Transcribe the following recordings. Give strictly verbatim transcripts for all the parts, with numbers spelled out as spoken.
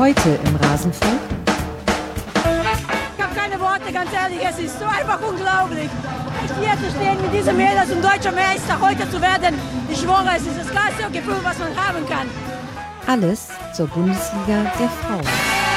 Heute im Rasenfunk. Ich habe keine Worte, ganz ehrlich, es ist so einfach unglaublich. Hier zu stehen mit diesem Mädels und deutscher Meister heute zu werden, ich schwöre, es ist das geilste Gefühl, was man haben kann. Alles zur Bundesliga der Frauen.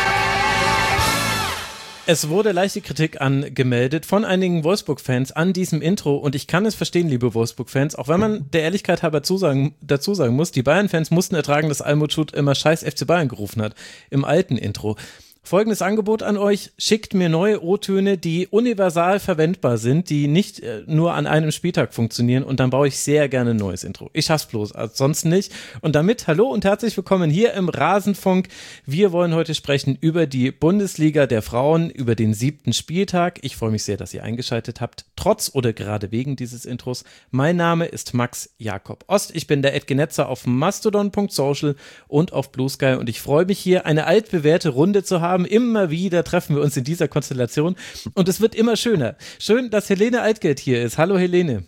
Es wurde leichte Kritik angemeldet von einigen Wolfsburg-Fans an diesem Intro und ich kann es verstehen, liebe Wolfsburg-Fans, auch wenn man der Ehrlichkeit halber zusagen, dazu sagen muss, die Bayern-Fans mussten ertragen, dass Almut Schut immer scheiß F C Bayern gerufen hat im alten Intro. Folgendes Angebot an euch, schickt mir neue O-Töne, die universal verwendbar sind, die nicht äh, nur an einem Spieltag funktionieren und dann baue ich sehr gerne ein neues Intro. Ich schaff's bloß, ansonsten nicht. Und damit hallo und herzlich willkommen hier im Rasenfunk. Wir wollen heute sprechen über die Bundesliga der Frauen, über den siebten Spieltag. Ich freue mich sehr, dass ihr eingeschaltet habt, trotz oder gerade wegen dieses Intros. Mein Name ist Max Jakob Ost. Ich bin der Edgenetzer auf mastodon punkt social und auf Blue Sky und ich freue mich hier, eine altbewährte Runde zu haben. Immer wieder treffen wir uns in dieser Konstellation und es wird immer schöner. Schön, dass Helene Altgeld hier ist. Hallo Helene.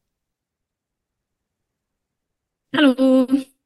Hallo.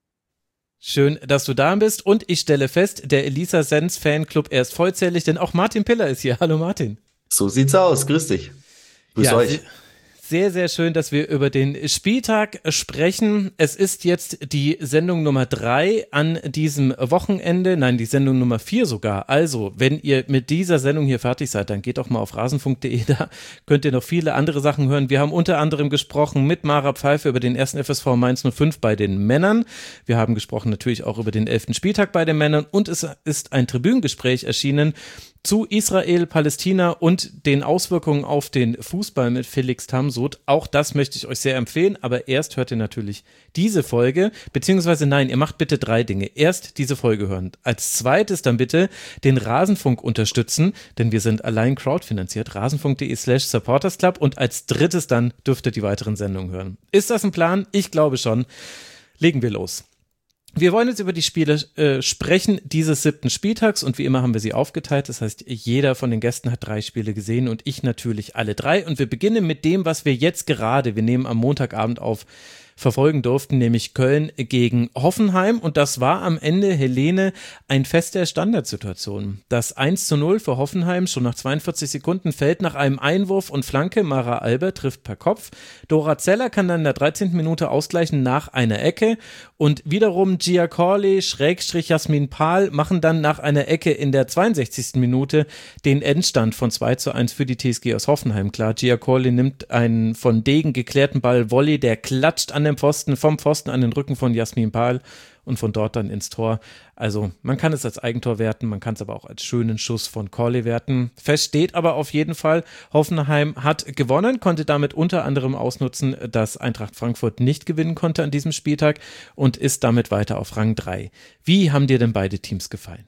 Schön, dass du da bist und ich stelle fest, der Elisa Sens Fanclub, er ist vollzählig, denn auch Martin Piller ist hier. Hallo Martin. So sieht's aus. Grüß dich. Grüß ja, euch. Sehr, sehr schön, dass wir über den Spieltag sprechen. Es ist jetzt die Sendung Nummer drei an diesem Wochenende, nein, die Sendung Nummer vier sogar. Also, wenn ihr mit dieser Sendung hier fertig seid, dann geht doch mal auf rasenfunk punkt de, da könnt ihr noch viele andere Sachen hören. Wir haben unter anderem gesprochen mit Mara Pfeiffer über den ersten F S V Mainz null fünf bei den Männern. Wir haben gesprochen natürlich auch über den elften Spieltag bei den Männern und es ist ein Tribünengespräch erschienen zu Israel, Palästina und den Auswirkungen auf den Fußball mit Felix Tamsud. Auch das möchte ich euch sehr empfehlen, aber erst hört ihr natürlich diese Folge, beziehungsweise nein, ihr macht bitte drei Dinge. Erst diese Folge hören. Als zweites dann bitte den Rasenfunk unterstützen, denn wir sind allein crowdfinanziert, rasenfunk punkt de slash supportersclub und als drittes dann dürft ihr die weiteren Sendungen hören. Ist das ein Plan? Ich glaube schon. Legen wir los. Wir wollen jetzt über die Spiele äh, sprechen dieses siebten Spieltags und wie immer haben wir sie aufgeteilt. Das heißt, jeder von den Gästen hat drei Spiele gesehen und ich natürlich alle drei. Und wir beginnen mit dem, was wir jetzt gerade, wir nehmen am Montagabend auf, verfolgen durften, nämlich Köln gegen Hoffenheim und das war am Ende, Helene, ein Fest der Standardsituation. Das eins zu null für Hoffenheim schon nach zweiundvierzig Sekunden fällt nach einem Einwurf und Flanke, Mara Albert trifft per Kopf. Dora Zeller kann dann in der dreizehnten Minute ausgleichen nach einer Ecke und wiederum Giacorli Schrägstrich Jasmin Pahl machen dann nach einer Ecke in der zweiundsechzigsten Minute den Endstand von zwei zu eins für die T S G aus Hoffenheim klar. Giacorli nimmt einen von Degen geklärten Ball Volley, der klatscht an dem Pfosten, vom Pfosten an den Rücken von Jasmin Pahl und von dort dann ins Tor. Also man kann es als Eigentor werten, man kann es aber auch als schönen Schuss von Corley werten. Fest steht aber auf jeden Fall, Hoffenheim hat gewonnen, konnte damit unter anderem ausnutzen, dass Eintracht Frankfurt nicht gewinnen konnte an diesem Spieltag und ist damit weiter auf Rang drei. Wie haben dir denn beide Teams gefallen?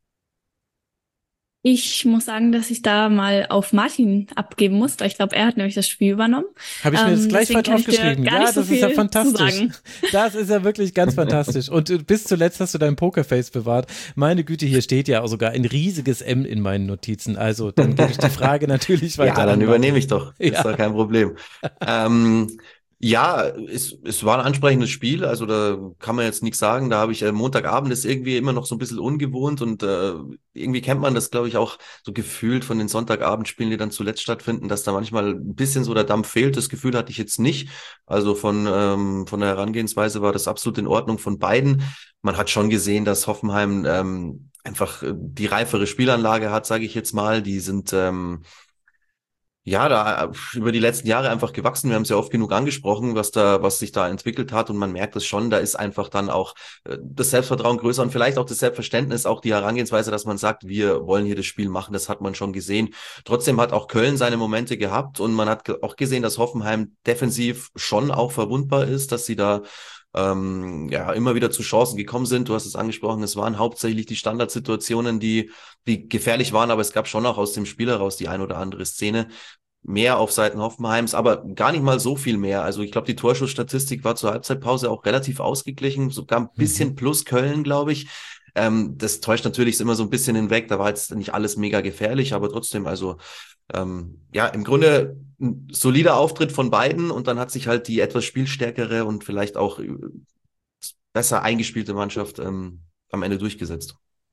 Ich muss sagen, dass ich da mal auf Martin abgeben muss. Ich glaube, er hat nämlich das Spiel übernommen. Habe ich mir das gleich falsch aufgeschrieben. Ja, das so ist ja fantastisch. Das ist ja wirklich ganz fantastisch. Und bis zuletzt hast du dein Pokerface bewahrt. Meine Güte, hier steht ja sogar ein riesiges M in meinen Notizen. Also dann gebe ich die Frage natürlich weiter. Ja, dann übernehme ich doch. Ja. Ist doch kein Problem. ähm, Ja, es, es war ein ansprechendes Spiel, also da kann man jetzt nichts sagen. Da habe ich, äh, Montagabend ist irgendwie immer noch so ein bisschen ungewohnt und äh, irgendwie kennt man das, glaube ich, auch so gefühlt von den Sonntagabendspielen, die dann zuletzt stattfinden, dass da manchmal ein bisschen so der Dampf fehlt. Das Gefühl hatte ich jetzt nicht. Also von, ähm, von der Herangehensweise war das absolut in Ordnung von beiden. Man hat schon gesehen, dass Hoffenheim ähm, einfach äh, die reifere Spielanlage hat, sage ich jetzt mal. Die sind ähm, Ja, da über die letzten Jahre einfach gewachsen. Wir haben es ja oft genug angesprochen, was da, was sich da entwickelt hat. Und man merkt es schon, da ist einfach dann auch äh, das Selbstvertrauen größer und vielleicht auch das Selbstverständnis, auch die Herangehensweise, dass man sagt, wir wollen hier das Spiel machen. Das hat man schon gesehen. Trotzdem hat auch Köln seine Momente gehabt und man hat ge- auch gesehen, dass Hoffenheim defensiv schon auch verwundbar ist, dass sie da ähm, ja immer wieder zu Chancen gekommen sind. Du hast es angesprochen, es waren hauptsächlich die Standardsituationen, die die gefährlich waren, aber es gab schon auch aus dem Spiel heraus die ein oder andere Szene. Mehr auf Seiten Hoffenheims, aber gar nicht mal so viel mehr. Also ich glaube, die Torschussstatistik war zur Halbzeitpause auch relativ ausgeglichen, sogar ein bisschen plus Köln, glaube ich. Ähm, das täuscht natürlich immer so ein bisschen hinweg. Da war jetzt nicht alles mega gefährlich, aber trotzdem, also ähm, ja, im Grunde ein solider Auftritt von beiden und dann hat sich halt die etwas spielstärkere und vielleicht auch besser eingespielte Mannschaft ähm, am Ende durchgesetzt.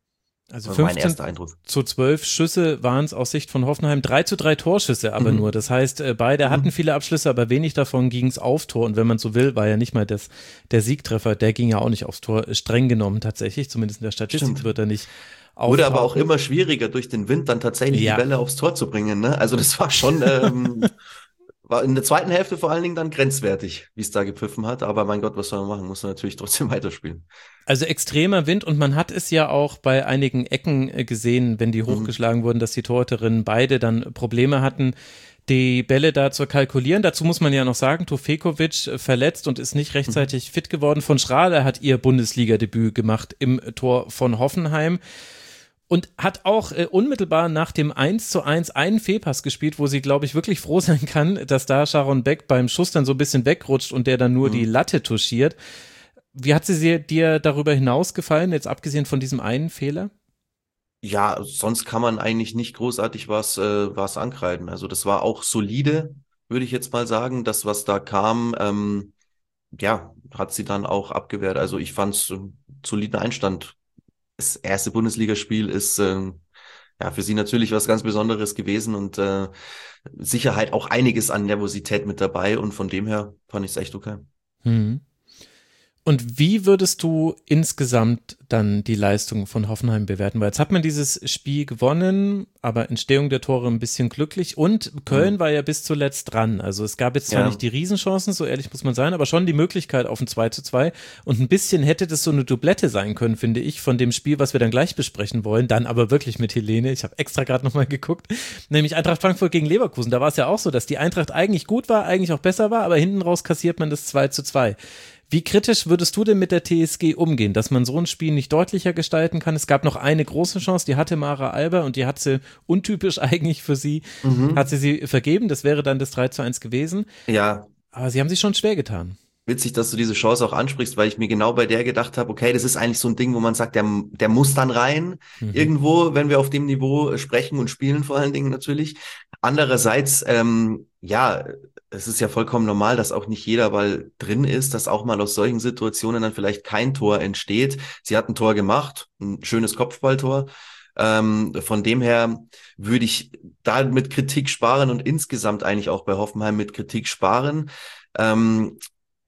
Also mein fünfzehn erster Eindruck. zu zwölf Schüsse waren es aus Sicht von Hoffenheim, drei zu drei Torschüsse aber Mhm. nur. Das heißt, äh, beide Mhm. hatten viele Abschlüsse, aber wenig davon ging es auf Tor. Und wenn man so will, war ja nicht mal das, der Siegtreffer, der ging ja auch nicht aufs Tor, streng genommen tatsächlich. Zumindest in der Statistik Stimmt. wird er nicht Wurde aber auch auftauchen. immer schwieriger, durch den Wind dann tatsächlich Ja. die Bälle aufs Tor zu bringen. Ne? Also das war schon, ähm, war in der zweiten Hälfte vor allen Dingen dann grenzwertig, wie es da gepfiffen hat. Aber mein Gott, was soll man machen? Muss man natürlich trotzdem weiterspielen. Also extremer Wind und man hat es ja auch bei einigen Ecken äh, gesehen, wenn die hochgeschlagen wurden, dass die Torhüterinnen beide dann Probleme hatten, die Bälle da zu kalkulieren. Dazu muss man ja noch sagen, Tufekovic äh, verletzt und ist nicht rechtzeitig fit geworden. Von Schrader hat ihr Bundesliga-Debüt gemacht im Tor von Hoffenheim. Und hat auch äh, unmittelbar nach dem eins zu eins einen Fehlpass gespielt, wo sie, glaube ich, wirklich froh sein kann, dass da Sharon Beck beim Schuss dann so ein bisschen wegrutscht und der dann nur Mhm. die Latte touchiert. Wie hat sie dir darüber hinaus gefallen, jetzt abgesehen von diesem einen Fehler? Ja, sonst kann man eigentlich nicht großartig was, äh, was ankreiden. Also das war auch solide, würde ich jetzt mal sagen. Das, was da kam, ähm, ja, hat sie dann auch abgewehrt. Also ich fand es einen soliden Einstand. Das erste Bundesligaspiel ist ähm, ja für sie natürlich was ganz Besonderes gewesen und äh, Sicherheit auch einiges an Nervosität mit dabei und von dem her fand ich es echt okay. Mhm. Und wie würdest du insgesamt dann die Leistung von Hoffenheim bewerten? Weil jetzt hat man dieses Spiel gewonnen, aber Entstehung der Tore ein bisschen glücklich und Köln Mhm. war ja bis zuletzt dran. Also es gab jetzt zwar Ja. nicht die Riesenchancen, so ehrlich muss man sein, aber schon die Möglichkeit auf ein zwei zu zwei und ein bisschen hätte das so eine Doublette sein können, finde ich, von dem Spiel, was wir dann gleich besprechen wollen, dann aber wirklich mit Helene. Ich habe extra gerade nochmal geguckt, nämlich Eintracht Frankfurt gegen Leverkusen. Da war es ja auch so, dass die Eintracht eigentlich gut war, eigentlich auch besser war, aber hinten raus kassiert man das zwei zu zwei. Wie kritisch würdest du denn mit der T S G umgehen, dass man so ein Spiel nicht deutlicher gestalten kann? Es gab noch eine große Chance, die hatte Mara Alber und die hat sie untypisch eigentlich für sie, Mhm. hat sie sie vergeben. Das wäre dann das drei zu eins gewesen. Ja, Aber sie haben sich schon schwer getan. witzig, dass du diese Chance auch ansprichst, weil ich mir genau bei der gedacht habe, okay, das ist eigentlich so ein Ding, wo man sagt, der, der muss dann rein, Mhm. irgendwo, wenn wir auf dem Niveau sprechen und spielen vor allen Dingen natürlich. Andererseits, ähm, ja, es ist ja vollkommen normal, dass auch nicht jeder Ball drin ist, dass auch mal aus solchen Situationen dann vielleicht kein Tor entsteht. Sie hat ein Tor gemacht, ein schönes Kopfballtor. Ähm, von dem her würde ich da mit Kritik sparen und insgesamt eigentlich auch bei Hoffenheim mit Kritik sparen. Ähm,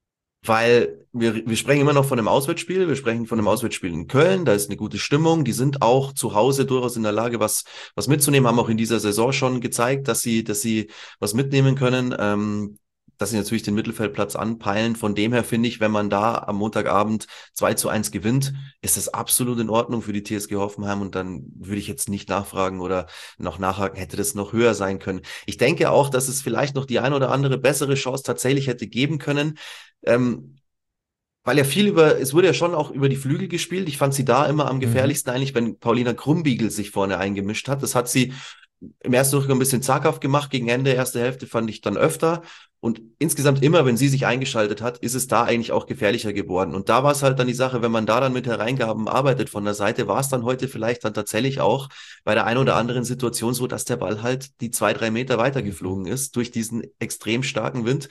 Weil wir, wir sprechen immer noch von einem Auswärtsspiel, wir sprechen von einem Auswärtsspiel in Köln, da ist eine gute Stimmung, die sind auch zu Hause durchaus in der Lage, was, was mitzunehmen, haben auch in dieser Saison schon gezeigt, dass sie, dass sie was mitnehmen können, ähm, dass sie natürlich den Mittelfeldplatz anpeilen. Von dem her finde ich, wenn man da am Montagabend zwei zu eins gewinnt, ist das absolut in Ordnung für die T S G Hoffenheim und dann würde ich jetzt nicht nachfragen oder noch nachhaken, hätte das noch höher sein können. Ich denke auch, dass es vielleicht noch die ein oder andere bessere Chance tatsächlich hätte geben können. Ähm, weil ja viel über, es wurde ja schon auch über die Flügel gespielt. Ich fand sie da immer am gefährlichsten eigentlich, wenn Paulina Krumbiegel sich vorne eingemischt hat. Das hat sie im ersten Durchgang ein bisschen zaghaft gemacht. Gegen Ende der ersten Hälfte fand ich dann öfter. Und insgesamt immer, wenn sie sich eingeschaltet hat, ist es da eigentlich auch gefährlicher geworden. Und da war es halt dann die Sache, wenn man da dann mit Hereingaben arbeitet von der Seite, war es dann heute vielleicht dann tatsächlich auch bei der einen oder anderen Situation so, dass der Ball halt die zwei, drei Meter weiter geflogen ist durch diesen extrem starken Wind.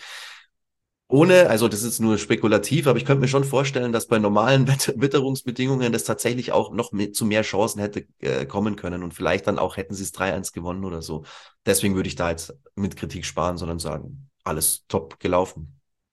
Ohne, also das ist nur spekulativ, aber ich könnte mir schon vorstellen, dass bei normalen Wit- Witterungsbedingungen das tatsächlich auch noch mit, zu mehr Chancen hätte äh, kommen können und vielleicht dann auch hätten sie es drei eins gewonnen oder so. Deswegen würde ich da jetzt mit Kritik sparen, sondern sagen, alles top gelaufen.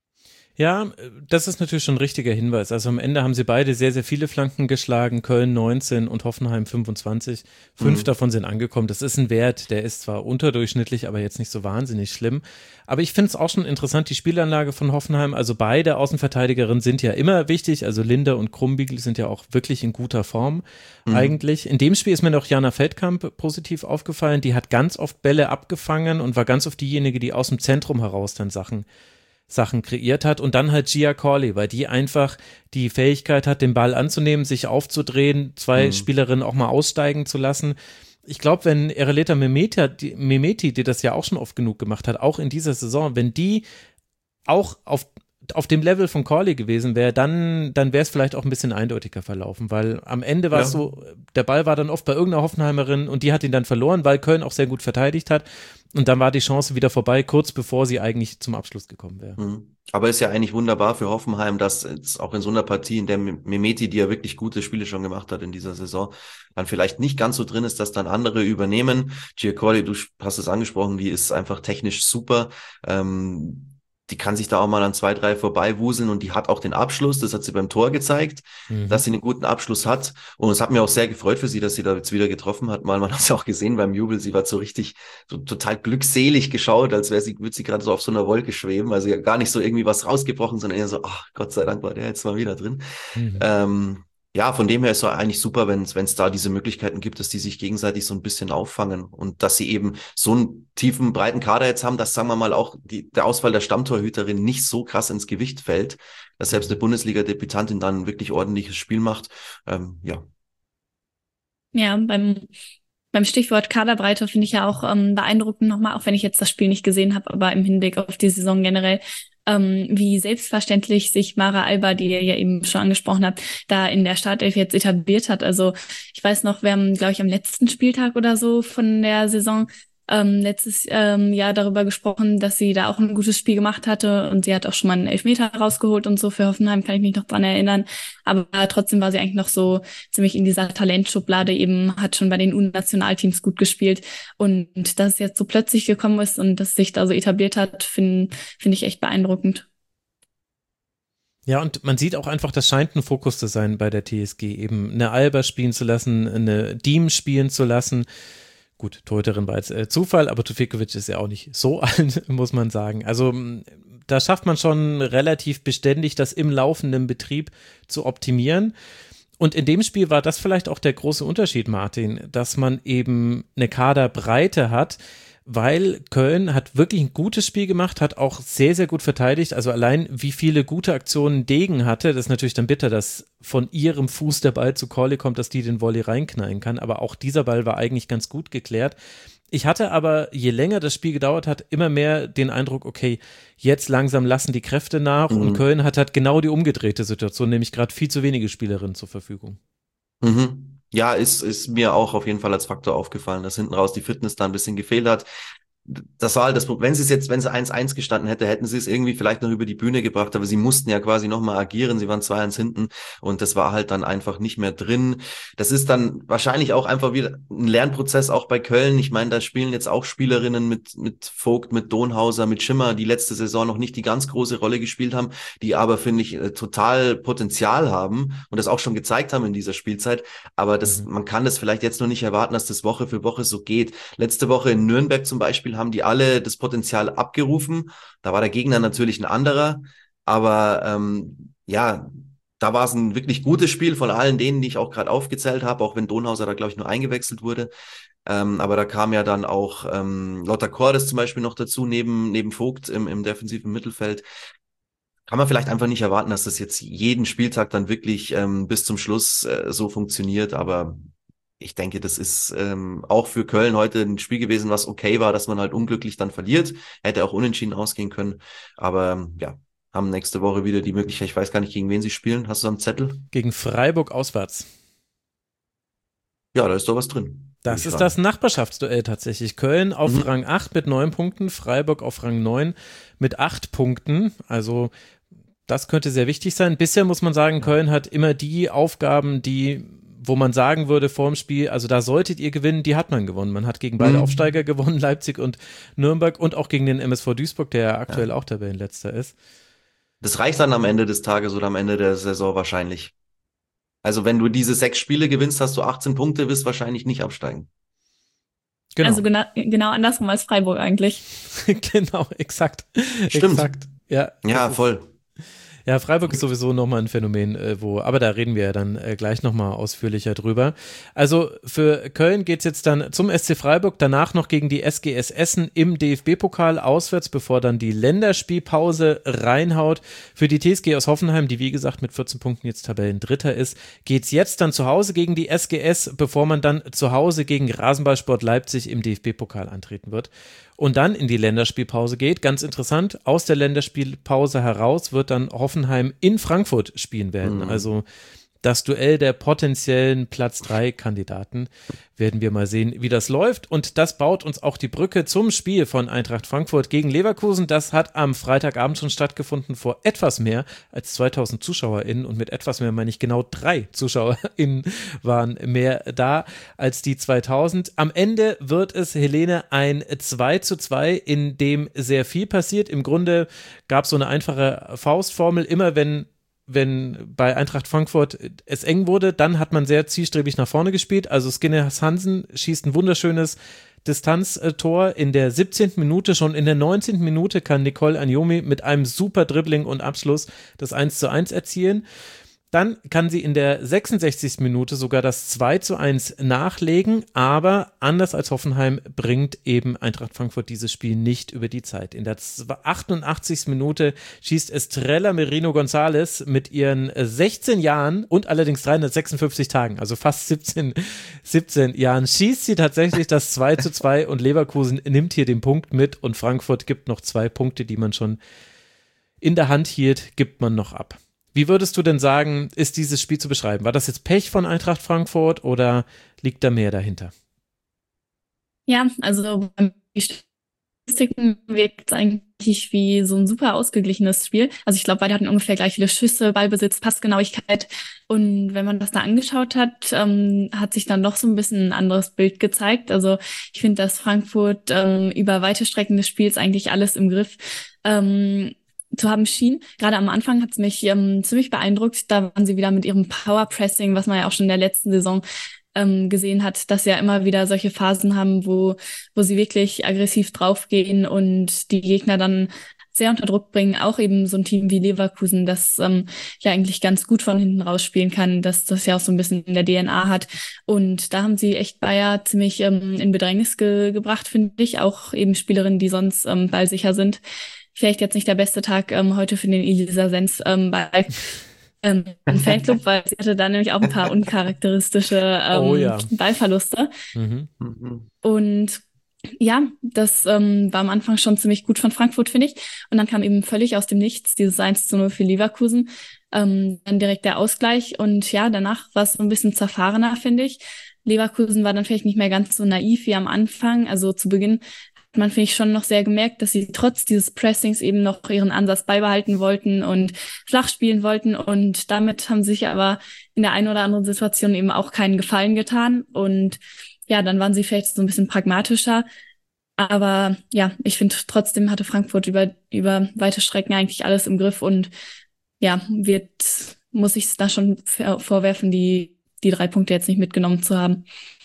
Ja, das ist natürlich schon ein richtiger Hinweis. Also am Ende haben sie beide sehr, sehr viele Flanken geschlagen. Köln neunzehn und Hoffenheim fünfundzwanzig. Fünf Mhm. davon sind angekommen. Das ist ein Wert, der ist zwar unterdurchschnittlich, aber jetzt nicht so wahnsinnig schlimm. Aber ich finde es auch schon interessant, die Spielanlage von Hoffenheim. Also beide Außenverteidigerinnen sind ja immer wichtig. Also Linde und Krumbiegel sind ja auch wirklich in guter Form Mhm. eigentlich. In dem Spiel ist mir noch Jana Feldkamp positiv aufgefallen. Die hat ganz oft Bälle abgefangen und war ganz oft diejenige, die aus dem Zentrum heraus dann Sachen Sachen kreiert hat und dann halt Gia Corley, weil die einfach die Fähigkeit hat, den Ball anzunehmen, sich aufzudrehen, zwei Mhm. Spielerinnen auch mal aussteigen zu lassen. Ich glaube, wenn Ereleta Mehmeti, die, Mehmeti, die das ja auch schon oft genug gemacht hat, auch in dieser Saison, wenn die auch auf auf dem Level von Corley gewesen wäre, dann, dann wäre es vielleicht auch ein bisschen eindeutiger verlaufen, weil am Ende war es Ja. so, der Ball war dann oft bei irgendeiner Hoffenheimerin und die hat ihn dann verloren, weil Köln auch sehr gut verteidigt hat und dann war die Chance wieder vorbei, kurz bevor sie eigentlich zum Abschluss gekommen wäre. Mhm. Aber ist ja eigentlich wunderbar für Hoffenheim, dass jetzt auch in so einer Partie, in der Mehmeti, die ja wirklich gute Spiele schon gemacht hat in dieser Saison, dann vielleicht nicht ganz so drin ist, dass dann andere übernehmen. Gia Corley, du hast es angesprochen, die ist einfach technisch super. Ähm, die kann sich da auch mal an zwei, drei vorbeiwuseln und die hat auch den Abschluss, das hat sie beim Tor gezeigt, Mhm. dass sie einen guten Abschluss hat und es hat mir auch sehr gefreut für sie, dass sie da jetzt wieder getroffen hat, mal man hat es ja auch gesehen beim Jubel, sie war so richtig, so total glückselig geschaut, als wäre sie, würde sie gerade so auf so einer Wolke schweben, also ja gar nicht so irgendwie was rausgebrochen, sondern eher so, ach Gott sei Dank war der jetzt mal wieder drin. Mhm. Ähm, ja, von dem her ist es eigentlich super, wenn es da diese Möglichkeiten gibt, dass die sich gegenseitig so ein bisschen auffangen und dass sie eben so einen tiefen, breiten Kader jetzt haben, dass, sagen wir mal, auch die, der Ausfall der Stammtorhüterin nicht so krass ins Gewicht fällt, dass selbst eine Bundesliga-Debütantin dann ein wirklich ordentliches Spiel macht. Ähm, ja. Ja, beim, beim Stichwort Kaderbreite finde ich ja auch ähm, beeindruckend nochmal, auch wenn ich jetzt das Spiel nicht gesehen habe, aber im Hinblick auf die Saison generell, ähm, wie selbstverständlich sich Mara Alba, die ihr ja eben schon angesprochen habt, da in der Startelf jetzt etabliert hat. Also ich weiß noch, wir haben, glaube ich, am letzten Spieltag oder so von der Saison ähm, letztes ähm, Jahr darüber gesprochen, dass sie da auch ein gutes Spiel gemacht hatte und sie hat auch schon mal einen Elfmeter rausgeholt und so für Hoffenheim, kann ich mich noch dran erinnern. Aber trotzdem war sie eigentlich noch so ziemlich in dieser Talentschublade eben, hat schon bei den U-Nationalteams gut gespielt und dass es jetzt so plötzlich gekommen ist und dass sich da so etabliert hat, finde finde ich echt beeindruckend. Ja, und man sieht auch einfach, das scheint ein Fokus zu sein bei der T S G, eben eine Alba spielen zu lassen, eine Diem spielen zu lassen. Gut, Torhüterin war jetzt äh, Zufall, aber Tufekovic ist ja auch nicht so alt, muss man sagen. Also da schafft man schon relativ beständig, das im laufenden Betrieb zu optimieren. Und in dem Spiel war das vielleicht auch der große Unterschied, Martin, dass man eben eine Kaderbreite hat, weil Köln hat wirklich ein gutes Spiel gemacht, hat auch sehr, sehr gut verteidigt. Also allein wie viele gute Aktionen Degen hatte, das ist natürlich dann bitter, dass von ihrem Fuß der Ball zu Corley kommt, dass die den Volley reinknallen kann. Aber auch dieser Ball war eigentlich ganz gut geklärt. Ich hatte aber, je länger das Spiel gedauert hat, immer mehr den Eindruck, okay, jetzt langsam lassen die Kräfte nach mhm. und Köln hat halt genau die umgedrehte Situation, nämlich gerade viel zu wenige Spielerinnen zur Verfügung. Mhm. Ja, ist, ist mir auch auf jeden Fall als Faktor aufgefallen, dass hinten raus die Fitness da ein bisschen gefehlt hat. Das war halt das Problem. Wenn sie es jetzt, wenn sie eins eins gestanden hätte, hätten sie es irgendwie vielleicht noch über die Bühne gebracht, aber sie mussten ja quasi nochmal agieren. Sie waren zwei eins hinten und das war halt dann einfach nicht mehr drin. Das ist dann wahrscheinlich auch einfach wieder ein Lernprozess auch bei Köln. Ich meine, da spielen jetzt auch Spielerinnen mit, mit Vogt, mit Donhauser, mit Schimmer, die letzte Saison noch nicht die ganz große Rolle gespielt haben, die aber, finde ich, total Potenzial haben und das auch schon gezeigt haben in dieser Spielzeit. Aber das, mhm. man kann das vielleicht jetzt noch nicht erwarten, dass das Woche für Woche so geht. Letzte Woche in Nürnberg zum Beispiel haben die alle das Potenzial abgerufen. Da war der Gegner natürlich ein anderer, aber ähm, ja, da war es ein wirklich gutes Spiel von allen denen, die ich auch gerade aufgezählt habe, auch wenn Donhauser da, glaube ich, nur eingewechselt wurde. Ähm, aber da kam ja dann auch ähm, Lotta Cordes zum Beispiel noch dazu, neben, neben Vogt im, im defensiven Mittelfeld. Kann man vielleicht einfach nicht erwarten, dass das jetzt jeden Spieltag dann wirklich ähm, bis zum Schluss äh, so funktioniert, aber ich denke, das ist ähm, auch für Köln heute ein Spiel gewesen, was okay war, dass man halt unglücklich dann verliert. Hätte auch unentschieden ausgehen können. Aber ja, haben nächste Woche wieder die Möglichkeit, ich weiß gar nicht, gegen wen sie spielen. Hast du am Zettel? Gegen Freiburg auswärts. Ja, da ist doch was drin. Das ist das Nachbarschaftsduell tatsächlich. Köln auf mhm. Rang acht mit neun Punkten, Freiburg auf Rang neun mit acht Punkten. Also das könnte sehr wichtig sein. Bisher muss man sagen, Köln hat immer die Aufgaben, die wo man sagen würde vor dem Spiel, also da solltet ihr gewinnen, die hat man gewonnen. Man hat gegen beide mhm. Aufsteiger gewonnen, Leipzig und Nürnberg und auch gegen den M S V Duisburg, der ja aktuell ja. auch Tabellenletzter ist. Das reicht dann am Ende des Tages oder am Ende der Saison wahrscheinlich. Also wenn du diese sechs Spiele gewinnst, hast du achtzehn Punkte, wirst wahrscheinlich nicht absteigen. Genau. Also genau, genau andersrum als Freiburg eigentlich. Genau, exakt. Stimmt. Exakt. Ja, ja voll. Ja, Freiburg ist sowieso nochmal ein Phänomen, äh, wo, aber da reden wir ja dann äh, gleich nochmal ausführlicher drüber. Also für Köln geht's jetzt dann zum S C Freiburg, danach noch gegen die S G S Essen im D F B-Pokal auswärts, bevor dann die Länderspielpause reinhaut. Für die T S G aus Hoffenheim, die wie gesagt mit vierzehn Punkten jetzt Tabellendritter ist, geht's jetzt dann zu Hause gegen die S G S, bevor man dann zu Hause gegen Rasenballsport Leipzig im D F B-Pokal antreten wird. und dann in die Länderspielpause geht. Ganz interessant, aus der Länderspielpause heraus wird dann Hoffenheim in Frankfurt spielen werden. Mhm. Also das Duell der potenziellen Platz drei Kandidaten. Werden wir mal sehen, wie das läuft. Und das baut uns auch die Brücke zum Spiel von Eintracht Frankfurt gegen Leverkusen. Das hat am Freitagabend schon stattgefunden vor etwas mehr als zweitausend ZuschauerInnen. Und mit etwas mehr meine ich genau drei ZuschauerInnen waren mehr da als die zweitausend. Am Ende wird es, Helene, ein zwei zu zwei, in dem sehr viel passiert. Im Grunde gab es so eine einfache Faustformel. Immer wenn wenn bei Eintracht Frankfurt es eng wurde, dann hat man sehr zielstrebig nach vorne gespielt. Also Skinner Hansen schießt ein wunderschönes Distanztor in der siebzehnten Minute. Schon in der neunzehnten Minute kann Nicole Agnomi mit einem super Dribbling und Abschluss das eins zu eins erzielen. Dann kann sie in der sechsundsechzigsten Minute sogar das zwei zu eins nachlegen, aber anders als Hoffenheim bringt eben Eintracht Frankfurt dieses Spiel nicht über die Zeit. In der achtundachtzigsten Minute schießt Estrella Merino González mit ihren sechzehn Jahren und allerdings dreihundertsechsundfünfzig Tagen, also fast siebzehn, siebzehn Jahren, schießt sie tatsächlich das zwei zu zwei und Leverkusen nimmt hier den Punkt mit und Frankfurt gibt noch zwei Punkte, die man schon in der Hand hielt, gibt man noch ab. Wie würdest du denn sagen, ist dieses Spiel zu beschreiben? War das jetzt Pech von Eintracht Frankfurt oder liegt da mehr dahinter? Ja, also die Statistiken wirkt eigentlich wie so ein super ausgeglichenes Spiel. Also ich glaube, beide hatten ungefähr gleich viele Schüsse, Ballbesitz, Passgenauigkeit. Und wenn man das da angeschaut hat, ähm, hat sich dann doch so ein bisschen ein anderes Bild gezeigt. Also ich finde, dass Frankfurt ähm, über weite Strecken des Spiels eigentlich alles im Griff ähm, zu haben schien. Gerade am Anfang hat es mich ähm, ziemlich beeindruckt. Da waren sie wieder mit ihrem Power-Pressing, was man ja auch schon in der letzten Saison ähm, gesehen hat, dass sie ja immer wieder solche Phasen haben, wo wo sie wirklich aggressiv draufgehen und die Gegner dann sehr unter Druck bringen. Auch eben so ein Team wie Leverkusen, das ähm, ja eigentlich ganz gut von hinten rausspielen kann, dass das ja auch so ein bisschen in der D N A hat. Und da haben sie echt Bayer ziemlich ähm, in Bedrängnis ge- gebracht, finde ich. Auch eben Spielerinnen, die sonst ähm, ballsicher sind. Vielleicht jetzt nicht der beste Tag ähm, heute für den Elisa Sens ähm, bei ähm, im Fanclub, weil sie hatte da nämlich auch ein paar uncharakteristische ähm, oh, ja. Ballverluste. Mhm. Und ja, das ähm, war am Anfang schon ziemlich gut von Frankfurt, finde ich. Und dann kam eben völlig aus dem Nichts dieses eins zu null für Leverkusen. Ähm, dann direkt der Ausgleich. Und ja, danach war es so ein bisschen zerfahrener, finde ich. Leverkusen war dann vielleicht nicht mehr ganz so naiv wie am Anfang. Also zu Beginn man, finde ich, schon noch sehr gemerkt, dass sie trotz dieses Pressings eben noch ihren Ansatz beibehalten wollten und flach spielen wollten. Und damit haben sie sich aber in der einen oder anderen Situation eben auch keinen Gefallen getan. Und ja, dann waren sie vielleicht so ein bisschen pragmatischer. Aber ja, ich finde, trotzdem hatte Frankfurt über, über weite Strecken eigentlich alles im Griff. Und ja, wird, muss ich es da schon vorwerfen, die, die drei Punkte jetzt nicht mitgenommen zu haben.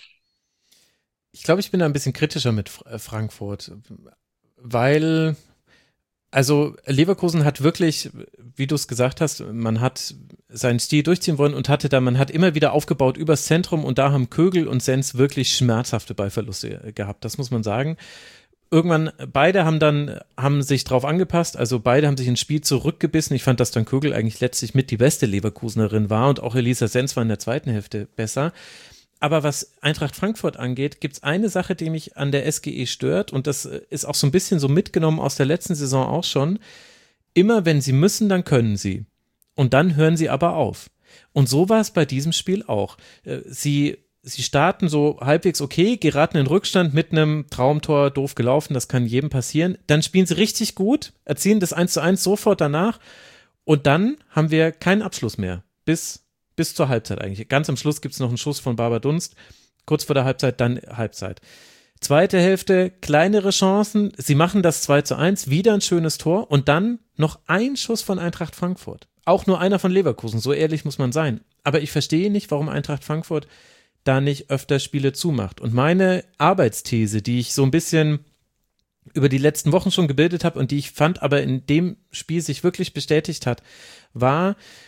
Ich glaube, ich bin da ein bisschen kritischer mit Frankfurt, weil, also Leverkusen hat wirklich, wie du es gesagt hast, man hat seinen Stil durchziehen wollen und hatte da, man hat immer wieder aufgebaut übers Zentrum und da haben Kögel und Sens wirklich schmerzhafte Ballverluste gehabt, das muss man sagen. Irgendwann, beide haben dann, haben sich drauf angepasst, also beide haben sich ins Spiel zurückgebissen. Ich fand, dass dann Kögel eigentlich letztlich mit die beste Leverkusenerin war und auch Elisa Sens war in der zweiten Hälfte besser. Aber was Eintracht Frankfurt angeht, gibt es eine Sache, die mich an der S G E stört und das ist auch so ein bisschen so mitgenommen aus der letzten Saison auch schon. Immer wenn sie müssen, dann können sie. Und dann hören sie aber auf. Und so war es bei diesem Spiel auch. Sie, sie starten so halbwegs okay, geraten in Rückstand mit einem Traumtor, doof gelaufen, das kann jedem passieren. Dann spielen sie richtig gut, erzielen das eins zu eins sofort danach und dann haben wir keinen Abschluss mehr. Bis Bis zur Halbzeit eigentlich. Ganz am Schluss gibt es noch einen Schuss von Barbara Dunst. Kurz vor der Halbzeit, dann Halbzeit. Zweite Hälfte, kleinere Chancen. Sie machen das zwei zu eins, wieder ein schönes Tor und dann noch ein Schuss von Eintracht Frankfurt. Auch nur einer von Leverkusen, so ehrlich muss man sein. Aber ich verstehe nicht, warum Eintracht Frankfurt da nicht öfter Spiele zumacht. Und meine Arbeitsthese, die ich so ein bisschen über die letzten Wochen schon gebildet habe und die ich fand, aber in dem Spiel sich wirklich bestätigt hat, war,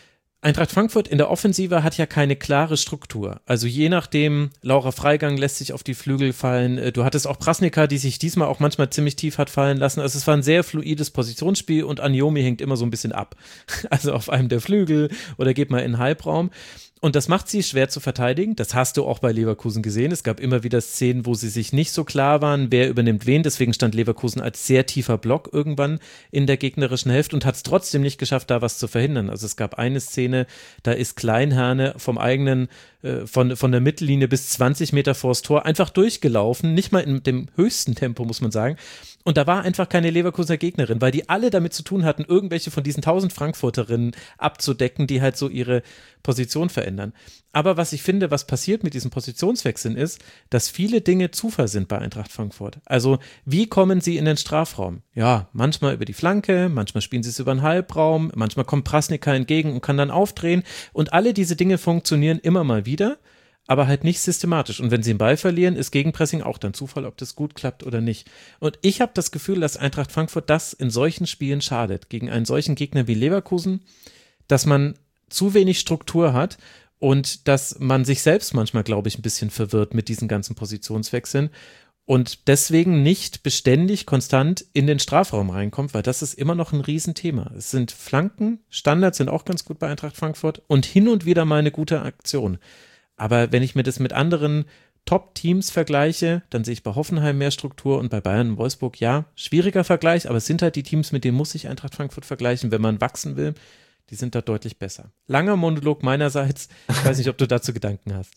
Eintracht Frankfurt in der Offensive hat ja keine klare Struktur. Also je nachdem, Laura Freigang lässt sich auf die Flügel fallen. Du hattest auch Prasnica, die sich diesmal auch manchmal ziemlich tief hat fallen lassen. Also es war ein sehr fluides Positionsspiel und Anjomi hängt immer so ein bisschen ab. Also auf einem der Flügel oder geht mal in den Halbraum. Und das macht sie schwer zu verteidigen. Das hast du auch bei Leverkusen gesehen. Es gab immer wieder Szenen, wo sie sich nicht so klar waren, wer übernimmt wen. Deswegen stand Leverkusen als sehr tiefer Block irgendwann in der gegnerischen Hälfte und hat es trotzdem nicht geschafft, da was zu verhindern. Also es gab eine Szene, da ist Kleinherne vom eigenen, äh, von, von der Mittellinie bis zwanzig Meter vors Tor einfach durchgelaufen. Nicht mal in dem höchsten Tempo, muss man sagen. Und da war einfach keine Leverkusener Gegnerin, weil die alle damit zu tun hatten, irgendwelche von diesen tausend Frankfurterinnen abzudecken, die halt so ihre Position verändern. Aber was ich finde, was passiert mit diesen Positionswechseln ist, dass viele Dinge Zufall sind bei Eintracht Frankfurt. Also wie kommen sie in den Strafraum? Ja, manchmal über die Flanke, manchmal spielen sie es über den Halbraum, manchmal kommt Prasnica entgegen und kann dann aufdrehen und alle diese Dinge funktionieren immer mal wieder, aber halt nicht systematisch. Und wenn sie den Ball verlieren, ist Gegenpressing auch dann Zufall, ob das gut klappt oder nicht. Und ich habe das Gefühl, dass Eintracht Frankfurt das in solchen Spielen schadet, gegen einen solchen Gegner wie Leverkusen, dass man zu wenig Struktur hat und dass man sich selbst manchmal, glaube ich, ein bisschen verwirrt mit diesen ganzen Positionswechseln und deswegen nicht beständig konstant in den Strafraum reinkommt, weil das ist immer noch ein Riesenthema. Es sind Flanken, Standards sind auch ganz gut bei Eintracht Frankfurt und hin und wieder mal eine gute Aktion. Aber wenn ich mir das mit anderen Top-Teams vergleiche, dann sehe ich bei Hoffenheim mehr Struktur und bei Bayern und Wolfsburg, ja, schwieriger Vergleich, aber es sind halt die Teams, mit denen muss ich Eintracht Frankfurt vergleichen, wenn man wachsen will. Die sind da deutlich besser. Langer Monolog meinerseits. Ich weiß nicht, ob du dazu Gedanken hast.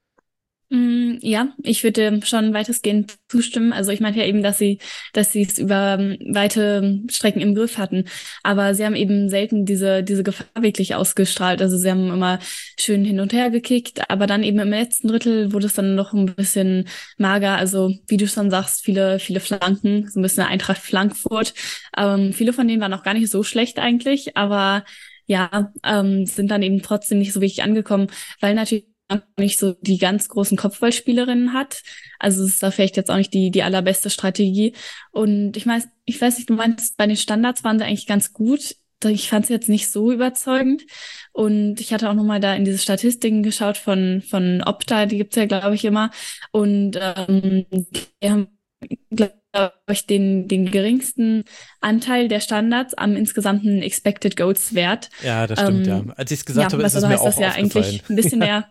Mm, ja, ich würde schon weitestgehend zustimmen. Also ich meinte ja eben, dass sie, dass sie es über ähm, weite Strecken im Griff hatten. Aber sie haben eben selten diese, diese Gefahr wirklich ausgestrahlt. Also sie haben immer schön hin und her gekickt, aber dann eben im letzten Drittel wurde es dann noch ein bisschen mager. Also wie du schon sagst, viele, viele Flanken, so ein bisschen Eintracht Frankfurt. Ähm, viele von denen waren auch gar nicht so schlecht eigentlich, aber ja, ähm, sind dann eben trotzdem nicht so wirklich angekommen, weil natürlich nicht so die ganz großen Kopfballspielerinnen hat. Also es ist da vielleicht jetzt auch nicht die die allerbeste Strategie. Und ich weiß, ich weiß nicht, du meinst, bei den Standards waren sie eigentlich ganz gut. Ich fand sie jetzt nicht so überzeugend. Und ich hatte auch nochmal da in diese Statistiken geschaut von von Opta, die gibt's ja, glaube ich, immer. Und ähm, die haben, glaube ich, den den geringsten Anteil der Standards am insgesamten Expected Goals Wert. Ja, das stimmt, ähm, ja. Als ich es gesagt ja, habe, ist es mir auch aufgefallen. Ja, eigentlich ein bisschen mehr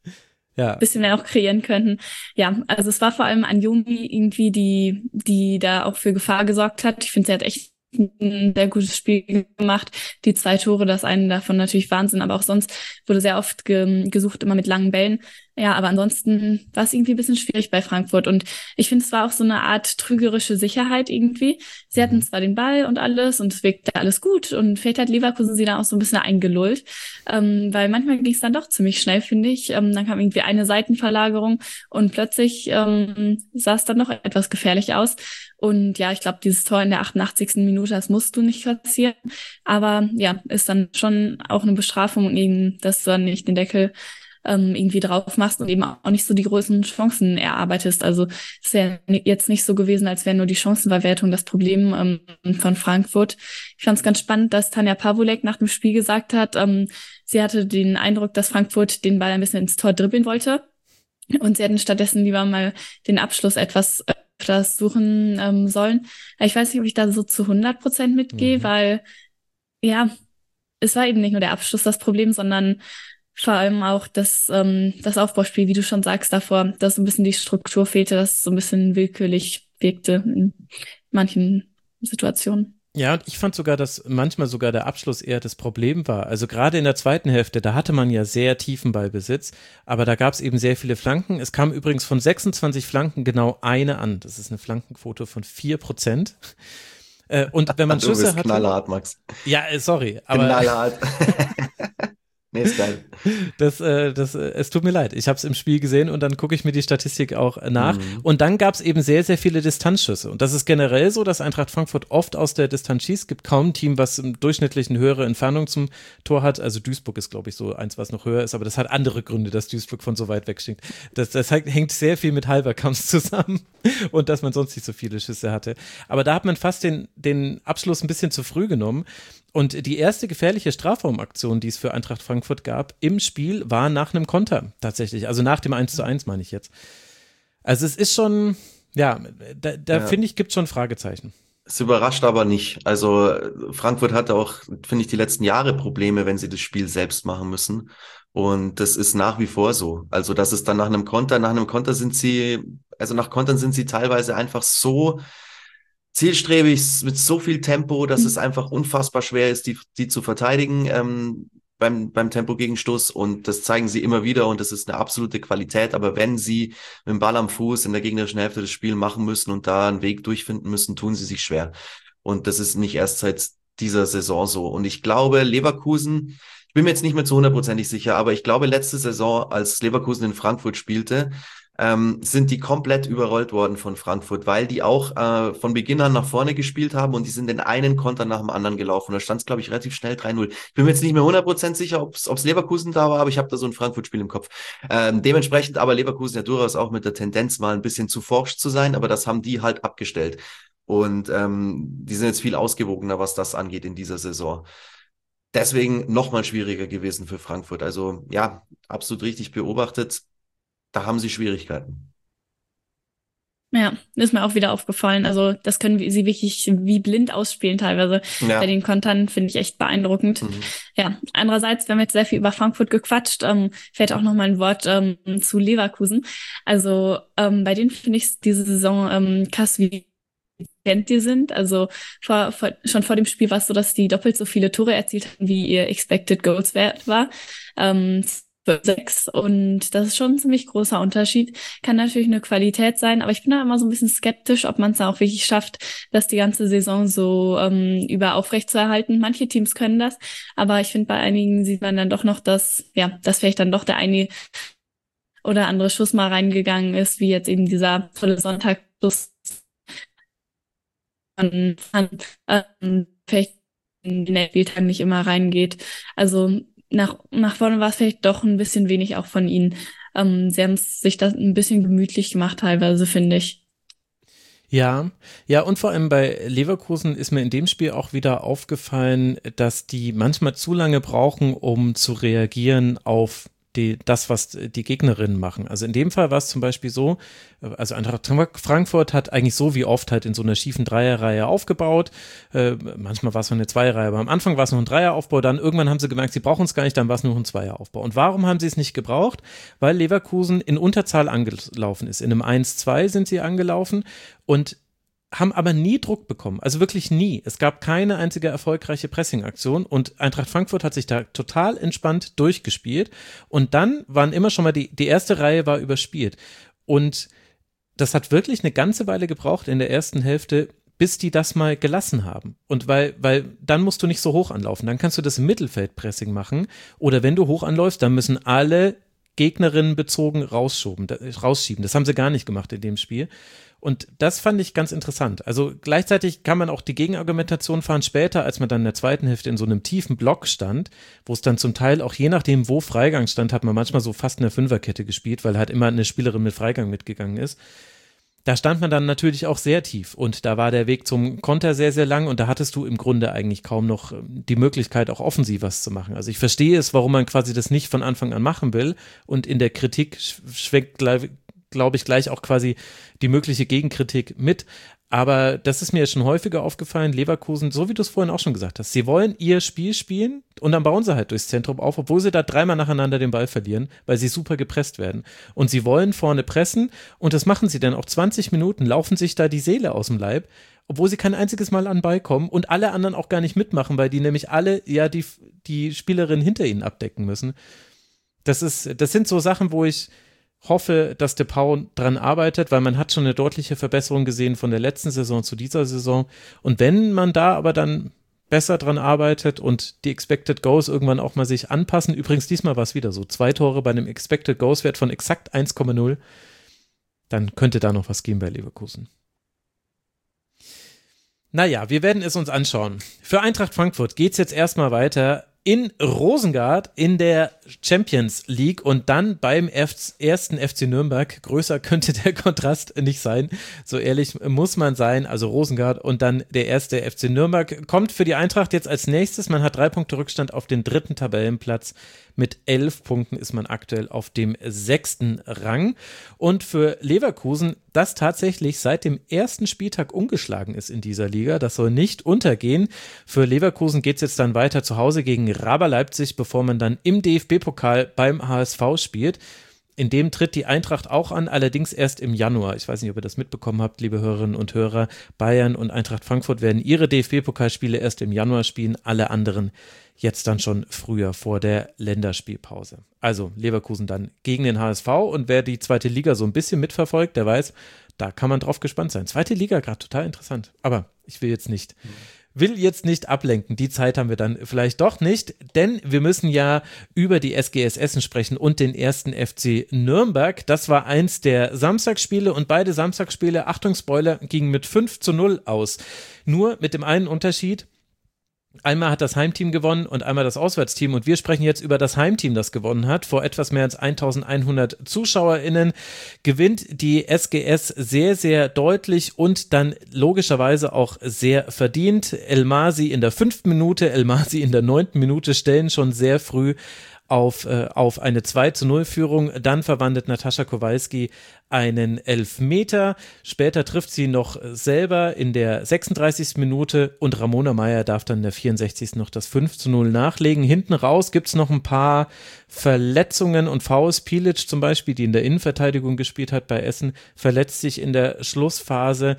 ja. ein bisschen mehr auch kreieren könnten. Ja, also es war vor allem Anjomi irgendwie, die die da auch für Gefahr gesorgt hat. Ich finde, sie hat echt ein sehr gutes Spiel gemacht. Die zwei Tore, das eine davon natürlich Wahnsinn, aber auch sonst wurde sehr oft ge- gesucht, immer mit langen Bällen. Ja, aber ansonsten war es irgendwie ein bisschen schwierig bei Frankfurt und ich finde, es war auch so eine Art trügerische Sicherheit irgendwie. Sie hatten zwar den Ball und alles und es wirkte alles gut und vielleicht hat Leverkusen sie da auch so ein bisschen eingelullt, ähm, weil manchmal ging es dann doch ziemlich schnell, finde ich. Ähm, dann kam irgendwie eine Seitenverlagerung und plötzlich ähm, sah es dann noch etwas gefährlich aus. Und ja, ich glaube, dieses Tor in der achtundachtzigsten Minute, das musst du nicht kassieren. Aber ja, ist dann schon auch eine Bestrafung, eben, dass du dann nicht den Deckel ähm, irgendwie drauf machst und eben auch nicht so die größten Chancen erarbeitest. Also es ist ja jetzt nicht so gewesen, als wäre nur die Chancenverwertung das Problem ähm, von Frankfurt. Ich fand es ganz spannend, dass Tanja Pawolek nach dem Spiel gesagt hat, ähm, sie hatte den Eindruck, dass Frankfurt den Ball ein bisschen ins Tor dribbeln wollte. Und sie hätten stattdessen lieber mal den Abschluss etwas öfters suchen ähm, sollen. Ich weiß nicht, ob ich da so zu hundert Prozent mitgehe, mhm. weil ja, es war eben nicht nur der Abschluss das Problem, sondern vor allem auch das, ähm, das Aufbauspiel, wie du schon sagst davor, dass so ein bisschen die Struktur fehlte, dass es so ein bisschen willkürlich wirkte in manchen Situationen. Ja, und ich fand sogar, dass manchmal sogar der Abschluss eher das Problem war. Also gerade in der zweiten Hälfte, da hatte man ja sehr tiefen Ballbesitz, aber da gab es eben sehr viele Flanken. Es kam übrigens von sechsundzwanzig Flanken genau eine an. Das ist eine Flankenquote von vier Prozent. Äh, und wenn man du Schüsse bist hatte... knallhart, Max. Ja, sorry. Aber knallhart. Nee, ist geil. Das, äh, das, äh, es tut mir leid. Ich habe es im Spiel gesehen und dann gucke ich mir die Statistik auch nach. Mhm. Und dann gab es eben sehr, sehr viele Distanzschüsse. Und das ist generell so, dass Eintracht Frankfurt oft aus der Distanz schießt. Es gibt kaum ein Team, was im Durchschnittlichen höhere Entfernung zum Tor hat. Also Duisburg ist, glaube ich, so eins, was noch höher ist. Aber das hat andere Gründe, dass Duisburg von so weit weg steht. Das, das hängt sehr viel mit Halberkamps zusammen und dass man sonst nicht so viele Schüsse hatte. Aber da hat man fast den, den Abschluss ein bisschen zu früh genommen. Und die erste gefährliche Strafraumaktion, die es für Eintracht Frankfurt gab im Spiel, war nach einem Konter tatsächlich. Also nach dem eins zu eins meine ich jetzt. Also es ist schon, ja, da, da Ja. finde ich, gibt es schon Fragezeichen. Es überrascht aber nicht. Also Frankfurt hatte auch, finde ich, die letzten Jahre Probleme, wenn sie das Spiel selbst machen müssen. Und das ist nach wie vor so. Also das ist dann nach einem Konter, nach einem Konter sind sie, also nach Kontern sind sie teilweise einfach so zielstrebig, mit so viel Tempo, dass es einfach unfassbar schwer ist, die, die zu verteidigen ähm, beim, beim Tempogegenstoß. Und das zeigen sie immer wieder und das ist eine absolute Qualität. Aber wenn sie mit dem Ball am Fuß in der gegnerischen Hälfte das Spiel machen müssen und da einen Weg durchfinden müssen, tun sie sich schwer. Und das ist nicht erst seit dieser Saison so. Und ich glaube, Leverkusen, ich bin mir jetzt nicht mehr zu hundertprozentig sicher, aber ich glaube, letzte Saison, als Leverkusen in Frankfurt spielte, ähm, sind die komplett überrollt worden von Frankfurt, weil die auch äh, von Beginn an nach vorne gespielt haben und die sind den einen Konter nach dem anderen gelaufen. Da stand es, glaube ich, relativ schnell drei null. Ich bin mir jetzt nicht mehr hundert Prozent sicher, ob es Leverkusen da war, aber ich habe da so ein Frankfurt-Spiel im Kopf. Ähm, dementsprechend aber Leverkusen ja durchaus auch mit der Tendenz, mal ein bisschen zu forsch zu sein, aber das haben die halt abgestellt. Und ähm, die sind jetzt viel ausgewogener, was das angeht in dieser Saison. Deswegen nochmal schwieriger gewesen für Frankfurt. Also ja, absolut richtig beobachtet. Da haben sie Schwierigkeiten. Ja, ist mir auch wieder aufgefallen. Also das können sie wirklich wie blind ausspielen teilweise. Ja. Bei den Kontern finde ich echt beeindruckend. Mhm. Ja, andererseits, wir haben jetzt sehr viel über Frankfurt gequatscht, ähm, fällt auch noch mal ein Wort ähm, zu Leverkusen. Also ähm, bei denen finde ich diese Saison ähm, krass, wie effizient die sind. Also vor, vor, schon vor dem Spiel war es so, dass die doppelt so viele Tore erzielt haben, wie ihr Expected Goals Wert war. Ähm, sechs und das ist schon ein ziemlich großer Unterschied. Kann natürlich eine Qualität sein, aber ich bin da immer so ein bisschen skeptisch, ob man es auch wirklich schafft, das die ganze Saison so ähm, über aufrecht zu erhalten. Manche Teams können das, aber ich finde, bei einigen sieht man dann doch noch, dass, ja, dass vielleicht dann doch der eine oder andere Schuss mal reingegangen ist, wie jetzt eben dieser tolle Sonntagsschuss an, an ähm, vielleicht in den Spieltag nicht immer reingeht. Also Nach, nach vorne war es vielleicht doch ein bisschen wenig auch von ihnen. Ähm, sie haben sich das ein bisschen gemütlich gemacht teilweise, finde ich. Ja, ja, und vor allem bei Leverkusen ist mir in dem Spiel auch wieder aufgefallen, dass die manchmal zu lange brauchen, um zu reagieren auf die, das, was die Gegnerinnen machen. Also in dem Fall war es zum Beispiel so, also Eintracht Frankfurt hat eigentlich so wie oft halt in so einer schiefen Dreierreihe aufgebaut. Äh, manchmal war es noch eine Zweierreihe, aber am Anfang war es noch ein Dreieraufbau, dann irgendwann haben sie gemerkt, sie brauchen es gar nicht, dann war es nur ein Zweieraufbau. Und warum haben sie es nicht gebraucht? Weil Leverkusen in Unterzahl angelaufen ist. In einem eins zwei sind sie angelaufen und haben aber nie Druck bekommen, also wirklich nie. Es gab keine einzige erfolgreiche Pressing-Aktion und Eintracht Frankfurt hat sich da total entspannt durchgespielt und dann waren immer schon mal, die, die erste Reihe war überspielt und das hat wirklich eine ganze Weile gebraucht in der ersten Hälfte, bis die das mal gelassen haben. Und weil, weil dann musst du nicht so hoch anlaufen, dann kannst du das im Mittelfeldpressing machen oder wenn du hoch anläufst, dann müssen alle Gegnerinnen bezogen rausschoben, rausschieben. Das haben sie gar nicht gemacht in dem Spiel. Und das fand ich ganz interessant. Also gleichzeitig kann man auch die Gegenargumentation fahren später, als man dann in der zweiten Hälfte in so einem tiefen Block stand, wo es dann zum Teil auch je nachdem, wo Freigang stand, hat man manchmal so fast in der Fünferkette gespielt, weil halt immer eine Spielerin mit Freigang mitgegangen ist. Da stand man dann natürlich auch sehr tief und da war der Weg zum Konter sehr, sehr lang und da hattest du im Grunde eigentlich kaum noch die Möglichkeit, auch offensiv was zu machen. Also ich verstehe es, warum man quasi das nicht von Anfang an machen will und in der Kritik schwenkt, glaube ich, gleich auch quasi die mögliche Gegenkritik mit. Aber das ist mir schon häufiger aufgefallen, Leverkusen, so wie du es vorhin auch schon gesagt hast, sie wollen ihr Spiel spielen und dann bauen sie halt durchs Zentrum auf, obwohl sie da dreimal nacheinander den Ball verlieren, weil sie super gepresst werden. Und sie wollen vorne pressen und das machen sie dann auch zwanzig Minuten, laufen sich da die Seele aus dem Leib, obwohl sie kein einziges Mal an den Ball kommen und alle anderen auch gar nicht mitmachen, weil die nämlich alle ja die, die Spielerin hinter ihnen abdecken müssen. Das ist, das sind so Sachen, wo ich hoffe, dass De Pauw dran arbeitet, weil man hat schon eine deutliche Verbesserung gesehen von der letzten Saison zu dieser Saison. Und wenn man da aber dann besser dran arbeitet und die Expected Goals irgendwann auch mal sich anpassen, übrigens diesmal war es wieder so, zwei Tore bei einem Expected Goals Wert von exakt eins Komma null, dann könnte da noch was gehen bei Leverkusen. Naja, wir werden es uns anschauen. Für Eintracht Frankfurt geht es jetzt erstmal weiter in Rosengard in der Champions League und dann beim F- ersten F C Nürnberg. Größer könnte der Kontrast nicht sein, so ehrlich muss man sein. Also Rosengard und dann der erste F C Nürnberg kommt für die Eintracht jetzt als nächstes. Man hat drei Punkte Rückstand auf den dritten Tabellenplatz. Mit elf Punkten ist man aktuell auf dem sechsten Rang. Und für Leverkusen, das tatsächlich seit dem ersten Spieltag ungeschlagen ist in dieser Liga, das soll nicht untergehen. Für Leverkusen geht es jetzt dann weiter zu Hause gegen Raber Leipzig, bevor man dann im D F B-Pokal beim H S V spielt. In dem tritt die Eintracht auch an, allerdings erst im Januar. Ich weiß nicht, ob ihr das mitbekommen habt, liebe Hörerinnen und Hörer. Bayern und Eintracht Frankfurt werden ihre D F B-Pokalspiele erst im Januar spielen, alle anderen jetzt dann schon früher vor der Länderspielpause. Also Leverkusen dann gegen den H S V und wer die zweite Liga so ein bisschen mitverfolgt, der weiß, da kann man drauf gespannt sein. Zweite Liga gerade total interessant, aber ich will jetzt nicht... Will jetzt nicht ablenken, die Zeit haben wir dann vielleicht doch nicht, denn wir müssen ja über die S G S Essen sprechen und den ersten F C Nürnberg. Das war eins der Samstagsspiele und beide Samstagsspiele, Achtung Spoiler, gingen mit fünf zu null aus. Nur mit dem einen Unterschied, einmal hat das Heimteam gewonnen und einmal das Auswärtsteam und wir sprechen jetzt über das Heimteam, das gewonnen hat. Vor etwas mehr als eintausendeinhundert ZuschauerInnen gewinnt die S G S sehr, sehr deutlich und dann logischerweise auch sehr verdient. El Masi in der fünften Minute, El Masi in der neunten Minute stellen schon sehr früh auf, äh, auf eine zwei zu null Führung. Dann verwandelt Natascha Kowalski einen Elfmeter. Später trifft sie noch selber in der sechsunddreißigsten Minute und Ramona Meyer darf dann in der vierundsechzigsten noch das fünf zu null nachlegen. Hinten raus gibt es noch ein paar Verletzungen und Fouls. Pilic zum Beispiel, die in der Innenverteidigung gespielt hat bei Essen, verletzt sich in der Schlussphase.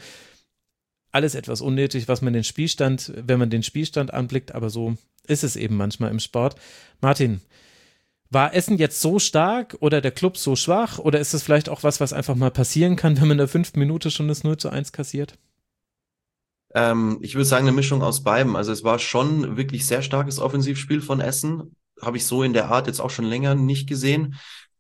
Alles etwas unnötig, was man den Spielstand, wenn man den Spielstand anblickt, aber so ist es eben manchmal im Sport. Martin, war Essen jetzt so stark oder der Club so schwach oder ist es vielleicht auch was, was einfach mal passieren kann, wenn man in der fünften Minute schon das null zu eins kassiert? Ähm, ich würde sagen, eine Mischung aus beidem. Also es war schon wirklich sehr starkes Offensivspiel von Essen. Habe ich so in der Art jetzt auch schon länger nicht gesehen.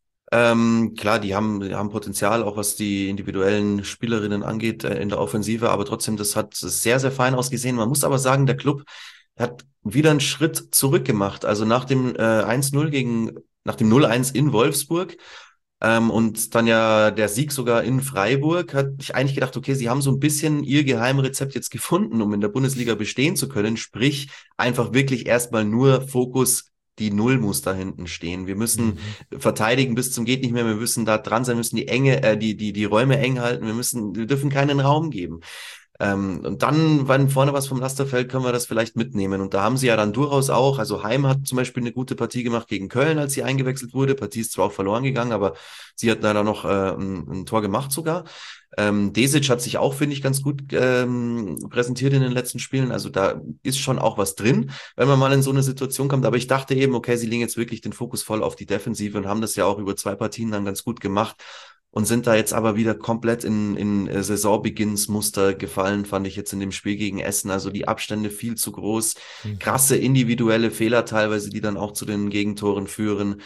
Ähm, klar, die haben, die haben Potenzial, auch was die individuellen Spielerinnen angeht äh, in der Offensive, aber trotzdem, das hat sehr, sehr fein ausgesehen. Man muss aber sagen, der Club hat wieder einen Schritt zurück gemacht. Also nach dem äh, eins null gegen, nach dem null eins in Wolfsburg ähm, und dann ja der Sieg sogar in Freiburg, hat ich eigentlich gedacht, okay, sie haben so ein bisschen ihr Geheimrezept jetzt gefunden, um in der Bundesliga bestehen zu können. Sprich, einfach wirklich erstmal nur Fokus, die Null muss da hinten stehen. Wir müssen mhm. verteidigen bis zum geht nicht mehr. Wir müssen da dran sein, müssen die enge, äh, die die die Räume eng halten. Wir müssen, wir dürfen keinen Raum geben. Ähm, und dann, wenn vorne was vom Laster fällt, können wir das vielleicht mitnehmen. Und da haben sie ja dann durchaus auch, also Heim hat zum Beispiel eine gute Partie gemacht gegen Köln, als sie eingewechselt wurde. Partie ist zwar auch verloren gegangen, aber sie hat leider noch äh, ein, ein Tor gemacht sogar. Ähm, Desic hat sich auch, finde ich, ganz gut ähm, präsentiert in den letzten Spielen. Also da ist schon auch was drin, wenn man mal in so eine Situation kommt. Aber ich dachte eben, okay, sie legen jetzt wirklich den Fokus voll auf die Defensive und haben das ja auch über zwei Partien dann ganz gut gemacht. Und sind da jetzt aber wieder komplett in, in Saisonbeginnsmuster gefallen, fand ich jetzt in dem Spiel gegen Essen. Also die Abstände viel zu groß, mhm. krasse individuelle Fehler teilweise, die dann auch zu den Gegentoren führen.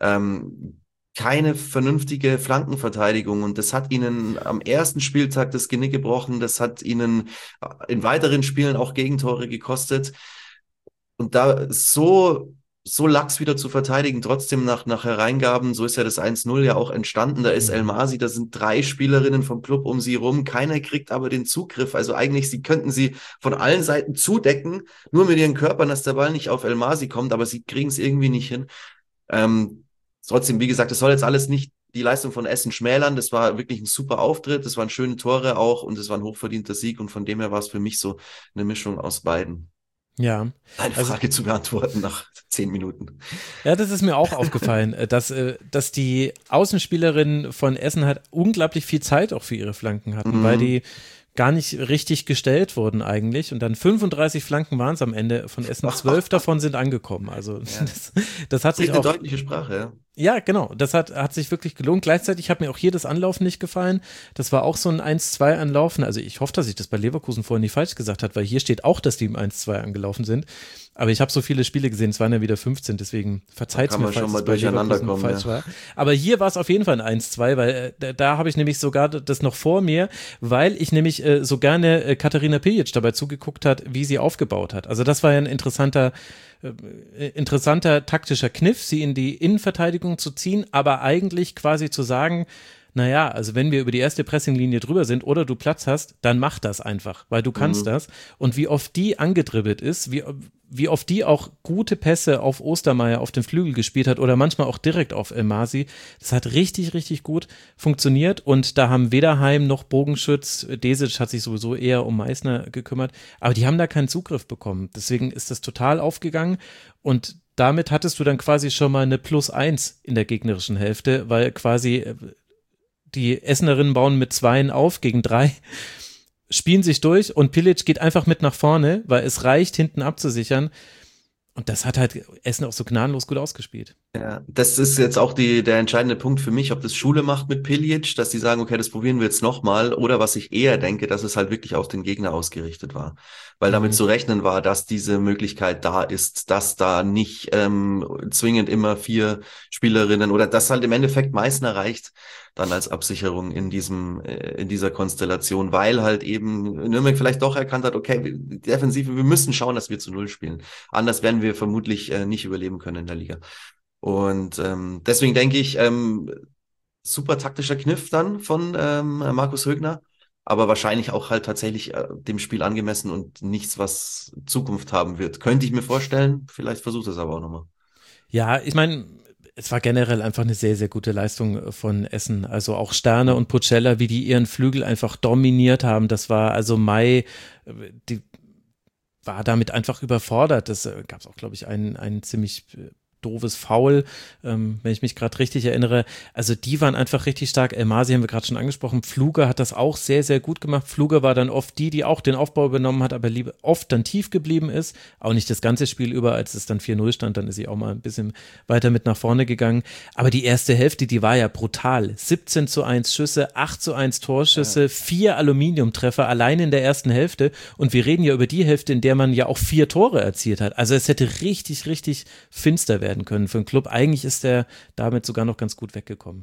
Ähm, keine vernünftige Flankenverteidigung und das hat ihnen am ersten Spieltag das Genick gebrochen. Das hat ihnen in weiteren Spielen auch Gegentore gekostet. Und da so... so lax wieder zu verteidigen, trotzdem nach, nach Hereingaben, so ist ja das eins null ja auch entstanden, da ist El Masi, da sind drei Spielerinnen vom Club um sie rum, keiner kriegt aber den Zugriff, also eigentlich, sie könnten sie von allen Seiten zudecken, nur mit ihren Körpern, dass der Ball nicht auf El Masi kommt, aber sie kriegen es irgendwie nicht hin. Ähm, trotzdem, wie gesagt, das soll jetzt alles nicht die Leistung von Essen schmälern, das war wirklich ein super Auftritt, das waren schöne Tore auch und es war ein hochverdienter Sieg und von dem her war es für mich so eine Mischung aus beiden. Ja. Eine Frage also, zu beantworten nach zehn Minuten. Ja, das ist mir auch aufgefallen, dass, dass die Außenspielerinnen von Essen halt unglaublich viel Zeit auch für ihre Flanken hatten, mhm. weil die gar nicht richtig gestellt wurden eigentlich und dann fünfunddreißig Flanken waren es am Ende von Essen, zwölf davon sind angekommen, also ja. das, das hat sich auch... eine deutliche Sprache, ja. Ja, genau, das hat, hat sich wirklich gelohnt. Gleichzeitig hat mir auch hier das Anlaufen nicht gefallen. Das war auch so ein eins zwei Anlaufen. Also ich hoffe, dass ich das bei Leverkusen vorhin nicht falsch gesagt habe, weil hier steht auch, dass die im eins zwei angelaufen sind. Aber ich habe so viele Spiele gesehen, es waren ja wieder fünfzehn, deswegen verzeiht mir, falls es bei Leverkusen kommen, falsch ja. war. Aber hier war es auf jeden Fall ein eins zwei, weil äh, da, da habe ich nämlich sogar das noch vor mir, weil ich nämlich äh, so gerne äh, Katharina Pilic dabei zugeguckt hat, wie sie aufgebaut hat. Also das war ja ein interessanter äh, interessanter taktischer Kniff, sie in die Innenverteidigung zu ziehen, aber eigentlich quasi zu sagen, naja, also wenn wir über die erste Pressinglinie drüber sind oder du Platz hast, dann mach das einfach, weil du kannst mhm. das. Und wie oft die angedribbelt ist, wie, wie oft die auch gute Pässe auf Ostermeier auf den Flügel gespielt hat oder manchmal auch direkt auf El Masi, das hat richtig, richtig gut funktioniert und da haben weder Heim noch Bogenschütz, Desic hat sich sowieso eher um Meißner gekümmert, aber die haben da keinen Zugriff bekommen. Deswegen ist das total aufgegangen und damit hattest du dann quasi schon mal eine Plus eins in der gegnerischen Hälfte, weil quasi die Essenerinnen bauen mit Zweien auf gegen drei, spielen sich durch und Pilic geht einfach mit nach vorne, weil es reicht, hinten abzusichern. Und das hat halt Essen auch so gnadenlos gut ausgespielt. Ja, das ist jetzt auch die, der entscheidende Punkt für mich, ob das Schule macht mit Pilic, dass die sagen, okay, das probieren wir jetzt nochmal, oder was ich eher denke, dass es halt wirklich auf den Gegner ausgerichtet war. Weil damit mhm. zu rechnen war, dass diese Möglichkeit da ist, dass da nicht ähm, zwingend immer vier Spielerinnen oder dass halt im Endeffekt Meißner reicht dann als Absicherung in diesem äh, in dieser Konstellation, weil halt eben Nürnberg vielleicht doch erkannt hat, okay, Defensive, wir müssen schauen, dass wir zu Null spielen. Anders werden wir vermutlich äh, nicht überleben können in der Liga. Und ähm, deswegen denke ich, ähm, super taktischer Kniff dann von ähm, Markus Högner, aber wahrscheinlich auch halt tatsächlich äh, dem Spiel angemessen und nichts, was Zukunft haben wird. Könnte ich mir vorstellen, vielleicht versucht es aber auch nochmal. Ja, ich meine, es war generell einfach eine sehr, sehr gute Leistung von Essen. Also auch Sterne und Pucella, wie die ihren Flügel einfach dominiert haben. Das war also Mai, die war damit einfach überfordert. Das gab es auch, glaube ich, einen, einen ziemlich doofes Foul, ähm, wenn ich mich gerade richtig erinnere. Also die waren einfach richtig stark. El Masi haben wir gerade schon angesprochen. Pfluger hat das auch sehr, sehr gut gemacht. Pfluger war dann oft die, die auch den Aufbau übernommen hat, aber lieber oft dann tief geblieben ist. Auch nicht das ganze Spiel über, als es dann vier null stand, dann ist sie auch mal ein bisschen weiter mit nach vorne gegangen. Aber die erste Hälfte, die war ja brutal. siebzehn zu eins Schüsse, acht zu eins Torschüsse, ja. vier Aluminiumtreffer allein in der ersten Hälfte. Und wir reden ja über die Hälfte, in der man ja auch vier Tore erzielt hat. Also es hätte richtig, richtig finster werden können für einen Club. Eigentlich ist der damit sogar noch ganz gut weggekommen.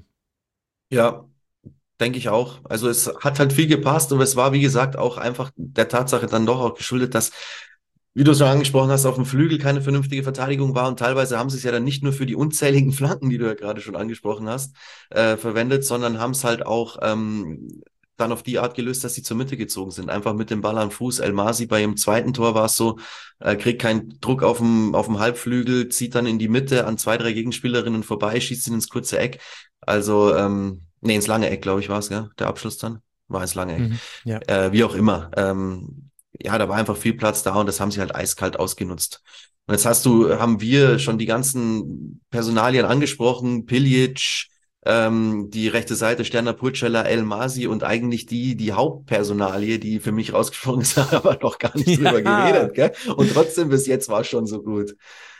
Ja, denke ich auch. Also es hat halt viel gepasst und es war, wie gesagt, auch einfach der Tatsache dann doch auch geschuldet, dass, wie du schon angesprochen hast, auf dem Flügel keine vernünftige Verteidigung war und teilweise haben sie es ja dann nicht nur für die unzähligen Flanken, die du ja gerade schon angesprochen hast, äh, verwendet, sondern haben es halt auch ähm, dann auf die Art gelöst, dass sie zur Mitte gezogen sind. Einfach mit dem Ball am Fuß. El Masi bei ihrem zweiten Tor war es so, äh, kriegt keinen Druck auf dem, auf dem Halbflügel, zieht dann in die Mitte an zwei, drei Gegenspielerinnen vorbei, schießt ihn ins kurze Eck. Also, ähm, nee, ins lange Eck, glaube ich, war es, ja, der Abschluss dann. War ins lange Eck. Mhm, ja. Äh, wie auch immer. Ähm, ja, da war einfach viel Platz da und das haben sie halt eiskalt ausgenutzt. Und jetzt hast du, haben wir schon die ganzen Personalien angesprochen, Pilic, Ähm, die rechte Seite, Sterner, Pucella, El Masi und eigentlich die die Hauptpersonalie, die für mich rausgesprungen ist, aber noch gar nicht drüber ja. geredet, gell? Und trotzdem bis jetzt war es schon so gut.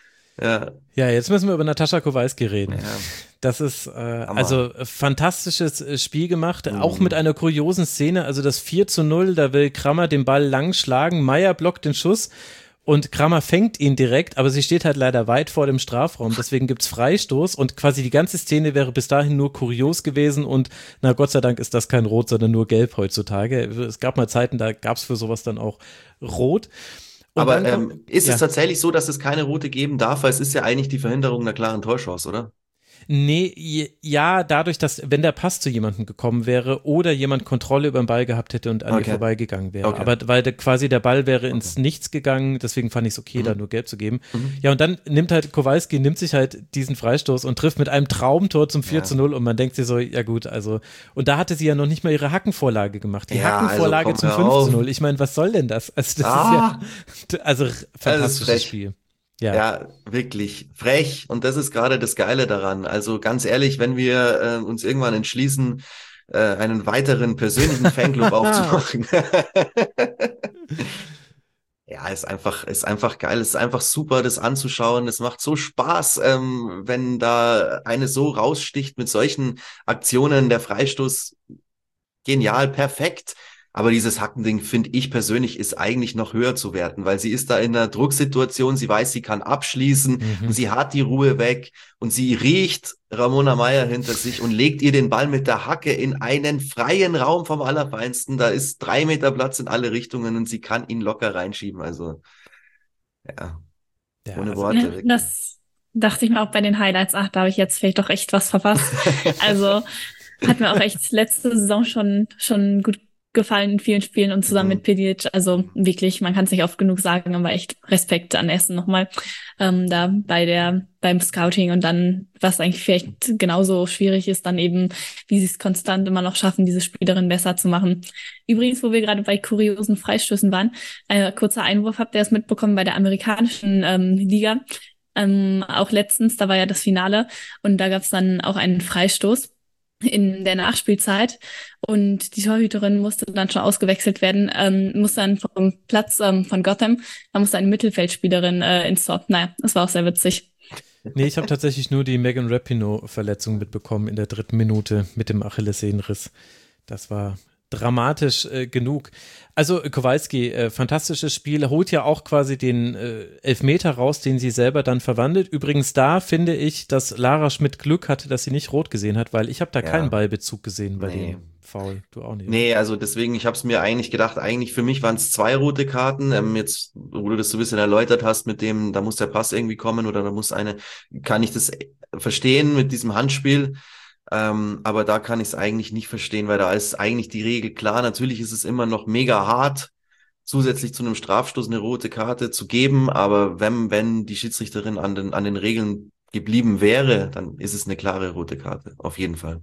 Ja. Ja, jetzt müssen wir über Natascha Kowalski reden. Ja. Das ist äh, also fantastisches Spiel gemacht, mhm. auch mit einer kuriosen Szene, also das vier zu null, da will Krammer den Ball lang schlagen, Meier blockt den Schuss und Krammer fängt ihn direkt, aber sie steht halt leider weit vor dem Strafraum, deswegen gibt's Freistoß und quasi die ganze Szene wäre bis dahin nur kurios gewesen und na Gott sei Dank ist das kein Rot, sondern nur Gelb heutzutage. Es gab mal Zeiten, da gab's für sowas dann auch Rot. Und aber dann, ähm, ist ja. es tatsächlich so, dass es keine Rote geben darf, weil es ist ja eigentlich die Verhinderung einer klaren Torchance, oder? Nee, ja, dadurch, dass, wenn der Pass zu jemandem gekommen wäre oder jemand Kontrolle über den Ball gehabt hätte und an okay. ihr vorbeigegangen wäre. Okay. Aber weil der, quasi der Ball wäre ins okay. Nichts gegangen, deswegen fand ich es okay, mhm. da nur gelb zu geben. Mhm. Ja, und dann nimmt halt Kowalski, nimmt sich halt diesen Freistoß und trifft mit einem Traumtor zum vier zu null und man denkt sich so, ja gut, also, und da hatte sie ja noch nicht mal ihre Hackenvorlage gemacht. Die ja, Hackenvorlage also zum fünf zu null. Ich meine, was soll denn das? Also, das ah. ist ja, also, fantastisches das Spiel. Ja. ja, wirklich frech. Und das ist gerade das Geile daran. Also ganz ehrlich, wenn wir äh, uns irgendwann entschließen, äh, einen weiteren persönlichen Fanclub aufzumachen. Ja, ist einfach, ist einfach geil. Es ist einfach super, das anzuschauen. Es macht so Spaß, ähm, wenn da eine so raussticht mit solchen Aktionen. Der Freistoß, genial, perfekt. Aber dieses Hackending, finde ich persönlich, ist eigentlich noch höher zu werten, weil sie ist da in einer Drucksituation, sie weiß, sie kann abschließen Mhm. und sie hat die Ruhe weg und sie riecht Ramona Meier hinter sich und legt ihr den Ball mit der Hacke in einen freien Raum vom Allerfeinsten. Da ist drei Meter Platz in alle Richtungen und sie kann ihn locker reinschieben. Also, ja. Ja, Ohne also, Worte. Ja, wirklich. das dachte ich mir auch bei den Highlights. Ach, da habe ich jetzt vielleicht doch echt was verpasst. Also hat mir auch echt letzte Saison schon, schon gut gefallen in vielen Spielen und zusammen Mhm. mit Pedic. Also wirklich, man kann es nicht oft genug sagen, aber echt Respekt an Essen nochmal ähm, da bei der beim Scouting und dann, was eigentlich vielleicht genauso schwierig ist, dann eben, wie sie es konstant immer noch schaffen, diese Spielerin besser zu machen. Übrigens, wo wir gerade bei kuriosen Freistößen waren, ein kurzer Einwurf, habt ihr das mitbekommen bei der amerikanischen ähm, Liga? Ähm, auch letztens, da war ja das Finale und da gab es dann auch einen Freistoß in der Nachspielzeit und die Torhüterin musste dann schon ausgewechselt werden, ähm, musste dann vom Platz ähm, von Gotham, da musste eine Mittelfeldspielerin äh, ins Tor. Naja, das war auch sehr witzig. Nee, ich habe tatsächlich nur die Megan Rapinoe-Verletzung mitbekommen in der dritten Minute mit dem Achillessehnenriss. Das war dramatisch äh, genug. Also Kowalski, äh, fantastisches Spiel, holt ja auch quasi den äh, Elfmeter raus, den sie selber dann verwandelt. Übrigens da finde ich, dass Lara Schmidt Glück hatte, dass sie nicht rot gesehen hat, weil ich habe da Ja. keinen Ballbezug gesehen bei Nee. dem Foul. Du auch nicht. Nee, also deswegen, ich habe es mir eigentlich gedacht, eigentlich für mich waren es zwei rote Karten. Ähm, jetzt, wo du das so ein bisschen erläutert hast mit dem, da muss der Pass irgendwie kommen oder da muss eine, kann ich das verstehen mit diesem Handspiel. Ähm, aber da kann ich es eigentlich nicht verstehen, weil da ist eigentlich die Regel klar. Natürlich ist es immer noch mega hart, zusätzlich zu einem Strafstoß eine rote Karte zu geben. Aber wenn, wenn die Schiedsrichterin an den, an den Regeln geblieben wäre, dann ist es eine klare rote Karte. Auf jeden Fall.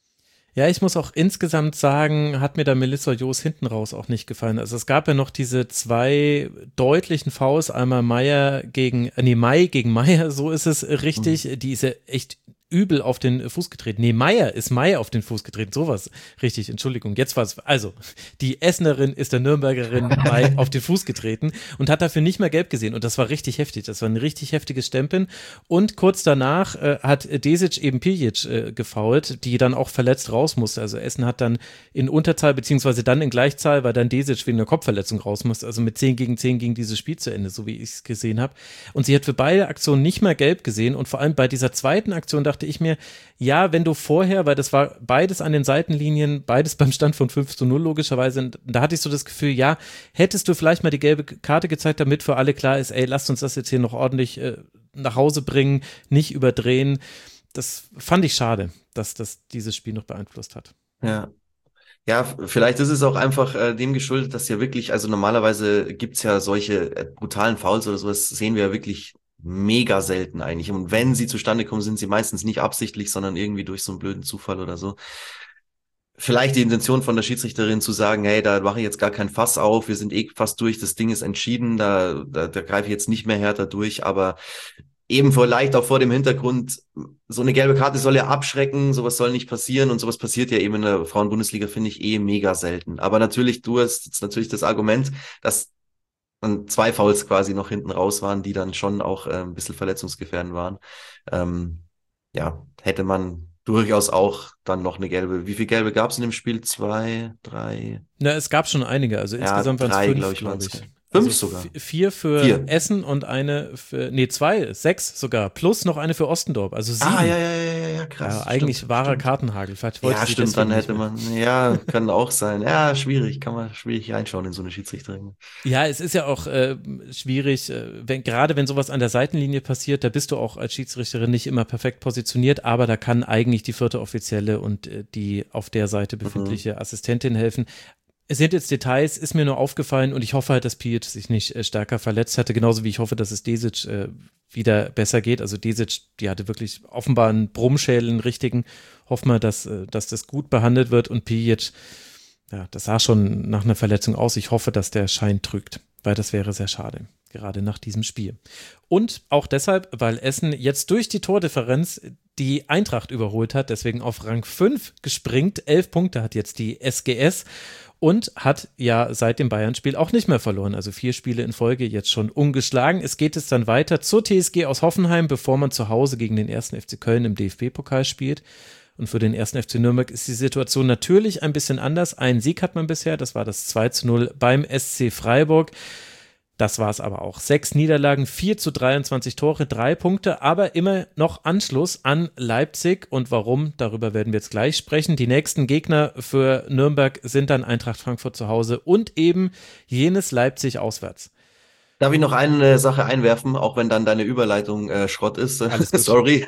Ja, ich muss auch insgesamt sagen, hat mir da Melissa Joos hinten raus auch nicht gefallen. Also es gab ja noch diese zwei deutlichen Fouls, einmal Meier gegen, äh, nee, Mai gegen Meier, so ist es richtig. Mhm. Die ist ja echt übel auf den Fuß getreten. Nee, Meier ist Meier auf den Fuß getreten, sowas. Richtig, Entschuldigung. Jetzt war es, also, die Essenerin ist der Nürnbergerin Mai auf den Fuß getreten und hat dafür nicht mehr gelb gesehen und das war richtig heftig. Das war ein richtig heftiges Stempeln und kurz danach äh, hat Desic eben Piljic äh, gefoult, die dann auch verletzt raus musste. Also Essen hat dann in Unterzahl beziehungsweise dann in Gleichzahl, weil dann Desic wegen einer Kopfverletzung raus musste. Also mit zehn gegen zehn ging dieses Spiel zu Ende, so wie ich es gesehen habe. Und sie hat für beide Aktionen nicht mehr gelb gesehen und vor allem bei dieser zweiten Aktion dachte ich mir, ja, wenn du vorher, weil das war beides an den Seitenlinien, beides beim Stand von fünf zu null logischerweise, da hatte ich so das Gefühl, ja, hättest du vielleicht mal die gelbe Karte gezeigt, damit für alle klar ist, ey, lasst uns das jetzt hier noch ordentlich äh, nach Hause bringen, nicht überdrehen. Das fand ich schade, dass das dieses Spiel noch beeinflusst hat. Ja. Ja, vielleicht ist es auch einfach äh, dem geschuldet, dass ja wirklich, also normalerweise gibt's ja solche äh, brutalen Fouls oder sowas, sehen wir ja wirklich mega selten eigentlich. Und wenn sie zustande kommen, sind sie meistens nicht absichtlich, sondern irgendwie durch so einen blöden Zufall oder so. Vielleicht die Intention von der Schiedsrichterin zu sagen, hey, da mache ich jetzt gar kein Fass auf, wir sind eh fast durch, das Ding ist entschieden, da, da, da greife ich jetzt nicht mehr härter durch, aber eben vielleicht auch vor dem Hintergrund, so eine gelbe Karte soll ja abschrecken, sowas soll nicht passieren und sowas passiert ja eben in der Frauenbundesliga, finde ich eh mega selten. Aber natürlich, du hast jetzt natürlich das Argument, dass dann zwei Fouls quasi noch hinten raus waren, die dann schon auch äh, ein bisschen verletzungsgefährdend waren. Ähm, ja, hätte man durchaus auch dann noch eine gelbe. Wie viel gelbe gab es in dem Spiel? Zwei, drei? Na, es gab schon einige, also Ja, insgesamt waren es drei, fünf, glaub ich, glaube waren's. ich. Fünf Also sogar. v- Vier für Vier. Essen und eine für, nee, zwei, sechs sogar, plus noch eine für Ostendorf, also sieben. Ah, ja, ja, ja, ja, ja, krass. Ja, eigentlich stimmt, wahrer stimmt. Kartenhagel. Vielleicht wollte Ja, sie stimmt, deswegen dann nicht hätte mehr. man, ja, kann auch sein. Ja, schwierig, kann man schwierig reinschauen in so eine Schiedsrichterin. Ja, es ist ja auch äh, schwierig, äh, wenn, gerade wenn sowas an der Seitenlinie passiert, da bist du auch als Schiedsrichterin nicht immer perfekt positioniert, aber da kann eigentlich die vierte Offizielle und äh, die auf der Seite befindliche mhm. Assistentin helfen. Es sind jetzt Details, ist mir nur aufgefallen und ich hoffe halt, dass Pijic sich nicht äh, stärker verletzt hatte, genauso wie ich hoffe, dass es Desic äh, wieder besser geht. Also Desic, die hatte wirklich offenbar einen Brummschädel, einen richtigen. Hoffen wir, dass, äh, dass das gut behandelt wird und Pijic, ja, das sah schon nach einer Verletzung aus. Ich hoffe, dass der Schein trügt, weil das wäre sehr schade, gerade nach diesem Spiel. Und auch deshalb, weil Essen jetzt durch die Tordifferenz die Eintracht überholt hat, deswegen auf Rang fünf gespringt. Elf Punkte hat jetzt die S G S. Und hat ja seit dem Bayern-Spiel auch nicht mehr verloren. Also vier Spiele in Folge jetzt schon ungeschlagen. Es geht jetzt dann weiter zur T S G aus Hoffenheim, bevor man zu Hause gegen den ersten F C Köln im D F B-Pokal spielt. Und für den ersten F C Nürnberg ist die Situation natürlich ein bisschen anders. Einen Sieg hat man bisher, das war das zwei zu null beim S C Freiburg. Das war es aber auch. Sechs Niederlagen, vier zu dreiundzwanzig Tore, drei Punkte, aber immer noch Anschluss an Leipzig. Und warum, darüber werden wir jetzt gleich sprechen. Die nächsten Gegner für Nürnberg sind dann Eintracht Frankfurt zu Hause und eben jenes Leipzig auswärts. Darf ich noch eine Sache einwerfen, auch wenn dann deine Überleitung äh, Schrott ist? Alles gut. Sorry.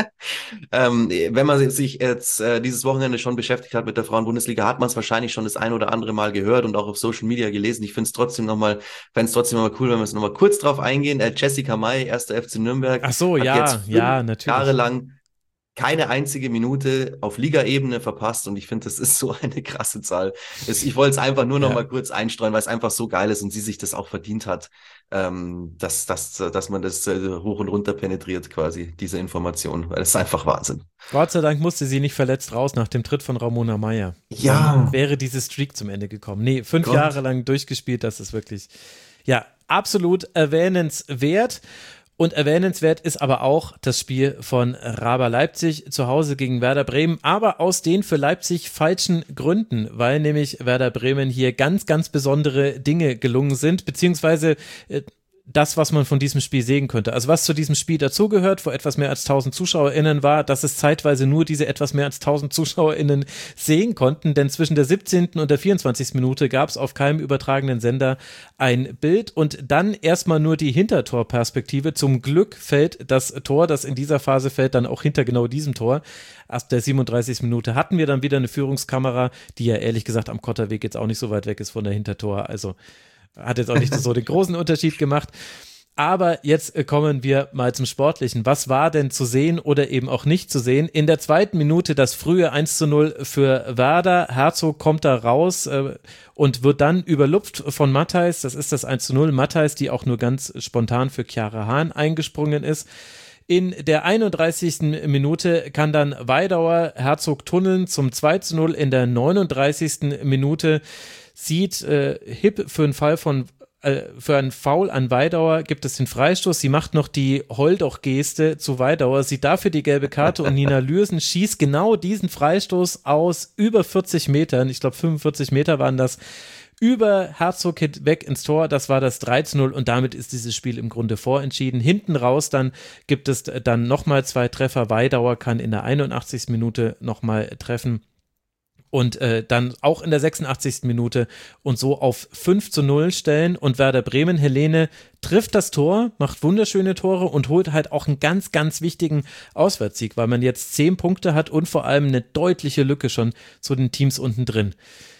ähm, wenn man sich jetzt äh, dieses Wochenende schon beschäftigt hat mit der Frauenbundesliga, hat man es wahrscheinlich schon das ein oder andere Mal gehört und auch auf Social Media gelesen. Ich finde es trotzdem nochmal, fände es trotzdem nochmal cool, wenn wir es nochmal kurz drauf eingehen. Äh, Jessica May, erster F C Nürnberg, Ach so, hat ja, jetzt fünf ja, natürlich. Jahre lang keine einzige Minute auf Ligaebene verpasst und ich finde, das ist so eine krasse Zahl. Ich wollte es einfach nur noch Ja. mal kurz einstreuen, weil es einfach so geil ist und sie sich das auch verdient hat, ähm, dass, dass, dass man das äh, hoch und runter penetriert quasi, diese Information, weil es ist einfach Wahnsinn. Gott sei Dank musste sie nicht verletzt raus nach dem Tritt von Ramona Meyer. Ja. Dann wäre diese Streak zum Ende gekommen. Nee, fünf Gott. Jahre lang durchgespielt, das ist wirklich, ja, absolut erwähnenswert. Und erwähnenswert ist aber auch das Spiel von Raber Leipzig zu Hause gegen Werder Bremen, aber aus den für Leipzig falschen Gründen, weil nämlich Werder Bremen hier ganz, ganz besondere Dinge gelungen sind, beziehungsweise äh, das, was man von diesem Spiel sehen könnte. Also was zu diesem Spiel dazugehört, wo etwas mehr als tausend ZuschauerInnen war, dass es zeitweise nur diese etwas mehr als tausend ZuschauerInnen sehen konnten, denn zwischen der siebzehnten und der vierundzwanzigsten Minute gab es auf keinem übertragenen Sender ein Bild und dann erstmal nur die Hintertorperspektive. Zum Glück fällt das Tor, das in dieser Phase fällt, dann auch hinter genau diesem Tor. Ab der siebenunddreißigsten Minute hatten wir dann wieder eine Führungskamera, die ja ehrlich gesagt am Kotterweg jetzt auch nicht so weit weg ist von der Hintertor, also hat jetzt auch nicht so den großen Unterschied gemacht. Aber jetzt kommen wir mal zum Sportlichen. Was war denn zu sehen oder eben auch nicht zu sehen? In der zweiten Minute das frühe eins zu null für Werder. Herzog kommt da raus äh, und wird dann überlupft von Matthijs. Das ist das eins zu null. Matthijs, die auch nur ganz spontan für Chiara Hahn eingesprungen ist. In der einunddreißigsten Minute kann dann Weidauer Herzog tunneln zum zwei zu null. In der neununddreißigsten Minute sieht äh, Hipp für einen Fall von äh, für einen Foul an Weidauer gibt es den Freistoß. Sie macht noch die Heul-doch-Geste zu Weidauer, sieht dafür die gelbe Karte und Nina Lürsen schießt genau diesen Freistoß aus über vierzig Metern, ich glaube fünfundvierzig Meter waren das, über Herzog weg ins Tor. Das war das drei zu null und damit ist dieses Spiel im Grunde vorentschieden. Hinten raus dann gibt es dann nochmal zwei Treffer. Weidauer kann in der einundachtzigsten Minute nochmal treffen. Und äh, dann auch in der sechsundachtzigsten Minute und so auf fünf zu null stellen und Werder Bremen, Helene, trifft das Tor, macht wunderschöne Tore und holt halt auch einen ganz, ganz wichtigen Auswärtssieg, weil man jetzt zehn Punkte hat und vor allem eine deutliche Lücke schon zu den Teams unten drin.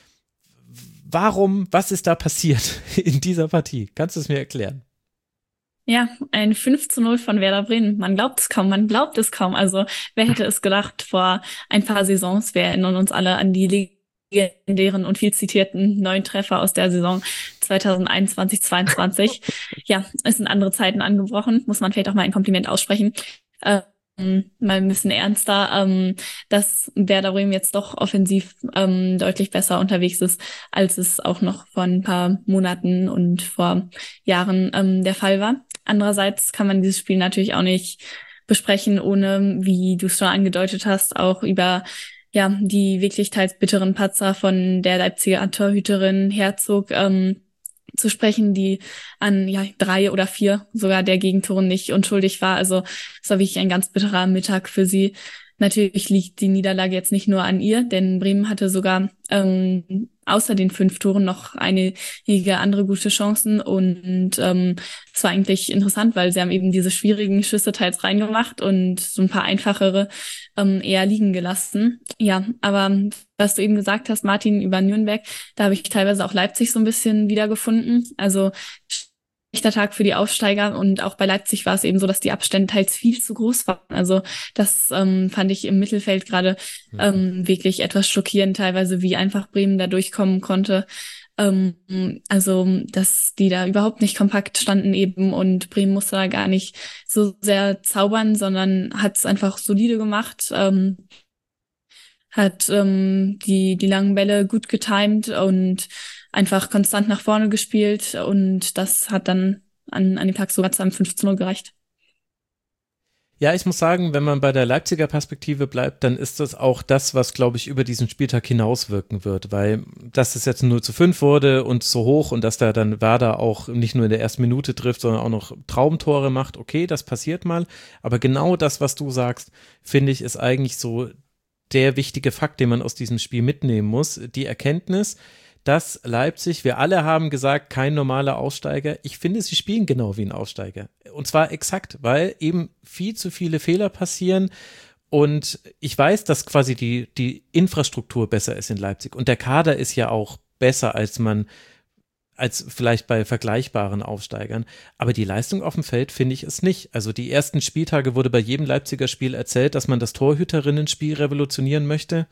Warum, was ist da passiert in dieser Partie? Kannst du es mir erklären? Ja, ein fünf zu null von Werder Bremen. Man glaubt es kaum, man glaubt es kaum. Also wer hätte es gedacht vor ein paar Saisons? Wir erinnern uns alle an die legendären und viel zitierten neun Treffer aus der Saison zweitausendeinundzwanzig zweiundzwanzig. Ja, es sind andere Zeiten angebrochen, muss man vielleicht auch mal ein Kompliment aussprechen. Äh, mal ein bisschen ernster, ähm, dass Werder Bremen jetzt doch offensiv ähm, deutlich besser unterwegs ist, als es auch noch vor ein paar Monaten und vor Jahren ähm, der Fall war. Andererseits kann man dieses Spiel natürlich auch nicht besprechen, ohne, wie du es schon angedeutet hast, auch über ja die wirklich teils bitteren Patzer von der Leipziger Torhüterin Herzog ähm, zu sprechen, die an ja drei oder vier sogar der Gegentore nicht unschuldig war. Also es war wirklich ein ganz bitterer Mittag für sie. Natürlich liegt die Niederlage jetzt nicht nur an ihr, denn Bremen hatte sogar ähm, außer den fünf Toren noch einige andere gute Chancen und ähm, es war eigentlich interessant, weil sie haben eben diese schwierigen Schüsse teils reingemacht und so ein paar einfachere ähm, eher liegen gelassen. Ja, aber was du eben gesagt hast, Martin, über Nürnberg, da habe ich teilweise auch Leipzig so ein bisschen wiedergefunden. Also schlechter Tag für die Aufsteiger und auch bei Leipzig war es eben so, dass die Abstände teils viel zu groß waren. Also das ähm, fand ich im Mittelfeld gerade ähm, wirklich etwas schockierend teilweise, wie einfach Bremen da durchkommen konnte. Ähm, also dass die da überhaupt nicht kompakt standen eben und Bremen musste da gar nicht so sehr zaubern, sondern hat es einfach solide gemacht. Ähm, hat ähm, die die langen Bälle gut getimed und einfach konstant nach vorne gespielt und das hat dann an, an dem Tag sogar zu einem fünf zu null gereicht. Ja, ich muss sagen, wenn man bei der Leipziger Perspektive bleibt, dann ist das auch das, was, glaube ich, über diesen Spieltag hinauswirken wird, weil dass es jetzt null zu fünf wurde und so hoch und dass da dann Werder auch nicht nur in der ersten Minute trifft, sondern auch noch Traumtore macht, okay, das passiert mal, aber genau das, was du sagst, finde ich, ist eigentlich so der wichtige Fakt, den man aus diesem Spiel mitnehmen muss, die Erkenntnis, dass Leipzig, wir alle haben gesagt, kein normaler Aufsteiger. Ich finde, sie spielen genau wie ein Aufsteiger. Und zwar exakt, weil eben viel zu viele Fehler passieren. Und ich weiß, dass quasi die, die Infrastruktur besser ist in Leipzig. Und der Kader ist ja auch besser, als man, als vielleicht bei vergleichbaren Aufsteigern. Aber die Leistung auf dem Feld finde ich es nicht. Also die ersten Spieltage wurde bei jedem Leipziger Spiel erzählt, dass man das Torhüterinnen-Spiel revolutionieren möchte.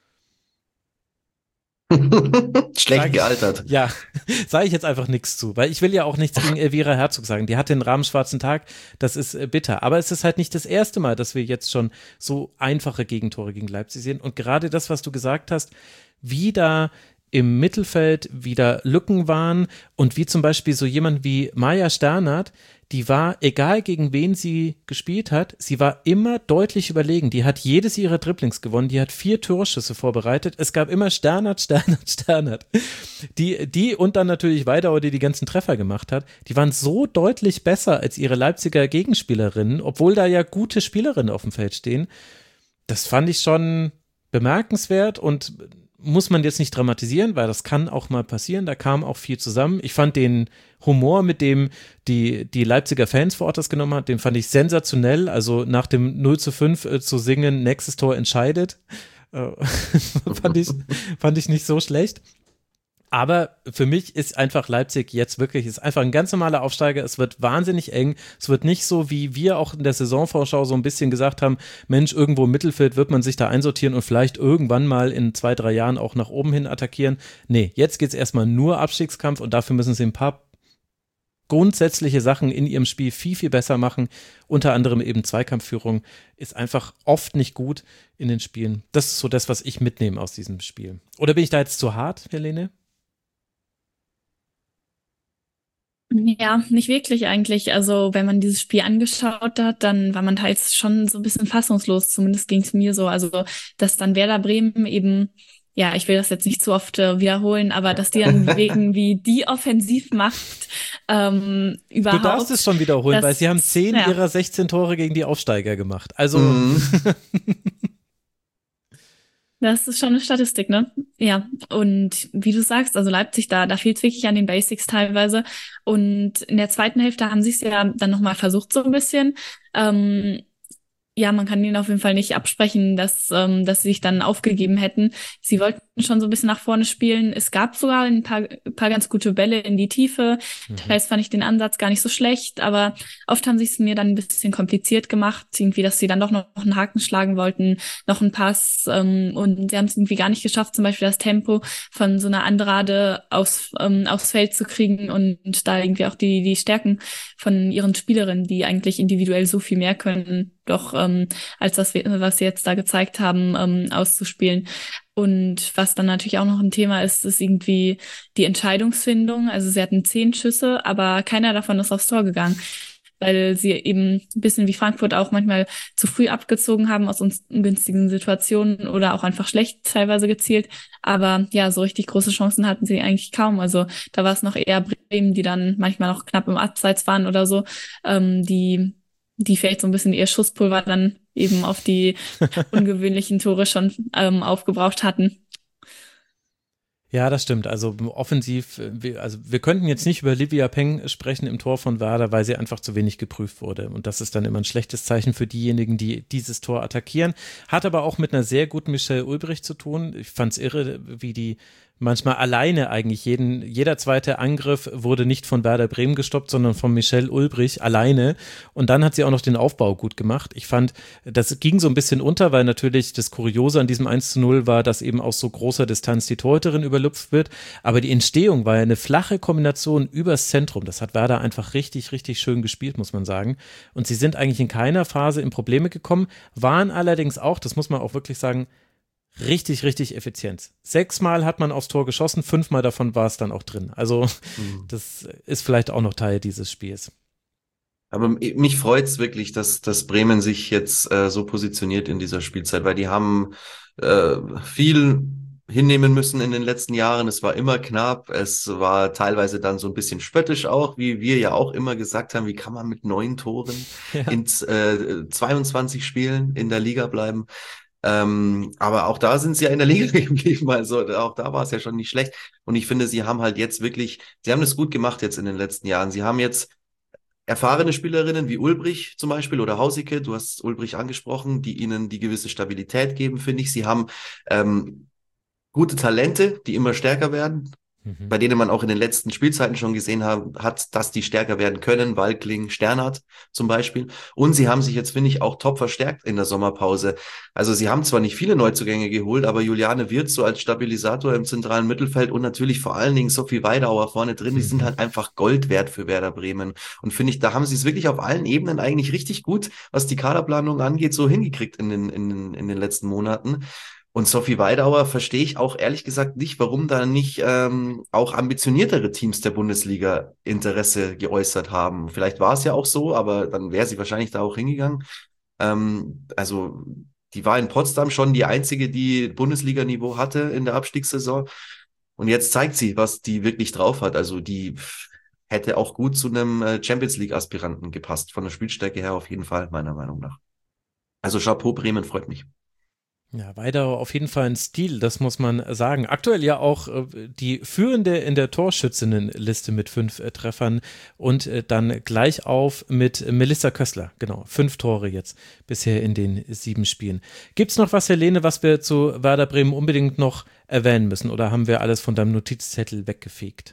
Schlecht Sag, gealtert. Ja, sage ich jetzt einfach nichts zu, weil ich will ja auch nichts gegen Elvira Herzog sagen. Die hatte einen rahmenschwarzen Tag, das ist äh, bitter. Aber es ist halt nicht das erste Mal, dass wir jetzt schon so einfache Gegentore gegen Leipzig sehen. Und gerade das, was du gesagt hast, wie da im Mittelfeld wieder Lücken waren und wie zum Beispiel so jemand wie Maja Sternert, die war, egal gegen wen sie gespielt hat, sie war immer deutlich überlegen. Die hat jedes ihrer Dribblings gewonnen, die hat vier Torschüsse vorbereitet. Es gab immer Sternert, Sternert, Sternert. Die, die und dann natürlich Weidauer, die die ganzen Treffer gemacht hat, die waren so deutlich besser als ihre Leipziger Gegenspielerinnen, obwohl da ja gute Spielerinnen auf dem Feld stehen. Das fand ich schon bemerkenswert und muss man jetzt nicht dramatisieren, weil das kann auch mal passieren, da kam auch viel zusammen. Ich fand den Humor, mit dem die, die Leipziger Fans vor Ort das genommen hat, den fand ich sensationell, also nach dem null zu fünf äh, zu singen, nächstes Tor entscheidet, äh, fand ich, fand ich nicht so schlecht. Aber für mich ist einfach Leipzig jetzt wirklich, ist einfach ein ganz normaler Aufsteiger. Es wird wahnsinnig eng. Es wird nicht so, wie wir auch in der Saisonvorschau so ein bisschen gesagt haben, Mensch, irgendwo im Mittelfeld wird man sich da einsortieren und vielleicht irgendwann mal in zwei, drei Jahren auch nach oben hin attackieren. Nee, jetzt geht's erstmal nur Abstiegskampf und dafür müssen sie ein paar grundsätzliche Sachen in ihrem Spiel viel, viel besser machen. Unter anderem eben Zweikampfführung ist einfach oft nicht gut in den Spielen. Das ist so das, was ich mitnehme aus diesem Spiel. Oder bin ich da jetzt zu hart, Helene? Ja, nicht wirklich eigentlich. Also wenn man dieses Spiel angeschaut hat, dann war man teils schon so ein bisschen fassungslos. Zumindest ging es mir so. Also dass dann Werder Bremen eben, ja, ich will das jetzt nicht zu oft äh, wiederholen, aber dass die dann wegen wie die Offensivmacht ähm, überhaupt. Du darfst es schon wiederholen, das, weil sie haben zehn ja. ihrer sechzehn Tore gegen die Aufsteiger gemacht. Also Mhm. Das ist schon eine Statistik, ne? Ja, und wie du sagst, also Leipzig, da, da fehlt es wirklich an den Basics teilweise. Und in der zweiten Hälfte haben sie es ja dann nochmal versucht so ein bisschen. Ähm, ja, man kann ihnen auf jeden Fall nicht absprechen, dass, ähm, dass sie sich dann aufgegeben hätten. Sie wollten schon so ein bisschen nach vorne spielen. Es gab sogar ein paar, ein paar ganz gute Bälle in die Tiefe. Mhm. Teils fand ich den Ansatz gar nicht so schlecht, aber oft haben sie es mir dann ein bisschen kompliziert gemacht, irgendwie, dass sie dann doch noch einen Haken schlagen wollten, noch einen Pass, ähm, und sie haben es irgendwie gar nicht geschafft, zum Beispiel das Tempo von so einer Andrade aus, ähm, aufs Feld zu kriegen und da irgendwie auch die, die Stärken von ihren Spielerinnen, die eigentlich individuell so viel mehr können, doch ähm, als das, was sie jetzt da gezeigt haben, ähm, auszuspielen. Und was dann natürlich auch noch ein Thema ist, ist irgendwie die Entscheidungsfindung. Also sie hatten zehn Schüsse, aber keiner davon ist aufs Tor gegangen, weil sie eben ein bisschen wie Frankfurt auch manchmal zu früh abgezogen haben aus ungünstigen Situationen oder auch einfach schlecht teilweise gezielt. Aber ja, so richtig große Chancen hatten sie eigentlich kaum. Also da war es noch eher Bremen, die dann manchmal noch knapp im Abseits waren oder so, ähm, die die vielleicht so ein bisschen ihr Schusspulver dann eben auf die ungewöhnlichen Tore schon ähm, aufgebraucht hatten. Ja, das stimmt. Also offensiv, wir, also wir könnten jetzt nicht über Livia Peng sprechen im Tor von Werder, weil sie einfach zu wenig geprüft wurde. Und das ist dann immer ein schlechtes Zeichen für diejenigen, die dieses Tor attackieren. Hat aber auch mit einer sehr guten Michelle Ulbricht zu tun. Ich fand's irre, wie die manchmal alleine eigentlich jeden, jeder zweite Angriff wurde nicht von Werder Bremen gestoppt, sondern von Michelle Ulbrich alleine. Und dann hat sie auch noch den Aufbau gut gemacht. Ich fand, das ging so ein bisschen unter, weil natürlich das Kuriose an diesem eins zu null war, dass eben aus so großer Distanz die Torhüterin überlupft wird. Aber die Entstehung war ja eine flache Kombination übers Zentrum. Das hat Werder einfach richtig, richtig schön gespielt, muss man sagen. Und sie sind eigentlich in keiner Phase in Probleme gekommen, waren allerdings auch, das muss man auch wirklich sagen, richtig, richtig effizient. Sechsmal hat man aufs Tor geschossen, fünfmal davon war es dann auch drin. Also mhm. das ist vielleicht auch noch Teil dieses Spiels. Aber mich freut's wirklich, dass, dass Bremen sich jetzt äh, so positioniert in dieser Spielzeit, weil die haben äh, viel hinnehmen müssen in den letzten Jahren. Es war immer knapp. Es war teilweise dann so ein bisschen spöttisch auch, wie wir ja auch immer gesagt haben, wie kann man mit neun Toren ja. in äh, zweiundzwanzig Spielen in der Liga bleiben? Ähm, aber auch da sind sie ja in der Liga geblieben, also auch da war es ja schon nicht schlecht. Und ich finde, sie haben halt jetzt wirklich, sie haben das gut gemacht jetzt in den letzten Jahren. Sie haben jetzt erfahrene Spielerinnen wie Ulbrich zum Beispiel oder Hausike, du hast Ulbrich angesprochen, die ihnen die gewisse Stabilität geben, finde ich. Sie haben ähm, gute Talente, die immer stärker werden, Mhm. bei denen man auch in den letzten Spielzeiten schon gesehen hat, hat, dass die stärker werden können. Walkling, Sternhardt zum Beispiel. Und sie haben sich jetzt, finde ich, auch top verstärkt in der Sommerpause. Also sie haben zwar nicht viele Neuzugänge geholt, aber Juliane Wirtz so als Stabilisator im zentralen Mittelfeld und natürlich vor allen Dingen Sophie Weidauer vorne drin, die sind Mhm. halt einfach Gold wert für Werder Bremen. Und finde ich, da haben sie es wirklich auf allen Ebenen eigentlich richtig gut, was die Kaderplanung angeht, so hingekriegt in den, in den, in den letzten Monaten. Und Sophie Weidauer verstehe ich auch ehrlich gesagt nicht, warum da nicht ähm, auch ambitioniertere Teams der Bundesliga Interesse geäußert haben. Vielleicht war es ja auch so, aber dann wäre sie wahrscheinlich da auch hingegangen. Ähm, also die war in Potsdam schon die einzige, die Bundesliga-Niveau hatte in der Abstiegssaison. Und jetzt zeigt sie, was die wirklich drauf hat. Also die hätte auch gut zu einem äh, Champions League-Aspiranten gepasst. Von der Spielstärke her auf jeden Fall, meiner Meinung nach. Also Chapeau, Bremen freut mich. Ja, Weidauer auf jeden Fall ein Stil, das muss man sagen. Aktuell ja auch äh, die führende in der Torschützinnenliste mit fünf äh, Treffern und äh, dann gleich auf mit Melissa Kössler. Genau, fünf Tore jetzt bisher in den sieben Spielen. Gibt's noch was, Helene, was wir zu Werder Bremen unbedingt noch erwähnen müssen oder haben wir alles von deinem Notizzettel weggefegt?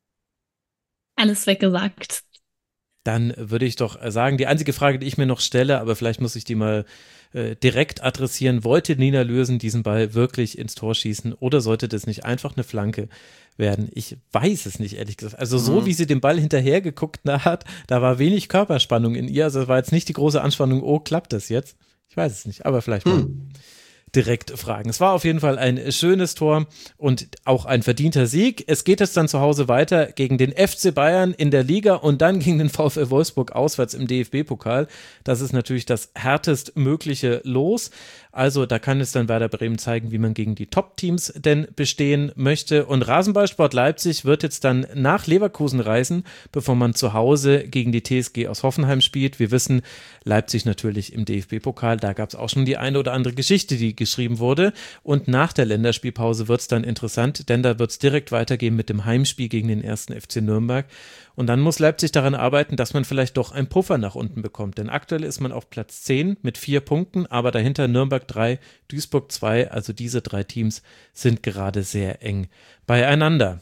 Alles weggesagt. Dann würde ich doch sagen, die einzige Frage, die ich mir noch stelle, aber vielleicht muss ich die mal äh, direkt adressieren, wollte Nina Lürsen diesen Ball wirklich ins Tor schießen oder sollte das nicht einfach eine Flanke werden? Ich weiß es nicht, ehrlich gesagt. Also so, Mhm. wie sie den Ball hinterher geguckt hat, da war wenig Körperspannung in ihr, also es war jetzt nicht die große Anspannung, oh, klappt das jetzt? Ich weiß es nicht, aber vielleicht mal Hm. direkt fragen. Es war auf jeden Fall ein schönes Tor und auch ein verdienter Sieg. Es geht jetzt dann zu Hause weiter gegen den F C Bayern in der Liga und dann gegen den VfL Wolfsburg auswärts im D F B-Pokal. Das ist natürlich das härtest mögliche Los. Also da kann es dann Werder Bremen zeigen, wie man gegen die Top-Teams denn bestehen möchte. Und Rasenballsport Leipzig wird jetzt dann nach Leverkusen reisen, bevor man zu Hause gegen die T S G aus Hoffenheim spielt. Wir wissen, Leipzig natürlich im D F B-Pokal, da gab es auch schon die eine oder andere Geschichte, die geschrieben wurde. Und nach der Länderspielpause wird es dann interessant, denn da wird es direkt weitergehen mit dem Heimspiel gegen den ersten F C Nürnberg. Und dann muss Leipzig daran arbeiten, dass man vielleicht doch einen Puffer nach unten bekommt. Denn aktuell ist man auf Platz zehn mit vier Punkten, aber dahinter Nürnberg drei, Duisburg zwei. Also diese drei Teams sind gerade sehr eng beieinander.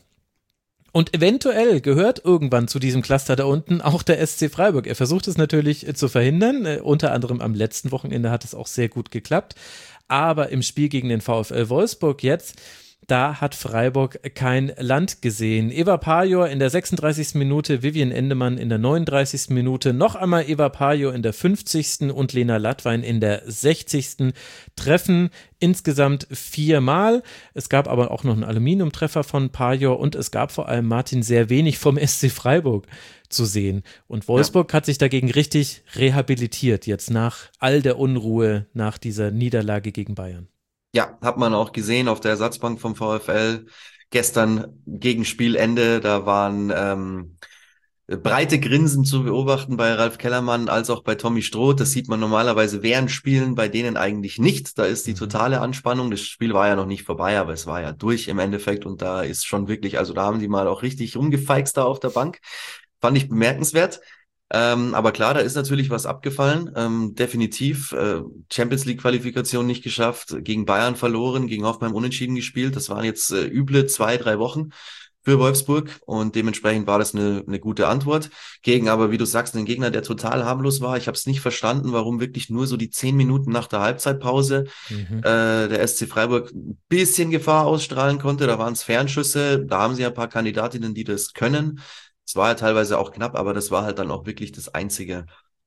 Und eventuell gehört irgendwann zu diesem Cluster da unten auch der S C Freiburg. Er versucht es natürlich äh, zu verhindern. Äh, unter anderem am letzten Wochenende hat es auch sehr gut geklappt. Aber im Spiel gegen den VfL Wolfsburg jetzt, da hat Freiburg kein Land gesehen. Eva Pajor in der sechsunddreißigsten Minute, Vivian Endemann in der neununddreißigsten Minute, noch einmal Eva Pajor in der fünfzigsten und Lena Lattwein in der sechzigsten treffen insgesamt viermal. Es gab aber auch noch einen Aluminiumtreffer von Pajor und es gab vor allem, Martin, sehr wenig vom S C Freiburg zu sehen. Und Wolfsburg ja. hat sich dagegen richtig rehabilitiert, jetzt nach all der Unruhe, nach dieser Niederlage gegen Bayern. Ja, hat man auch gesehen auf der Ersatzbank vom VfL gestern gegen Spielende. Da waren ähm, breite Grinsen zu beobachten bei Ralf Kellermann als auch bei Tommy Stroh. Das sieht man normalerweise während Spielen, bei denen eigentlich nicht. Da ist die totale Anspannung. Das Spiel war ja noch nicht vorbei, aber es war ja durch im Endeffekt. Und da ist schon wirklich, also da haben die mal auch richtig rumgefeixt da auf der Bank. Fand ich bemerkenswert. Ähm, aber klar, da ist natürlich was abgefallen. Ähm, definitiv äh, Champions League Qualifikation nicht geschafft, gegen Bayern verloren, gegen Hoffenheim unentschieden gespielt. Das waren jetzt äh, üble zwei, drei Wochen für Wolfsburg und dementsprechend war das eine, eine gute Antwort. Gegen aber, wie du sagst, einen Gegner, der total harmlos war. Ich habe es nicht verstanden, warum wirklich nur so die zehn Minuten nach der Halbzeitpause mhm. äh, der S C Freiburg ein bisschen Gefahr ausstrahlen konnte. Da waren es Fernschüsse, da haben sie ein paar Kandidatinnen, die das können. Es war ja teilweise auch knapp, aber das war halt dann auch wirklich das Einzige.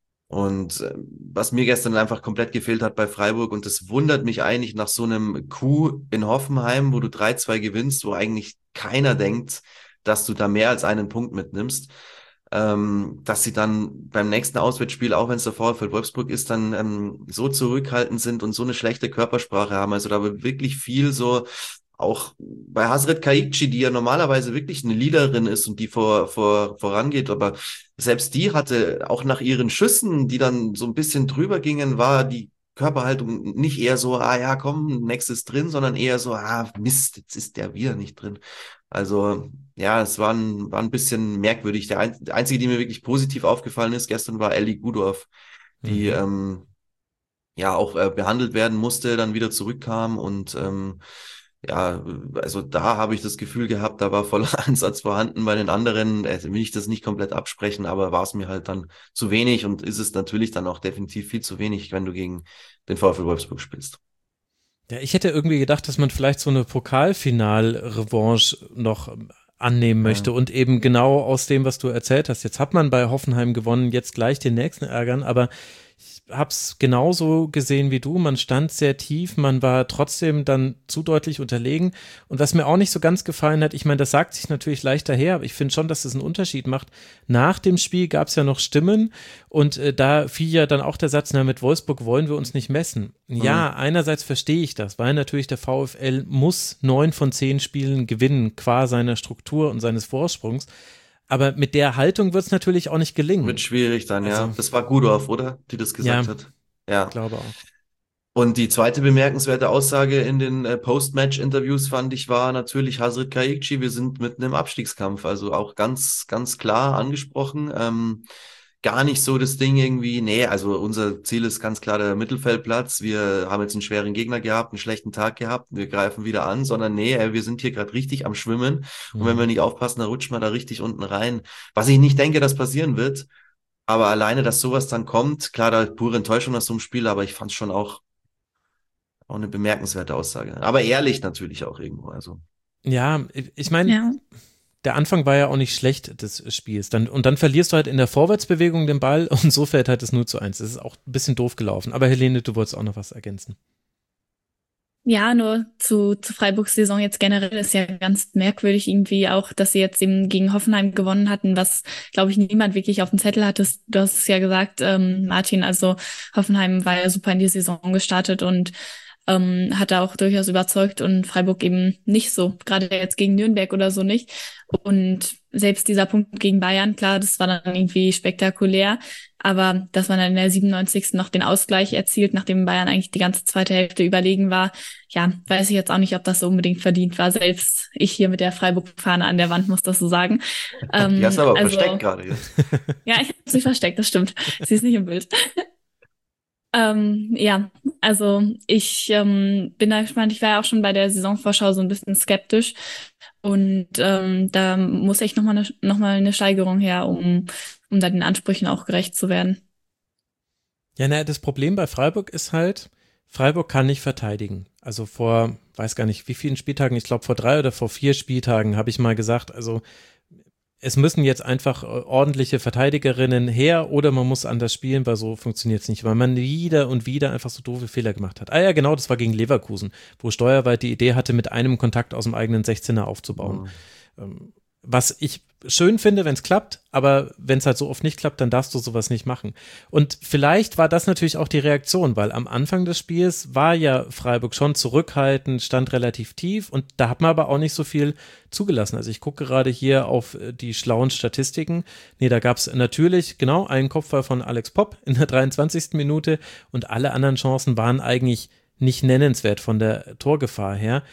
Und äh, was mir gestern einfach komplett gefehlt hat bei Freiburg, und das wundert mich eigentlich nach so einem Coup in Hoffenheim, wo du drei zwei gewinnst, wo eigentlich keiner denkt, dass du da mehr als einen Punkt mitnimmst, ähm, dass sie dann beim nächsten Auswärtsspiel, auch wenn es der VfL Wolfsburg ist, dann ähm, so zurückhaltend sind und so eine schlechte Körpersprache haben. Also da wird wirklich viel so... Auch bei Hazret Kaikci, die ja normalerweise wirklich eine Leaderin ist und die vor, vor, vorangeht, aber selbst die hatte auch nach ihren Schüssen, die dann so ein bisschen drüber gingen, war die Körperhaltung nicht eher so, ah ja, komm, nächstes drin, sondern eher so, ah, Mist, jetzt ist der wieder nicht drin. Also, ja, es war ein, war ein bisschen merkwürdig. Der, ein, der einzige, die mir wirklich positiv aufgefallen ist gestern, war Ellie Gudorf, die, Mhm. ähm, ja, auch äh, behandelt werden musste, dann wieder zurückkam und, ähm, ja, also da habe ich das Gefühl gehabt, da war voller Einsatz vorhanden. Bei den anderen äh, will ich das nicht komplett absprechen, aber war es mir halt dann zu wenig und ist es natürlich dann auch definitiv viel zu wenig, wenn du gegen den VfL Wolfsburg spielst. Ja, ich hätte irgendwie gedacht, dass man vielleicht so eine Pokalfinal-Revanche noch ähm, annehmen möchte Ja. und eben genau aus dem, was du erzählt hast. Jetzt hat man bei Hoffenheim gewonnen, jetzt gleich den nächsten ärgern, aber ich hab's genauso gesehen wie du. Man stand sehr tief, man war trotzdem dann zu deutlich unterlegen. Und was mir auch nicht so ganz gefallen hat, ich meine, das sagt sich natürlich leicht daher, aber ich finde schon, dass das einen Unterschied macht. Nach dem Spiel gab es ja noch Stimmen und äh, da fiel ja dann auch der Satz, na, mit Wolfsburg wollen wir uns nicht messen. Ja, Mhm. einerseits verstehe ich das, weil natürlich der VfL muss neun von zehn Spielen gewinnen, qua seiner Struktur und seines Vorsprungs. Aber mit der Haltung wird es natürlich auch nicht gelingen. Wird schwierig dann, ja. Also, Das war Gudorf, oder? Die das gesagt ja, hat. Ja. glaube auch. Und die zweite bemerkenswerte Aussage in den äh, Post-Match-Interviews fand ich war natürlich Hazret Kayikci, wir sind mitten im Abstiegskampf. Also auch ganz, ganz klar angesprochen. Ähm, gar nicht so das Ding irgendwie, nee, also unser Ziel ist ganz klar der Mittelfeldplatz. Wir haben jetzt einen schweren Gegner gehabt, einen schlechten Tag gehabt, wir greifen wieder an, sondern nee, ey, wir sind hier gerade richtig am Schwimmen. Und wenn wir Mhm. nicht aufpassen, dann rutscht man da richtig unten rein. Was ich nicht denke, dass passieren wird. Aber alleine, dass sowas dann kommt, klar, da pure Enttäuschung aus so einem Spiel, aber ich fand es schon auch auch eine bemerkenswerte Aussage. Aber ehrlich natürlich auch irgendwo. Also, Ja, ich meine, Ja. der Anfang war ja auch nicht schlecht des Spiels. Dann, und dann verlierst du halt in der Vorwärtsbewegung den Ball und so fällt halt das null zu eins. Das ist auch ein bisschen doof gelaufen. Aber Helene, du wolltest auch noch was ergänzen. Ja, nur zu, zu Freiburgs Saison jetzt generell ist ja ganz merkwürdig irgendwie auch, dass sie jetzt eben gegen Hoffenheim gewonnen hatten, was, glaube ich, niemand wirklich auf dem Zettel hatte. Du hast es ja gesagt, ähm, Martin, also Hoffenheim war ja super in die Saison gestartet und ähm, hat da auch durchaus überzeugt und Freiburg eben nicht so, gerade jetzt gegen Nürnberg oder so nicht. Und selbst dieser Punkt gegen Bayern, klar, das war dann irgendwie spektakulär, aber dass man dann in der siebenundneunzigsten noch den Ausgleich erzielt, nachdem Bayern eigentlich die ganze zweite Hälfte überlegen war, ja, weiß ich jetzt auch nicht, ob das so unbedingt verdient war. Selbst ich hier mit der Freiburg-Fahne an der Wand muss das so sagen. die hast Ähm, du aber also, versteckt gerade jetzt. ja, ich habe sie versteckt, das stimmt. Sie ist nicht im Bild. Ähm, ja, also ich ähm, bin da gespannt. Ich war ja auch schon bei der Saisonvorschau so ein bisschen skeptisch und ähm, da muss echt nochmal eine, noch mal eine Steigerung her, um, um da den Ansprüchen auch gerecht zu werden. Ja, naja, das Problem bei Freiburg ist halt, Freiburg kann nicht verteidigen. Also vor, weiß gar nicht, wie vielen Spieltagen, ich glaube vor drei oder vor vier Spieltagen habe ich mal gesagt, also es müssen jetzt einfach ordentliche Verteidigerinnen her oder man muss anders spielen, weil so funktioniert es nicht, weil man wieder und wieder einfach so doofe Fehler gemacht hat. Ah ja, genau, das war gegen Leverkusen, wo Steuerwald die Idee hatte, mit einem Kontakt aus dem eigenen sechzehner aufzubauen. Mhm. Was ich schön finde, wenn es klappt, aber wenn es halt so oft nicht klappt, dann darfst du sowas nicht machen. Und vielleicht war das natürlich auch die Reaktion, weil am Anfang des Spiels war ja Freiburg schon zurückhaltend, stand relativ tief und da hat man aber auch nicht so viel zugelassen. Also ich gucke gerade hier auf die schlauen Statistiken. Nee, da gab es natürlich genau einen Kopfball von Alex Popp in der dreiundzwanzigsten Minute und alle anderen Chancen waren eigentlich nicht nennenswert von der Torgefahr her.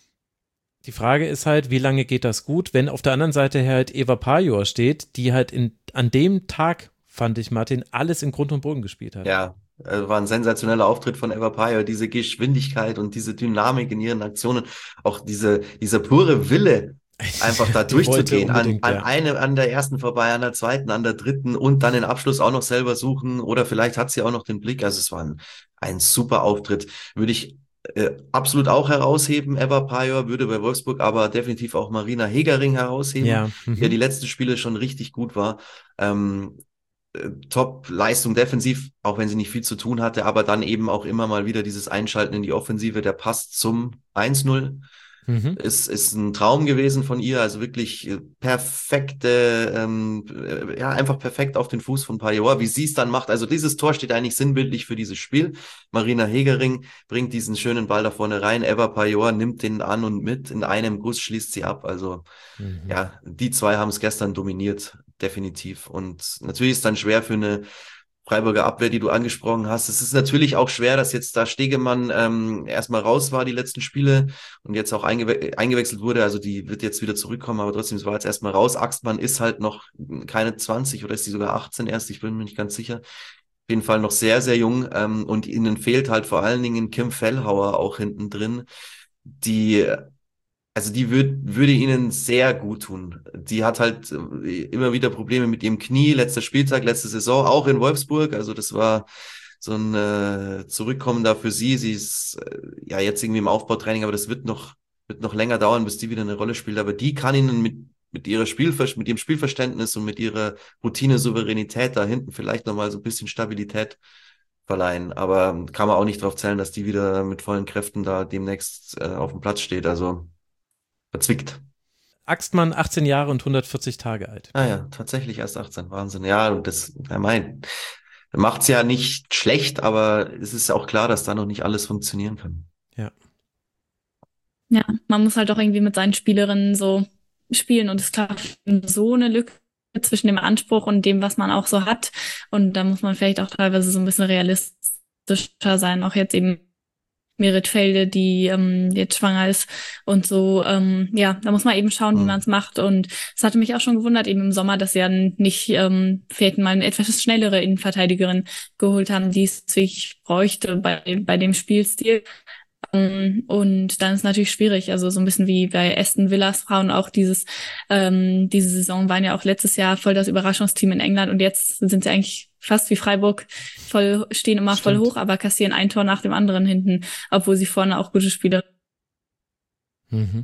Die Frage ist halt, wie lange geht das gut, wenn auf der anderen Seite halt Eva Pajor steht, die halt in, an dem Tag, fand ich, Martin, alles in Grund und Boden gespielt hat. Ja, äh, war ein sensationeller Auftritt von Eva Pajor, diese Geschwindigkeit und diese Dynamik in ihren Aktionen, auch diese, dieser pure Wille, einfach da Die wollte durchzugehen, an, unbedingt, an ja. eine, an der ersten vorbei, an der zweiten, an der dritten und dann den Abschluss auch noch selber suchen oder vielleicht hat sie auch noch den Blick, also es war ein, ein super Auftritt, würde ich äh, absolut auch herausheben, Eva Pajor, würde bei Wolfsburg aber definitiv auch Marina Hegering herausheben, Ja, die ja mhm. die letzten Spiele schon richtig gut war, ähm, äh, Top-Leistung defensiv, auch wenn sie nicht viel zu tun hatte, aber dann eben auch immer mal wieder dieses Einschalten in die Offensive, der Pass zum eins null. Mhm. Ist, ist ein Traum gewesen von ihr, also wirklich äh, perfekte, ähm, äh, ja, einfach perfekt auf den Fuß von Pajor, wie sie es dann macht. Also dieses Tor steht eigentlich sinnbildlich für dieses Spiel. Marina Hegering bringt diesen schönen Ball da vorne rein, Eva Pajor nimmt den an und mit, in einem Guss schließt sie ab. Also Mhm. ja, die zwei haben es gestern dominiert, definitiv. Und natürlich ist dann schwer für eine Freiburger Abwehr, die du angesprochen hast. Es ist natürlich auch schwer, dass jetzt da Stegemann ähm, erstmal raus war die letzten Spiele und jetzt auch eingewe- eingewechselt wurde. Also die wird jetzt wieder zurückkommen, aber trotzdem, es war jetzt erstmal raus. Axtmann ist halt noch keine zwanzig oder ist die sogar achtzehn erst, ich bin mir nicht ganz sicher. Auf jeden Fall noch sehr, sehr jung ähm, und ihnen fehlt halt vor allen Dingen Kim Fellhauer auch hinten drin, die Also die würd, würde ihnen sehr gut tun. Die hat halt äh, immer wieder Probleme mit ihrem Knie. Letzter Spieltag, letzte Saison, auch in Wolfsburg. Also das war so ein äh, Zurückkommen da für sie. Sie ist äh, ja jetzt irgendwie im Aufbautraining, aber das wird noch wird noch länger dauern, bis die wieder eine Rolle spielt. Aber die kann ihnen mit mit ihrer Spielver mit ihrem Spielverständnis und mit ihrer Routine, Souveränität da hinten vielleicht nochmal so ein bisschen Stabilität verleihen. Aber kann man auch nicht drauf zählen, dass die wieder mit vollen Kräften da demnächst äh, auf dem Platz steht. Also verzwickt. Axtmann, achtzehn Jahre und hundertvierzig Tage alt. Ah ja, tatsächlich erst achtzehn. Wahnsinn. Ja, und das, er meint, macht's ja nicht schlecht, aber es ist auch klar, dass da noch nicht alles funktionieren kann. Ja. Ja, man muss halt auch irgendwie mit seinen Spielerinnen so spielen und es klafft so eine Lücke zwischen dem Anspruch und dem, was man auch so hat. Und da muss man vielleicht auch teilweise so ein bisschen realistischer sein, auch jetzt eben Merit Felde, die ähm, jetzt schwanger ist und so, ähm, ja, da muss man eben schauen, wie Mhm. man es macht und es hatte mich auch schon gewundert, eben im Sommer, dass sie dann nicht ähm, vielleicht mal eine etwas schnellere Innenverteidigerin geholt haben, die es wirklich bräuchte bei, bei dem Spielstil. Ähm, und dann ist natürlich schwierig, also so ein bisschen wie bei Aston Villas Frauen auch dieses, ähm, diese Saison waren ja auch letztes Jahr voll das Überraschungsteam in England und jetzt sind sie eigentlich fast wie Freiburg, voll stehen immer voll Stimmt. hoch, aber kassieren ein Tor nach dem anderen hinten, obwohl sie vorne auch gute Spieler. Mhm.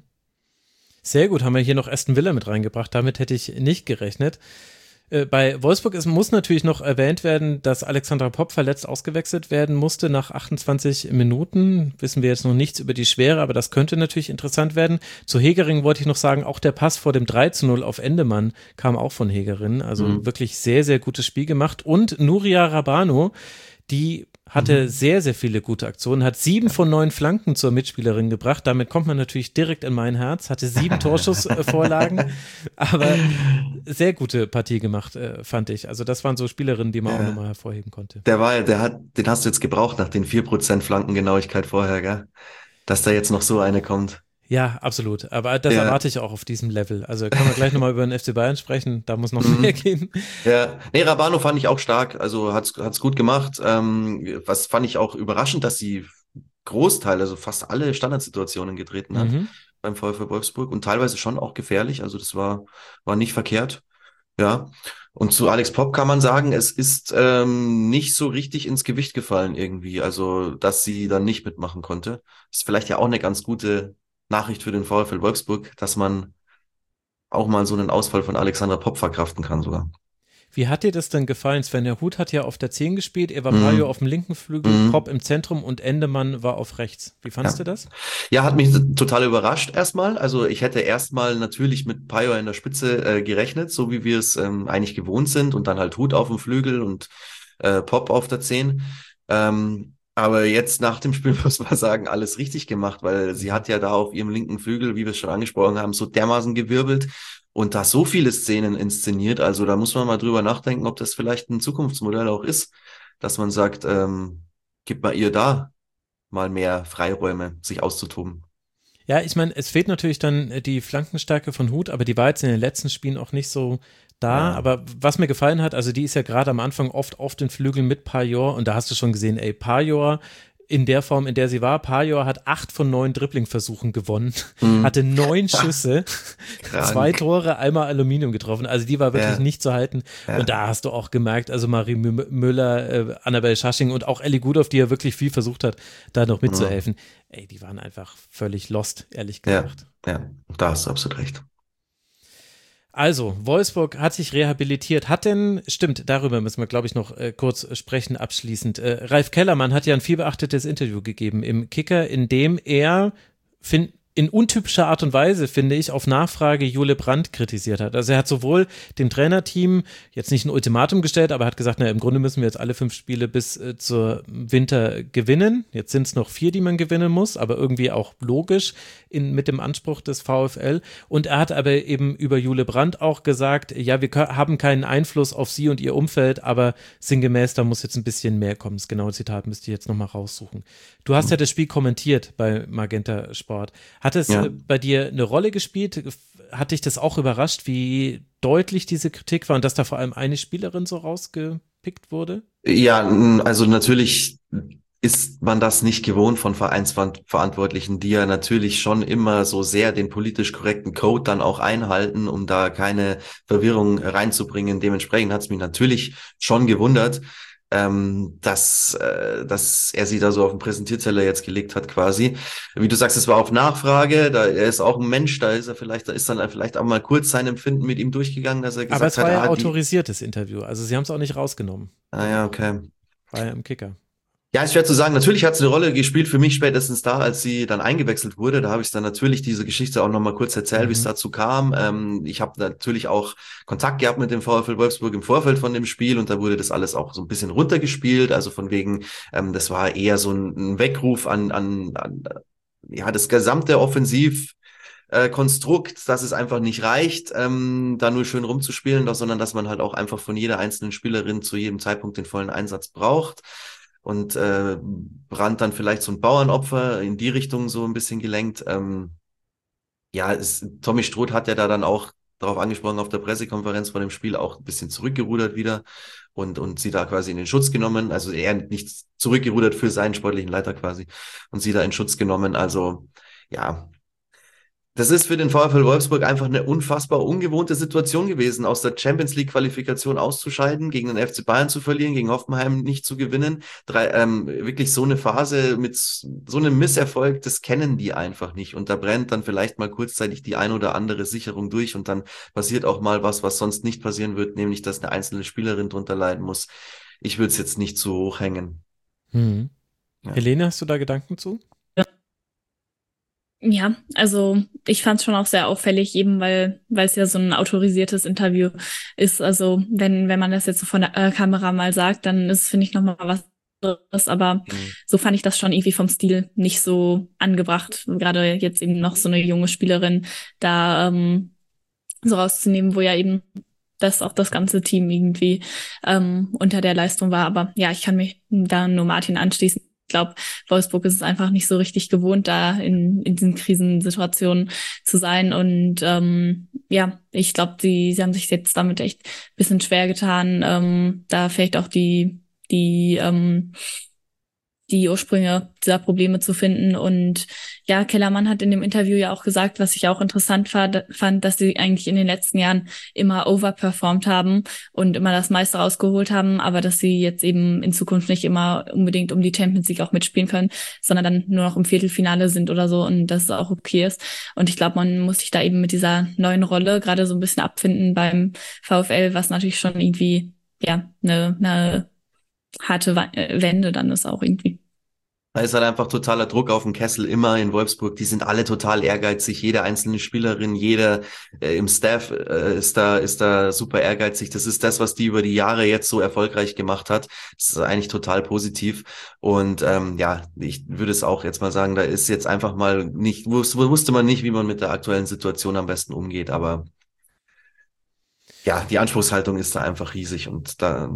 Sehr gut, haben wir hier noch Aston Villa mit reingebracht. Damit hätte ich nicht gerechnet. Äh, bei Wolfsburg ist, muss natürlich noch erwähnt werden, dass Alexandra Popp verletzt ausgewechselt werden musste nach achtundzwanzig Minuten. Wissen wir jetzt noch nichts über die Schwere, aber das könnte natürlich interessant werden. Zu Hegering wollte ich noch sagen, auch der Pass vor dem drei zu null auf Endemann kam auch von Hegering. Also Mhm. wirklich sehr, sehr gutes Spiel gemacht. Und Nuria Rabano, die hatte sehr, sehr viele gute Aktionen, hat sieben von neun Flanken zur Mitspielerin gebracht. Damit kommt man natürlich direkt in mein Herz, hatte sieben Torschussvorlagen, aber sehr gute Partie gemacht, äh, fand ich. Also das waren so Spielerinnen, die man Ja. auch nochmal hervorheben konnte. Der war, der hat, den hast du jetzt gebraucht nach den vier Prozent Flankengenauigkeit vorher, gell? Dass da jetzt noch so eine kommt. Ja, absolut. Aber das Ja. erwarte ich auch auf diesem Level. Also können wir gleich nochmal über den F C Bayern sprechen. Da muss noch Mhm. mehr gehen. Ja, nee, Rabano fand ich auch stark, also hat's, hat's gut gemacht. Ähm, was fand ich auch überraschend, dass sie Großteil, also fast alle Standardsituationen getreten hat Mhm. beim VfL Wolfsburg und teilweise schon auch gefährlich, also das war, war nicht verkehrt. Ja, und zu Alex Popp kann man sagen, es ist ähm, nicht so richtig ins Gewicht gefallen irgendwie, also dass sie dann nicht mitmachen konnte. Ist vielleicht ja auch eine ganz gute Nachricht für den VfL Wolfsburg, dass man auch mal so einen Ausfall von Alexandra Popp verkraften kann sogar. Wie hat dir das denn gefallen? Svenja Huth hat ja auf der zehn gespielt, Eva Mhm. Pajo auf dem linken Flügel, Mhm. Popp im Zentrum und Endemann war auf rechts. Wie fandst Ja. du das? Ja, hat mich total überrascht erstmal. Also ich hätte erstmal natürlich mit Pajo in der Spitze äh, gerechnet, so wie wir es ähm, eigentlich gewohnt sind und dann halt Huth auf dem Flügel und äh, Popp auf der zehn. Ähm, aber jetzt nach dem Spiel muss man sagen, alles richtig gemacht, weil sie hat ja da auf ihrem linken Flügel, wie wir es schon angesprochen haben, so dermaßen gewirbelt und da so viele Szenen inszeniert. Also da muss man mal drüber nachdenken, ob das vielleicht ein Zukunftsmodell auch ist, dass man sagt, ähm, gib mal ihr da mal mehr Freiräume, sich auszutoben. Ja, ich meine, es fehlt natürlich dann äh, die Flankenstärke von Huth, aber die war jetzt in den letzten Spielen auch nicht so da. Ja. Aber was mir gefallen hat, also die ist ja gerade am Anfang oft auf den Flügeln mit Pajor und da hast du schon gesehen, ey, Pajor in der Form, in der sie war, Pajor hat acht von neun Dribbling-Versuchen gewonnen, Mhm. hatte neun Schüsse, Krank. zwei Tore, einmal Aluminium getroffen. Also die war wirklich Ja. nicht zu halten. Ja. Und da hast du auch gemerkt, also Marie Mü- Müller, äh, Annabel Schasching und auch Ellie Gudorf, die ja wirklich viel versucht hat, da noch mitzuhelfen. Ey, die waren einfach völlig lost, ehrlich Ja, gesagt. ja, da hast du absolut recht. Also, Wolfsburg hat sich rehabilitiert. Hat denn, stimmt, darüber müssen wir, glaube ich, noch äh, kurz sprechen, abschließend. Äh, Ralf Kellermann hat ja ein vielbeachtetes Interview gegeben im Kicker, in dem er, find, in untypischer Art und Weise, finde ich, auf Nachfrage Jule Brandt kritisiert hat. Also er hat sowohl dem Trainerteam jetzt nicht ein Ultimatum gestellt, aber hat gesagt, na, im Grunde müssen wir jetzt alle fünf Spiele bis äh, zur Winter gewinnen. Jetzt sind es noch vier, die man gewinnen muss, aber irgendwie auch logisch in, mit dem Anspruch des VfL. Und er hat aber eben über Jule Brandt auch gesagt, ja, wir haben keinen Einfluss auf sie und ihr Umfeld, aber sinngemäß, da muss jetzt ein bisschen mehr kommen. Das genaue Zitat müsst ihr jetzt nochmal raussuchen. Du hast ja das Spiel kommentiert bei Magenta Sport. Hat es ja. bei dir eine Rolle gespielt? Hat dich das auch überrascht, wie deutlich diese Kritik war und dass da vor allem eine Spielerin so rausgepickt wurde? Ja, also natürlich ist man das nicht gewohnt von Vereinsverantwortlichen, die ja natürlich schon immer so sehr den politisch korrekten Code dann auch einhalten, um da keine Verwirrung reinzubringen. Dementsprechend hat es mich natürlich schon gewundert, ähm, dass, äh, dass er sie da so auf den Präsentierteller jetzt gelegt hat quasi. Wie du sagst, es war auf Nachfrage, da er ist auch ein Mensch, da ist er vielleicht, da ist dann vielleicht auch mal kurz sein Empfinden mit ihm durchgegangen, dass er gesagt hat. Aber es war hat, ja ah, autorisiertes die... Interview, also sie haben es auch nicht rausgenommen. Ah ja, okay. War ja im Kicker. Ja, ist schwer zu sagen. Natürlich hat es eine Rolle gespielt für mich spätestens da, als sie dann eingewechselt wurde. Da habe ich dann natürlich diese Geschichte auch nochmal kurz erzählt, mhm. wie es dazu kam. Ähm, ich habe natürlich auch Kontakt gehabt mit dem VfL Wolfsburg im Vorfeld von dem Spiel und da wurde das alles auch so ein bisschen runtergespielt. Also von wegen, ähm, das war eher so ein, ein Weckruf an, an, an ja das gesamte Offensiv. Äh, Konstrukt, dass es einfach nicht reicht, ähm, da nur schön rumzuspielen, doch, sondern dass man halt auch einfach von jeder einzelnen Spielerin zu jedem Zeitpunkt den vollen Einsatz braucht. Und äh, Brandt dann vielleicht so ein Bauernopfer in die Richtung so ein bisschen gelenkt. Ähm, ja, es, Tommy Stroth hat ja da dann auch darauf angesprochen auf der Pressekonferenz vor dem Spiel auch ein bisschen zurückgerudert wieder und und sie da quasi in den Schutz genommen. Also er nicht zurückgerudert für seinen sportlichen Leiter quasi und sie da in Schutz genommen. Also ja, das ist für den VfL Wolfsburg einfach eine unfassbar ungewohnte Situation gewesen, aus der Champions-League-Qualifikation auszuscheiden, gegen den F C Bayern zu verlieren, gegen Hoffenheim nicht zu gewinnen. Drei, ähm, wirklich so eine Phase mit so einem Misserfolg, das kennen die einfach nicht. Und da brennt dann vielleicht mal kurzzeitig die ein oder andere Sicherung durch und dann passiert auch mal was, was sonst nicht passieren wird, nämlich dass eine einzelne Spielerin drunter leiden muss. Ich würde es jetzt nicht zu hoch hängen. Hm. Ja. Helene, hast du da Gedanken zu? Ja, also ich fand es schon auch sehr auffällig, eben weil weil es ja so ein autorisiertes Interview ist. Also wenn wenn man das jetzt so von der äh, Kamera mal sagt, dann ist, finde ich, nochmal was anderes. Aber mhm. so fand ich das schon irgendwie vom Stil nicht so angebracht. Gerade jetzt eben noch so eine junge Spielerin da ähm, so rauszunehmen, wo ja eben das auch das ganze Team irgendwie ähm, unter der Leistung war. Aber ja, ich kann mich da nur Martin anschließen. Ich glaube, Wolfsburg ist es einfach nicht so richtig gewohnt, da in, in diesen Krisensituationen zu sein. Und ähm, ja, ich glaube, sie, sie haben sich jetzt damit echt ein bisschen schwer getan, ähm, da vielleicht auch die, die, ähm, die Ursprünge dieser Probleme zu finden. Und ja, Kellermann hat in dem Interview ja auch gesagt, was ich auch interessant fand, fand, dass sie eigentlich in den letzten Jahren immer overperformed haben und immer das meiste rausgeholt haben, aber dass sie jetzt eben in Zukunft nicht immer unbedingt um die Champions League auch mitspielen können, sondern dann nur noch im Viertelfinale sind oder so und dass es auch okay ist. Und ich glaube, man muss sich da eben mit dieser neuen Rolle gerade so ein bisschen abfinden beim VfL, was natürlich schon irgendwie, ja, eine, eine harte Wende dann ist auch irgendwie. Da ist halt einfach totaler Druck auf den Kessel immer in Wolfsburg. Die sind alle total ehrgeizig. Jede einzelne Spielerin, jeder äh, im Staff äh, ist da ist da super ehrgeizig. Das ist das, was die über die Jahre jetzt so erfolgreich gemacht hat. Das ist eigentlich total positiv. Und ähm, ja, ich würde es auch jetzt mal sagen, da ist jetzt einfach mal nicht, wus- wusste man nicht, wie man mit der aktuellen Situation am besten umgeht. Aber ja, die Anspruchshaltung ist da einfach riesig und da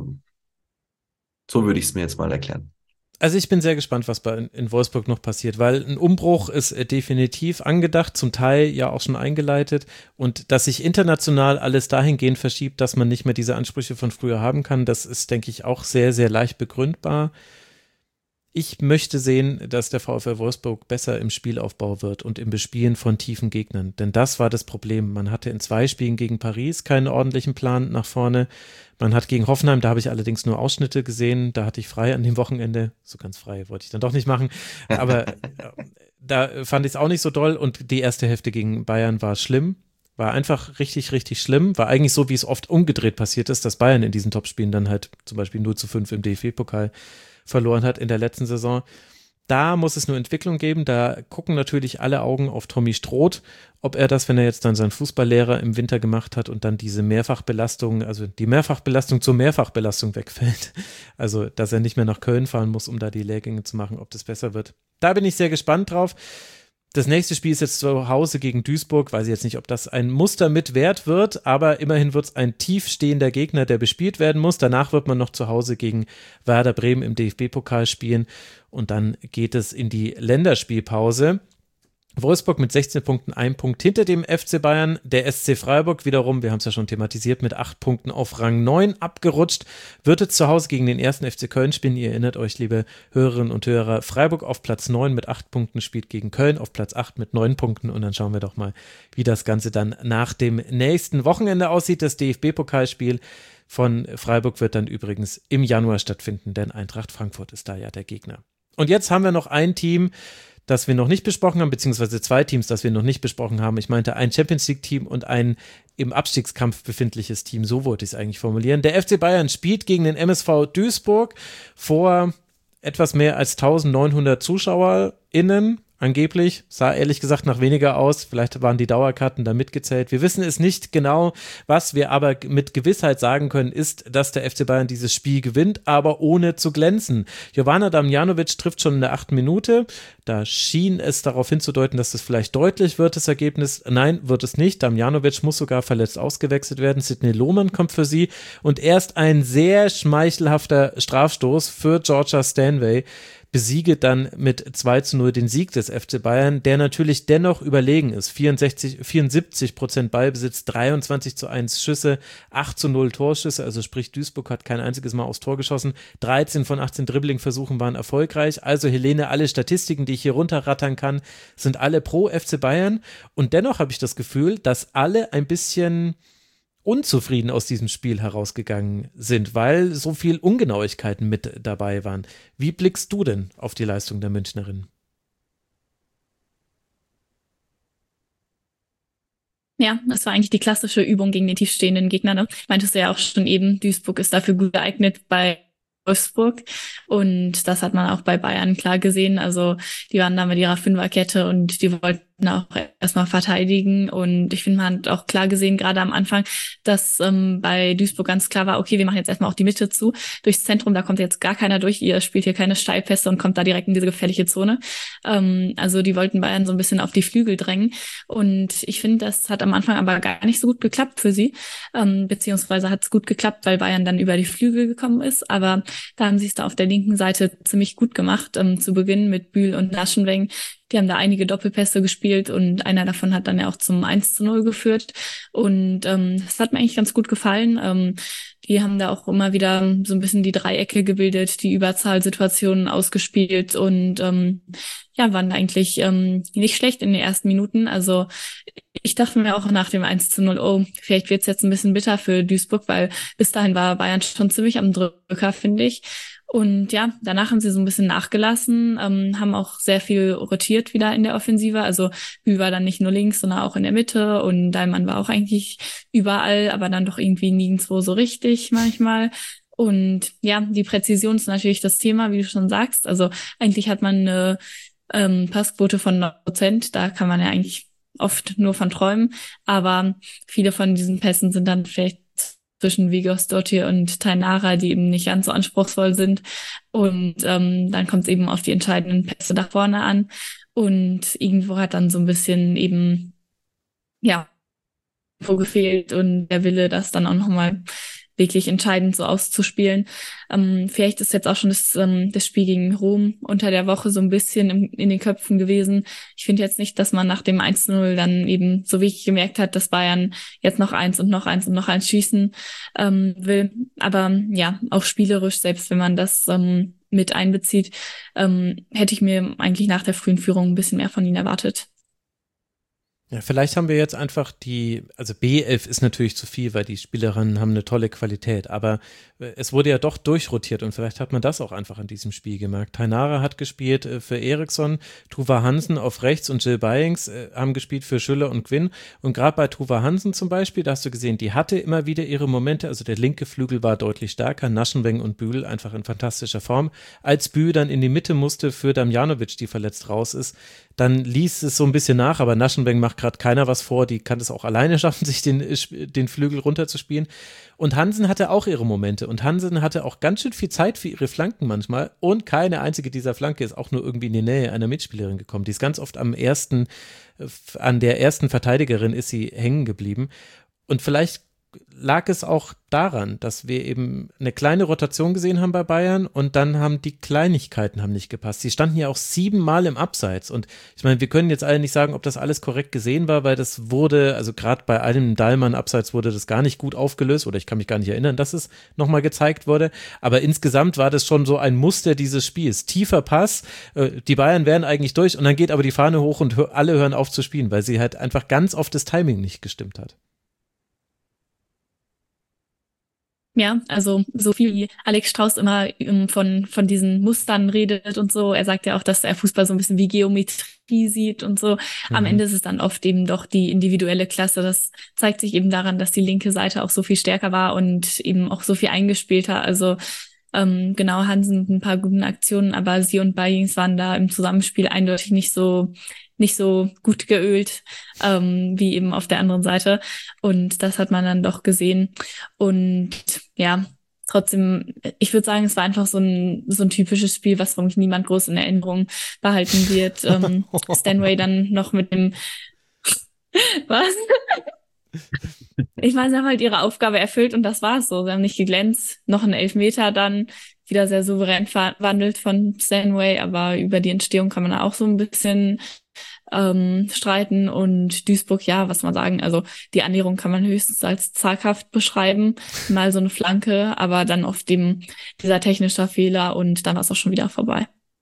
so würde ich es mir jetzt mal erklären. Also ich bin sehr gespannt, was bei in Wolfsburg noch passiert, weil ein Umbruch ist definitiv angedacht, zum Teil ja auch schon eingeleitet und dass sich international alles dahingehend verschiebt, dass man nicht mehr diese Ansprüche von früher haben kann, das ist, denke ich, auch sehr, sehr leicht begründbar. Ich möchte sehen, dass der VfL Wolfsburg besser im Spielaufbau wird und im Bespielen von tiefen Gegnern, denn das war das Problem. Man hatte in zwei Spielen gegen Paris keinen ordentlichen Plan nach vorne. Man hat gegen Hoffenheim, da habe ich allerdings nur Ausschnitte gesehen, da hatte ich frei an dem Wochenende, so ganz frei wollte ich dann doch nicht machen, aber da fand ich es auch nicht so doll und die erste Hälfte gegen Bayern war schlimm, war einfach richtig, richtig schlimm, war eigentlich so, wie es oft umgedreht passiert ist, dass Bayern in diesen Topspielen dann halt zum Beispiel null zu fünf im D F B-Pokal verloren hat in der letzten Saison. Da muss es nur Entwicklung geben. Da gucken natürlich alle Augen auf Tommy Stroth, ob er das, wenn er jetzt dann seinen Fußballlehrer im Winter gemacht hat und dann diese Mehrfachbelastung, also die Mehrfachbelastung zur Mehrfachbelastung wegfällt. Also, dass er nicht mehr nach Köln fahren muss, um da die Lehrgänge zu machen, ob das besser wird. Da bin ich sehr gespannt drauf. Das nächste Spiel ist jetzt zu Hause gegen Duisburg. Weiß ich jetzt nicht, ob das ein Muster mit Wert wird, aber immerhin wird es ein tiefstehender Gegner, der bespielt werden muss. Danach wird man noch zu Hause gegen Werder Bremen im D F B-Pokal spielen und dann geht es in die Länderspielpause. Wolfsburg mit sechzehn Punkten, ein Punkt hinter dem F C Bayern. Der S C Freiburg wiederum, wir haben es ja schon thematisiert, mit acht Punkten auf Rang neun abgerutscht. Wird jetzt zu Hause gegen den ersten F C Köln spielen. Ihr erinnert euch, liebe Hörerinnen und Hörer, Freiburg auf Platz neun mit acht Punkten, spielt gegen Köln auf Platz acht mit neun Punkten. Und dann schauen wir doch mal, wie das Ganze dann nach dem nächsten Wochenende aussieht. Das D F B-Pokalspiel von Freiburg wird dann übrigens im Januar stattfinden, denn Eintracht Frankfurt ist da ja der Gegner. Und jetzt haben wir noch ein Team, das wir noch nicht besprochen haben, beziehungsweise zwei Teams, das wir noch nicht besprochen haben. Ich meinte ein Champions-League-Team und ein im Abstiegskampf befindliches Team, so wollte ich es eigentlich formulieren. Der F C Bayern spielt gegen den M S V Duisburg vor etwas mehr als eintausendneunhundert ZuschauerInnen. Angeblich, sah ehrlich gesagt nach weniger aus, vielleicht waren die Dauerkarten da mitgezählt. Wir wissen es nicht genau. Was wir aber mit Gewissheit sagen können, ist, dass der F C Bayern dieses Spiel gewinnt, aber ohne zu glänzen. Jovana Damjanovic trifft schon in der achten Minute. Da schien es darauf hinzudeuten, dass das vielleicht deutlich wird, das Ergebnis. Nein, wird es nicht. Damjanovic muss sogar verletzt ausgewechselt werden. Sidney Lohmann kommt für sie und erst ein sehr schmeichelhafter Strafstoß für Georgia Stanway besiegt dann mit zwei zu null den Sieg des F C Bayern, der natürlich dennoch überlegen ist. vierundsechzig, vierundsiebzig Prozent Ballbesitz, dreiundzwanzig zu eins Schüsse, acht zu null Torschüsse, also sprich Duisburg hat kein einziges Mal aufs Tor geschossen, dreizehn von achtzehn Dribbling-Versuchen waren erfolgreich. Also Helene, alle Statistiken, die ich hier runterrattern kann, sind alle pro F C Bayern und dennoch habe ich das Gefühl, dass alle ein bisschen unzufrieden aus diesem Spiel herausgegangen sind, weil so viel Ungenauigkeiten mit dabei waren. Wie blickst du denn auf die Leistung der Münchnerin? Ja, das war eigentlich die klassische Übung gegen den tiefstehenden Gegner. Ne? Meintest du ja auch schon eben, Duisburg ist dafür gut geeignet bei Wolfsburg und das hat man auch bei Bayern klar gesehen. Also die waren da mit ihrer Fünferkette und die wollten auch erstmal verteidigen und ich finde, man hat auch klar gesehen, gerade am Anfang, dass ähm, bei Duisburg ganz klar war, okay, wir machen jetzt erstmal auch die Mitte zu. Durchs Zentrum, da kommt jetzt gar keiner durch. Ihr spielt hier keine Steilpässe und kommt da direkt in diese gefährliche Zone. Ähm, also die wollten Bayern so ein bisschen auf die Flügel drängen und ich finde, das hat am Anfang aber gar nicht so gut geklappt für sie, ähm, beziehungsweise hat es gut geklappt, weil Bayern dann über die Flügel gekommen ist, aber da haben sie es da auf der linken Seite ziemlich gut gemacht, ähm, zu Beginn mit Bühl und Naschenweng. Die haben da einige Doppelpässe gespielt und einer davon hat dann ja auch zum eins zu null geführt. Und ähm, das hat mir eigentlich ganz gut gefallen. Ähm, die haben da auch immer wieder so ein bisschen die Dreiecke gebildet, die Überzahlsituationen ausgespielt und ähm, ja, waren eigentlich ähm, nicht schlecht in den ersten Minuten. Also ich dachte mir auch nach dem eins zu null, oh, vielleicht wird's jetzt ein bisschen bitter für Duisburg, weil bis dahin war Bayern schon ziemlich am Drücker, finde ich. Und ja, danach haben sie so ein bisschen nachgelassen, ähm, haben auch sehr viel rotiert wieder in der Offensive. Also Bü war dann nicht nur links, sondern auch in der Mitte und Daimann war auch eigentlich überall, aber dann doch irgendwie nirgendwo so richtig manchmal. Und ja, die Präzision ist natürlich das Thema, wie du schon sagst. Also eigentlich hat man eine ähm, Passquote von neun Prozent, da kann man ja eigentlich oft nur von träumen, aber viele von diesen Pässen sind dann vielleicht zwischen Vigosdottir und Tainara, die eben nicht ganz so anspruchsvoll sind. Und ähm, dann kommt es eben auf die entscheidenden Pässe da vorne an. Und irgendwo hat dann so ein bisschen eben, ja, gefehlt und der Wille, das dann auch nochmal wirklich entscheidend so auszuspielen. Ähm, vielleicht ist jetzt auch schon das, ähm, das Spiel gegen Rom unter der Woche so ein bisschen im, in den Köpfen gewesen. Ich finde jetzt nicht, dass man nach dem eins zu null dann eben so wirklich gemerkt hat, dass Bayern jetzt noch eins und noch eins und noch eins schießen ähm, will. Aber ja, auch spielerisch, selbst wenn man das ähm, mit einbezieht, ähm, hätte ich mir eigentlich nach der frühen Führung ein bisschen mehr von ihnen erwartet. Ja, vielleicht haben wir jetzt einfach die, also B elf ist natürlich zu viel, weil die Spielerinnen haben eine tolle Qualität, aber es wurde ja doch durchrotiert und vielleicht hat man das auch einfach an diesem Spiel gemerkt. Tainara hat gespielt für Eriksson, Tuva Hansen auf rechts und Jill Byings haben gespielt für Schüller und Gwynn und gerade bei Tuva Hansen zum Beispiel, da hast du gesehen, die hatte immer wieder ihre Momente, also der linke Flügel war deutlich stärker, Naschenweng und Bühl einfach in fantastischer Form. Als Bühl dann in die Mitte musste für Damjanovic, die verletzt raus ist, dann ließ es so ein bisschen nach, aber Naschenweng macht gerade keiner was vor, die kann es auch alleine schaffen, sich den, den Flügel runterzuspielen. Und Hansen hatte auch ihre Momente und Hansen hatte auch ganz schön viel Zeit für ihre Flanken manchmal und keine einzige dieser Flanke ist auch nur irgendwie in die Nähe einer Mitspielerin gekommen. Die ist ganz oft am ersten, an der ersten Verteidigerin ist sie hängen geblieben und vielleicht lag es auch daran, dass wir eben eine kleine Rotation gesehen haben bei Bayern und dann haben die Kleinigkeiten haben nicht gepasst. Sie standen ja auch siebenmal im Abseits und ich meine, wir können jetzt alle nicht sagen, ob das alles korrekt gesehen war, weil das wurde, also gerade bei einem Dahlmann-Abseits wurde das gar nicht gut aufgelöst oder ich kann mich gar nicht erinnern, dass es nochmal gezeigt wurde, aber insgesamt war das schon so ein Muster dieses Spiels. Tiefer Pass, die Bayern wären eigentlich durch und dann geht aber die Fahne hoch und alle hören auf zu spielen, weil sie halt einfach ganz oft das Timing nicht gestimmt hat. Ja, also so viel wie Alex Strauß immer um, von von diesen Mustern redet und so. Er sagt ja auch, dass er Fußball so ein bisschen wie Geometrie sieht und so. Mhm. Am Ende ist es dann oft eben doch die individuelle Klasse. Das zeigt sich eben daran, dass die linke Seite auch so viel stärker war und eben auch so viel eingespielter. Also ähm, genau, Hansen mit ein paar guten Aktionen, aber sie und Byings waren da im Zusammenspiel eindeutig nicht so nicht so gut geölt, ähm, wie eben auf der anderen Seite. Und das hat man dann doch gesehen. Und ja, trotzdem, ich würde sagen, es war einfach so ein so ein typisches Spiel, was vermutlich niemand groß in Erinnerung behalten wird. ähm, Stanway dann noch mit dem was? Ich meine, sie haben halt ihre Aufgabe erfüllt und das war's so. Sie haben nicht geglänzt. Noch ein Elfmeter dann wieder sehr souverän verwandelt von Stanway, aber über die Entstehung kann man auch so ein bisschen ähm, streiten und Duisburg, ja, was man sagen, also die Annäherung kann man höchstens als zaghaft beschreiben, mal so eine Flanke, aber dann oft dem dieser technische Fehler und dann war es auch schon wieder vorbei.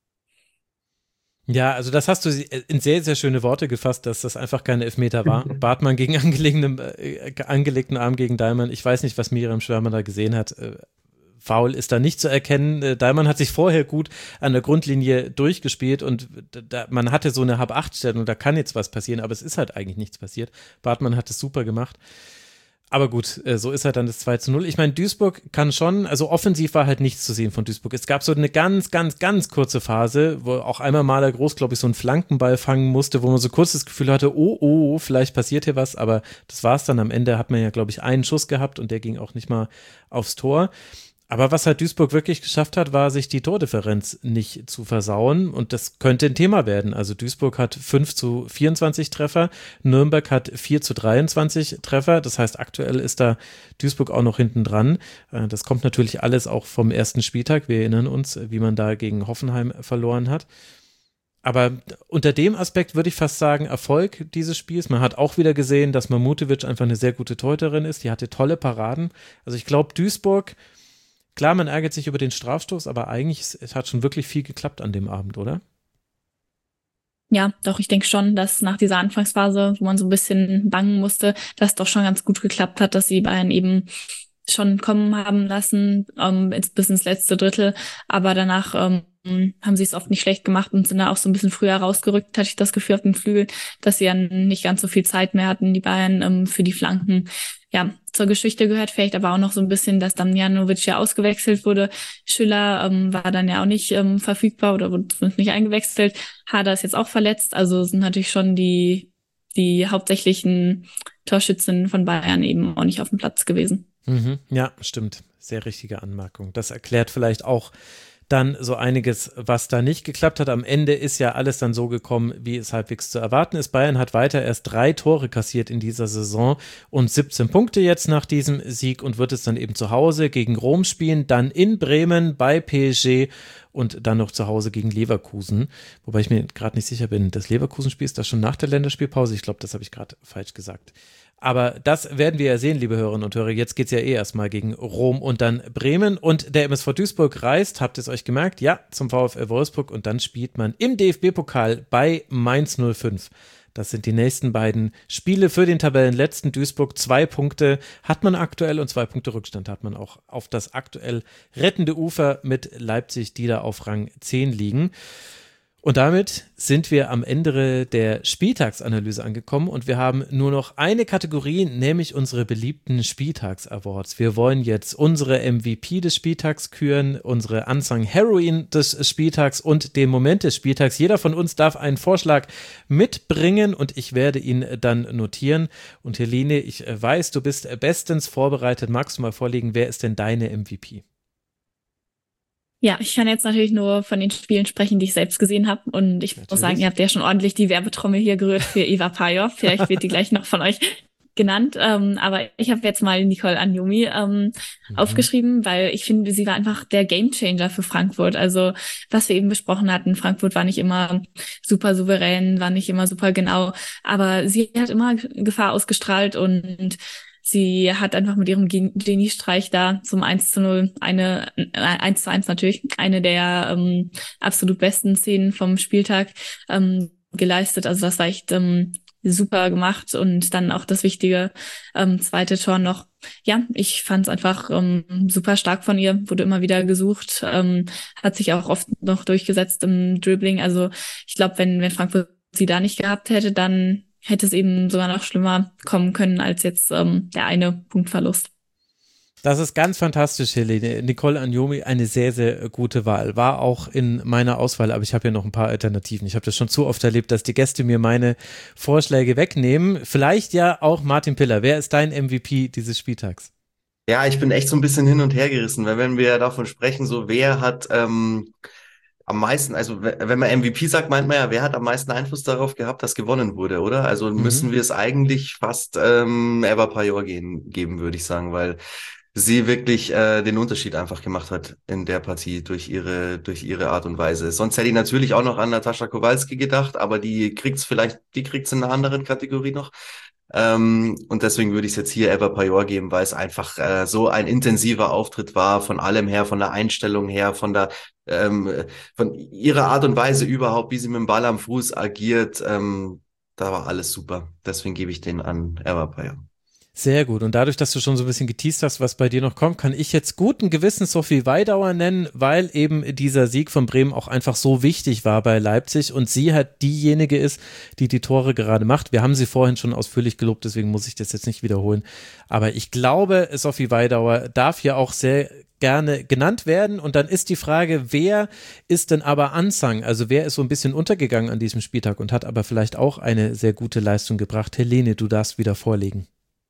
Ja, also das hast du in sehr, sehr schöne Worte gefasst, dass das einfach keine Elfmeter war. Bartmann gegen angelegten, äh, angelegten Arm gegen Dahlmann. Ich weiß nicht, was Miriam Schwärmer da gesehen hat. Äh, Foul ist da nicht zu erkennen. Dahlmann hat sich vorher gut an der Grundlinie durchgespielt und da, man hatte so eine Hab-acht-Stellung, da kann jetzt was passieren, aber es ist halt eigentlich nichts passiert. Bartmann hat es super gemacht. Aber gut, so ist halt dann das zwei zu null. Ich meine, Duisburg kann schon, also offensiv war halt nichts zu sehen von Duisburg. Es gab so eine ganz, ganz, ganz kurze Phase, wo auch einmal Maler Groß, glaube ich, so einen Flankenball fangen musste, wo man so kurz das Gefühl hatte, oh, oh, vielleicht passiert hier was, aber das war's dann. Am Ende hat man ja, glaube ich, einen Schuss gehabt und der ging auch nicht mal aufs Tor. Aber was halt Duisburg wirklich geschafft hat, war, sich die Tordifferenz nicht zu versauen und das könnte ein Thema werden. Also Duisburg hat fünf zu vierundzwanzig Treffer, Nürnberg hat vier zu dreiundzwanzig Treffer, das heißt aktuell ist da Duisburg auch noch hinten dran. Das kommt natürlich alles auch vom ersten Spieltag, wir erinnern uns, wie man da gegen Hoffenheim verloren hat. Aber unter dem Aspekt würde ich fast sagen, Erfolg dieses Spiels. Man hat auch wieder gesehen, dass Mamutovic einfach eine sehr gute Torhüterin ist, die hatte tolle Paraden. Also ich glaube, Duisburg, klar, man ärgert sich über den Strafstoß, aber eigentlich es hat schon wirklich viel geklappt an dem Abend, oder? Ja, doch, ich denke schon, dass nach dieser Anfangsphase, wo man so ein bisschen bangen musste, das doch schon ganz gut geklappt hat, dass die Bayern eben schon kommen haben lassen, ähm, bis ins letzte Drittel, aber danach ähm, haben sie es oft nicht schlecht gemacht und sind da auch so ein bisschen früher rausgerückt, hatte ich das Gefühl auf dem Flügel, dass sie ja nicht ganz so viel Zeit mehr hatten, die Bayern ähm, für die Flanken. Ja, zur Geschichte gehört vielleicht aber auch noch so ein bisschen, dass Damjanovic ja ausgewechselt wurde. Schüller ähm, war dann ja auch nicht ähm, verfügbar oder wurde zumindest nicht eingewechselt. Hader ist jetzt auch verletzt, also sind natürlich schon die die hauptsächlichen Torschützen von Bayern eben auch nicht auf dem Platz gewesen. Mhm, ja, stimmt. Sehr richtige Anmerkung. Das erklärt vielleicht auch dann so einiges, was da nicht geklappt hat. Am Ende ist ja alles dann so gekommen, wie es halbwegs zu erwarten ist. Bayern hat weiter erst drei Tore kassiert in dieser Saison und siebzehn Punkte jetzt nach diesem Sieg und wird es dann eben zu Hause gegen Rom spielen, dann in Bremen bei P S G und dann noch zu Hause gegen Leverkusen. Wobei ich mir gerade nicht sicher bin, das Leverkusen-Spiel ist das schon nach der Länderspielpause? Ich glaube, das habe ich gerade falsch gesagt. Aber das werden wir ja sehen, liebe Hörerinnen und Hörer. Jetzt geht's ja eh erstmal gegen Rom und dann Bremen. Und der M S V Duisburg reist, habt ihr es euch gemerkt? Ja, zum VfL Wolfsburg. Und dann spielt man im D F B-Pokal bei Mainz null fünf. Das sind die nächsten beiden Spiele für den Tabellenletzten Duisburg. Zwei Punkte hat man aktuell und zwei Punkte Rückstand hat man auch auf das aktuell rettende Ufer mit Leipzig, die da auf Rang zehn liegen. Und damit sind wir am Ende der Spieltagsanalyse angekommen und wir haben nur noch eine Kategorie, nämlich unsere beliebten Spieltags-Awards. Wir wollen jetzt unsere M V P des Spieltags küren, unsere Unsung Heroine des Spieltags und den Moment des Spieltags. Jeder von uns darf einen Vorschlag mitbringen und ich werde ihn dann notieren. Und Helene, ich weiß, du bist bestens vorbereitet. Magst du mal vorlegen, wer ist denn deine M V P? Ja, ich kann jetzt natürlich nur von den Spielen sprechen, die ich selbst gesehen habe. Und ich natürlich. muss sagen, ihr habt ja schon ordentlich die Werbetrommel hier gerührt für Eva Pajor. Vielleicht wird die gleich noch von euch genannt. Ähm, aber ich habe jetzt mal Nicole Anjomi ähm, mhm. aufgeschrieben, weil ich finde, sie war einfach der Gamechanger für Frankfurt. Also was wir eben besprochen hatten, Frankfurt war nicht immer super souverän, war nicht immer super genau. Aber sie hat immer Gefahr ausgestrahlt und sie hat einfach mit ihrem Geniestreich da zum eins zu null eine, äh, eins zu eins natürlich, eine der ähm, absolut besten Szenen vom Spieltag ähm, geleistet. Also das war echt ähm, super gemacht und dann auch das wichtige ähm, zweite Tor noch. Ja, ich fand es einfach ähm, super stark von ihr, wurde immer wieder gesucht, ähm, hat sich auch oft noch durchgesetzt im Dribbling. Also ich glaube, wenn, wenn Frankfurt sie da nicht gehabt hätte, dann hätte es eben sogar noch schlimmer kommen können als jetzt ähm, der eine Punktverlust. Das ist ganz fantastisch, Helene. Nicole Anjomi, eine sehr, sehr gute Wahl. War auch in meiner Auswahl, aber ich habe ja noch ein paar Alternativen. Ich habe das schon zu oft erlebt, dass die Gäste mir meine Vorschläge wegnehmen. Vielleicht ja auch Martin Piller. Wer ist dein M V P dieses Spieltags? Ja, ich bin echt so ein bisschen hin und her gerissen, weil wenn wir davon sprechen, so wer hat ähm, am meisten, also wenn man M V P sagt, meint man ja, wer hat am meisten Einfluss darauf gehabt, dass gewonnen wurde, oder? Also mhm. müssen wir es eigentlich fast ähm, Eva Pajor gehen, geben, würde ich sagen, weil sie wirklich äh, den Unterschied einfach gemacht hat in der Partie durch ihre durch ihre Art und Weise. Sonst hätte ich natürlich auch noch an Natascha Kowalski gedacht, aber die kriegt's vielleicht, die kriegt's in einer anderen Kategorie noch. Ähm, und deswegen würde ich es jetzt hier Eva Pajor geben, weil es einfach äh, so ein intensiver Auftritt war, von allem her, von der Einstellung her, von der ähm, von ihrer Art und Weise überhaupt, wie sie mit dem Ball am Fuß agiert. Ähm, da war alles super. Deswegen gebe ich den an Eva Pajor. Sehr gut. Und dadurch, dass du schon so ein bisschen geteased hast, was bei dir noch kommt, kann ich jetzt guten Gewissens Sophie Weidauer nennen, weil eben dieser Sieg von Bremen auch einfach so wichtig war bei Leipzig und sie halt diejenige ist, die die Tore gerade macht. Wir haben sie vorhin schon ausführlich gelobt, deswegen muss ich das jetzt nicht wiederholen. Aber ich glaube, Sophie Weidauer darf hier auch sehr gerne genannt werden. Und dann ist die Frage, wer ist denn aber unsung? Also wer ist so ein bisschen untergegangen an diesem Spieltag und hat aber vielleicht auch eine sehr gute Leistung gebracht? Helene, du darfst wieder vorlegen.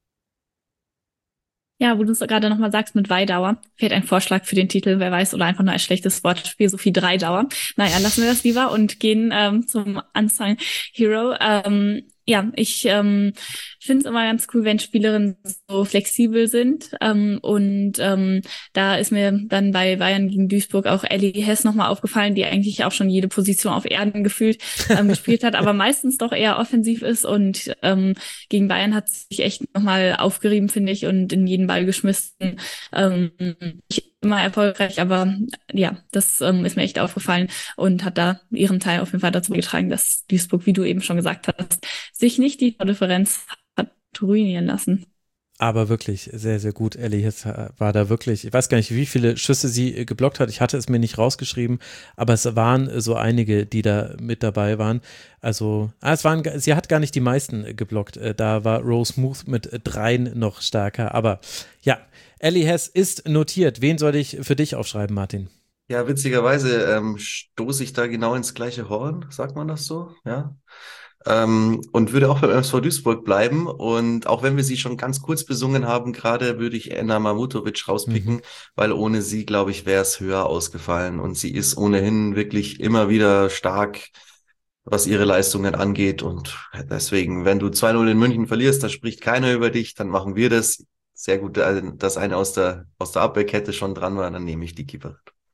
Ja, wo du es gerade nochmal sagst mit Weidauer, fehlt ein Vorschlag für den Titel, wer weiß, oder einfach nur ein schlechtes Wortspiel, Sophie Dreidauer. Naja, lassen wir das lieber und gehen ähm, zum Unsung Hero. Ähm, ja, ich ähm, finde es immer ganz cool, wenn Spielerinnen so flexibel sind. Ähm, und ähm, da ist mir dann bei Bayern gegen Duisburg auch Ellie Hess nochmal aufgefallen, die eigentlich auch schon jede Position auf Erden gefühlt ähm, gespielt hat, aber meistens doch eher offensiv ist. Und ähm, gegen Bayern hat sie sich echt nochmal aufgerieben, finde ich, und in jeden Ball geschmissen. Ähm, ich immer erfolgreich, aber ja, das ähm, ist mir echt aufgefallen und hat da ihren Teil auf jeden Fall dazu beigetragen, dass Duisburg, wie du eben schon gesagt hast, sich nicht die Differenz hat ruinieren lassen. Aber wirklich sehr, sehr gut. Ellie Hess war da wirklich, ich weiß gar nicht, wie viele Schüsse sie geblockt hat. Ich hatte es mir nicht rausgeschrieben, aber es waren so einige, die da mit dabei waren. Also, ah, es waren, sie hat gar nicht die meisten geblockt. Da war Rose Smooth mit dreien noch stärker. Aber ja, Ellie Hess ist notiert. Wen soll ich für dich aufschreiben, Martin? Ja, witzigerweise ähm, stoße ich da genau ins gleiche Horn, sagt man das so? Ja. Ähm, und würde auch beim M S V Duisburg bleiben. Und auch wenn wir sie schon ganz kurz besungen haben, gerade würde ich Enna Mamutovic rauspicken, mhm. weil ohne sie, glaube ich, wäre es höher ausgefallen. Und sie ist ohnehin wirklich immer wieder stark, was ihre Leistungen angeht. Und deswegen, wenn du zwei null in München verlierst, da spricht keiner über dich, dann machen wir das. Sehr gut, dass eine aus der, aus der Abwehrkette schon dran war, dann nehme ich die Keeperin.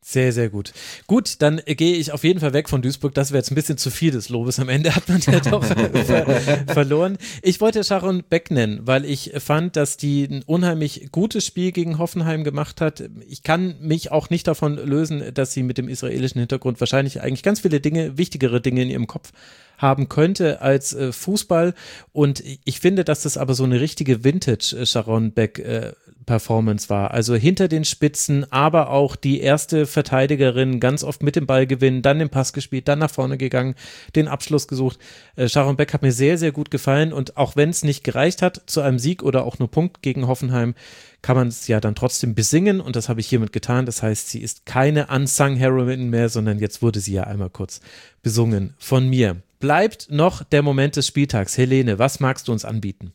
Sehr, sehr gut. Gut, dann äh, gehe ich auf jeden Fall weg von Duisburg. Das wäre jetzt ein bisschen zu viel des Lobes. Am Ende hat man ja doch ver verloren. Ich wollte Sharon Beck nennen, weil ich fand, dass die ein unheimlich gutes Spiel gegen Hoffenheim gemacht hat. Ich kann mich auch nicht davon lösen, dass sie mit dem israelischen Hintergrund wahrscheinlich eigentlich ganz viele Dinge, wichtigere Dinge in ihrem Kopf haben könnte als äh, Fußball. Und ich finde, dass das aber so eine richtige Vintage äh, Sharon Beck äh, Performance war. Also hinter den Spitzen, aber auch die erste Verteidigerin, ganz oft mit dem Ball gewinnen, dann den Pass gespielt, dann nach vorne gegangen, den Abschluss gesucht. Äh, Sharon Beck hat mir sehr, sehr gut gefallen und auch wenn es nicht gereicht hat zu einem Sieg oder auch nur Punkt gegen Hoffenheim, kann man es ja dann trotzdem besingen und das habe ich hiermit getan. Das heißt, sie ist keine unsung Heroine mehr, sondern jetzt wurde sie ja einmal kurz besungen von mir. Bleibt noch der Moment des Spieltags. Helene, was magst du uns anbieten?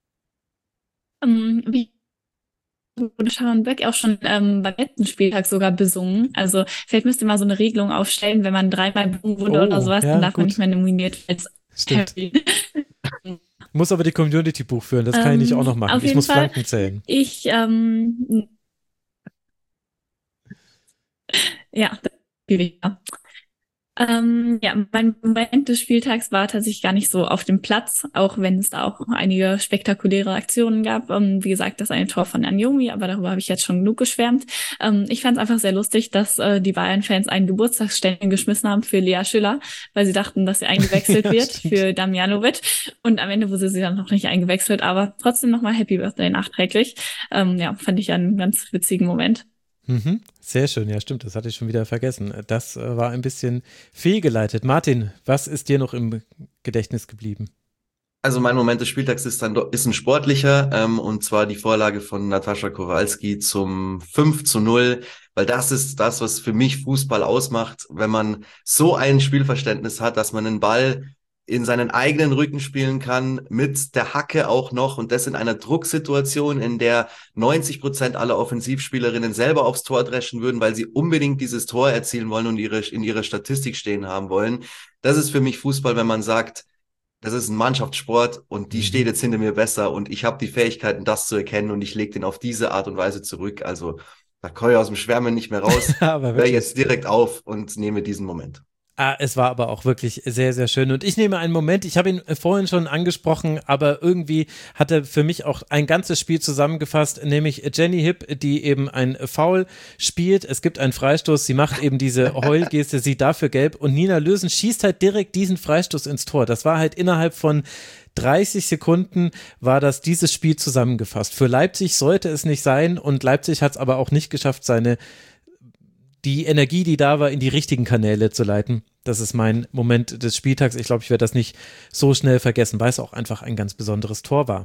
Um, wie wurde Sharon Beck auch schon ähm, beim letzten Spieltag sogar besungen. Also vielleicht müsste man so eine Regelung aufstellen, wenn man dreimal besungen wurde Oh, oder sowas, ja, dann darf gut. man nicht mehr nominiert als Stimmt. Harry. Muss aber die Community Buch führen, das kann ich nicht Ähm, auch noch machen. auf Ich jeden muss Fall. Flanken zählen. Ich, ähm, ja, das ja. Ähm, ja, mein Moment des Spieltags war tatsächlich gar nicht so auf dem Platz, auch wenn es da auch einige spektakuläre Aktionen gab. Ähm, wie gesagt, das eine Tor von Anjomi, aber darüber habe ich jetzt schon genug geschwärmt. Ähm, ich fand es einfach sehr lustig, dass äh, die Bayern-Fans einen Geburtstagsständchen geschmissen haben für Lea Schüller, weil sie dachten, dass sie eingewechselt Ja, wird stimmt. für Damjanovic. Und am Ende wurde sie dann noch nicht eingewechselt, aber trotzdem nochmal Happy Birthday nachträglich. Ähm, ja, fand ich einen ganz witzigen Moment. Mhm. Sehr schön, ja stimmt, das hatte ich schon wieder vergessen. Das äh, war ein bisschen fehlgeleitet. Martin, was ist dir noch im Gedächtnis geblieben? Also mein Moment des Spieltags ist dann doch- ist ein sportlicher, ähm, und zwar die Vorlage von Natascha Kowalski zum fünf zu null, weil das ist das, was für mich Fußball ausmacht, wenn man so ein Spielverständnis hat, dass man einen Ball in seinen eigenen Rücken spielen kann, mit der Hacke auch noch und das in einer Drucksituation, in der neunzig Prozent aller Offensivspielerinnen selber aufs Tor dreschen würden, weil sie unbedingt dieses Tor erzielen wollen und ihre, in ihrer Statistik stehen haben wollen. Das ist für mich Fußball, wenn man sagt, das ist ein Mannschaftssport und die Mhm. steht jetzt hinter mir besser und ich habe die Fähigkeiten, das zu erkennen und ich lege den auf diese Art und Weise zurück. Also da komme ich aus dem Schwärmen nicht mehr raus. Aber Hör wirklich. jetzt direkt auf und nehme diesen Moment. Ah, es war aber auch wirklich sehr, sehr schön. Und ich nehme einen Moment, ich habe ihn vorhin schon angesprochen, aber irgendwie hat er für mich auch ein ganzes Spiel zusammengefasst, nämlich Jenny Hipp, die eben ein Foul spielt. Es gibt einen Freistoß, sie macht eben diese Heulgeste, sie dafür gelb und Nina Lösen schießt halt direkt diesen Freistoß ins Tor. Das war halt innerhalb von dreißig Sekunden war das dieses Spiel zusammengefasst. Für Leipzig sollte es nicht sein und Leipzig hat es aber auch nicht geschafft, seine die Energie, die da war, in die richtigen Kanäle zu leiten. Das ist mein Moment des Spieltags. Ich glaube, ich werde das nicht so schnell vergessen, weil es auch einfach ein ganz besonderes Tor war.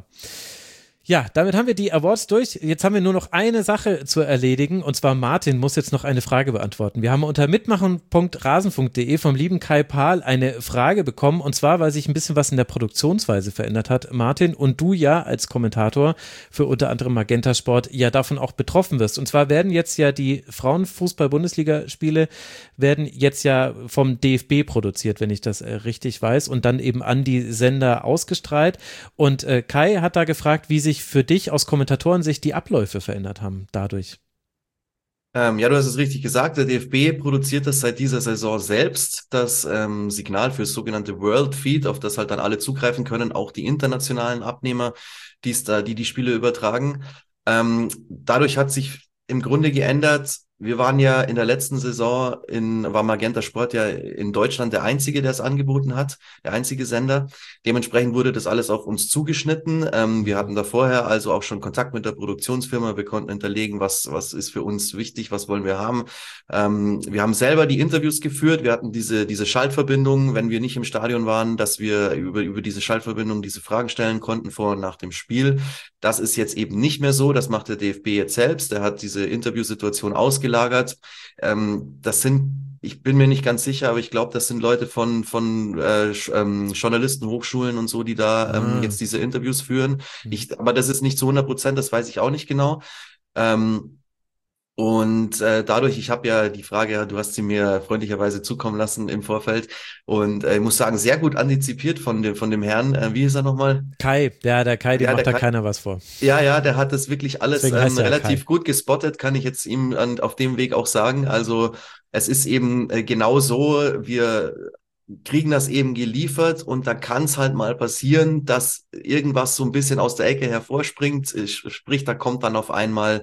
Ja, damit haben wir die Awards durch. Jetzt haben wir nur noch eine Sache zu erledigen und zwar Martin muss jetzt noch eine Frage beantworten. Wir haben unter mitmachen punkt rasenfunk punkt de vom lieben Kai Pahl eine Frage bekommen und zwar, weil sich ein bisschen was in der Produktionsweise verändert hat, Martin, und du ja als Kommentator für unter anderem Magenta Sport ja davon auch betroffen wirst. Und zwar werden jetzt ja die Frauenfußball-Bundesliga-Spiele werden jetzt ja vom D F B produziert, wenn ich das äh, richtig weiß, und dann eben an die Sender ausgestrahlt. Und äh, Kai hat da gefragt, wie sich für dich aus Kommentatorensicht die Abläufe verändert haben dadurch. Ähm, ja, du hast es richtig gesagt. Der D F B produziert das seit dieser Saison selbst, das ähm, Signal für das sogenannte World Feed, auf das halt dann alle zugreifen können, auch die internationalen Abnehmer, die's da, die die Spiele übertragen. Ähm, dadurch hat sich im Grunde geändert. Wir waren ja in der letzten Saison in, war Magenta Sport ja in Deutschland der einzige, der es angeboten hat, der einzige Sender. Dementsprechend wurde das alles auf uns zugeschnitten. Ähm, wir hatten da vorher also auch schon Kontakt mit der Produktionsfirma. Wir konnten hinterlegen, was, was ist für uns wichtig, was wollen wir haben. Ähm, wir haben selber die Interviews geführt. Wir hatten diese, diese Schaltverbindung, wenn wir nicht im Stadion waren, dass wir über, über diese Schaltverbindung diese Fragen stellen konnten vor und nach dem Spiel. Das ist jetzt eben nicht mehr so. Das macht der D F B jetzt selbst. Der hat diese Interviewsituation ausgelagert. Ähm, das sind, ich bin mir nicht ganz sicher, aber ich glaube, das sind Leute von von äh, ähm, Journalisten, Hochschulen und so, die da ähm, Ah. jetzt diese Interviews führen. Ich, aber das ist nicht zu hundert Prozent, das weiß ich auch nicht genau. Ähm, Und äh, dadurch, ich habe ja die Frage, du hast sie mir freundlicherweise zukommen lassen im Vorfeld und äh, ich muss sagen, sehr gut antizipiert von dem von dem Herrn. Äh, wie ist er nochmal? Kai, der, der Kai, dem Ja, der macht da Kai, keiner was vor. ja, ja, der hat das wirklich alles Deswegen ähm, heißt er ja relativ Kai. gut gespottet, kann ich jetzt ihm an, auf dem Weg auch sagen. Also es ist eben äh, genau so, wir kriegen das eben geliefert und da kann es halt mal passieren, dass irgendwas so ein bisschen aus der Ecke hervorspringt. Äh, Sprich, da kommt dann auf einmal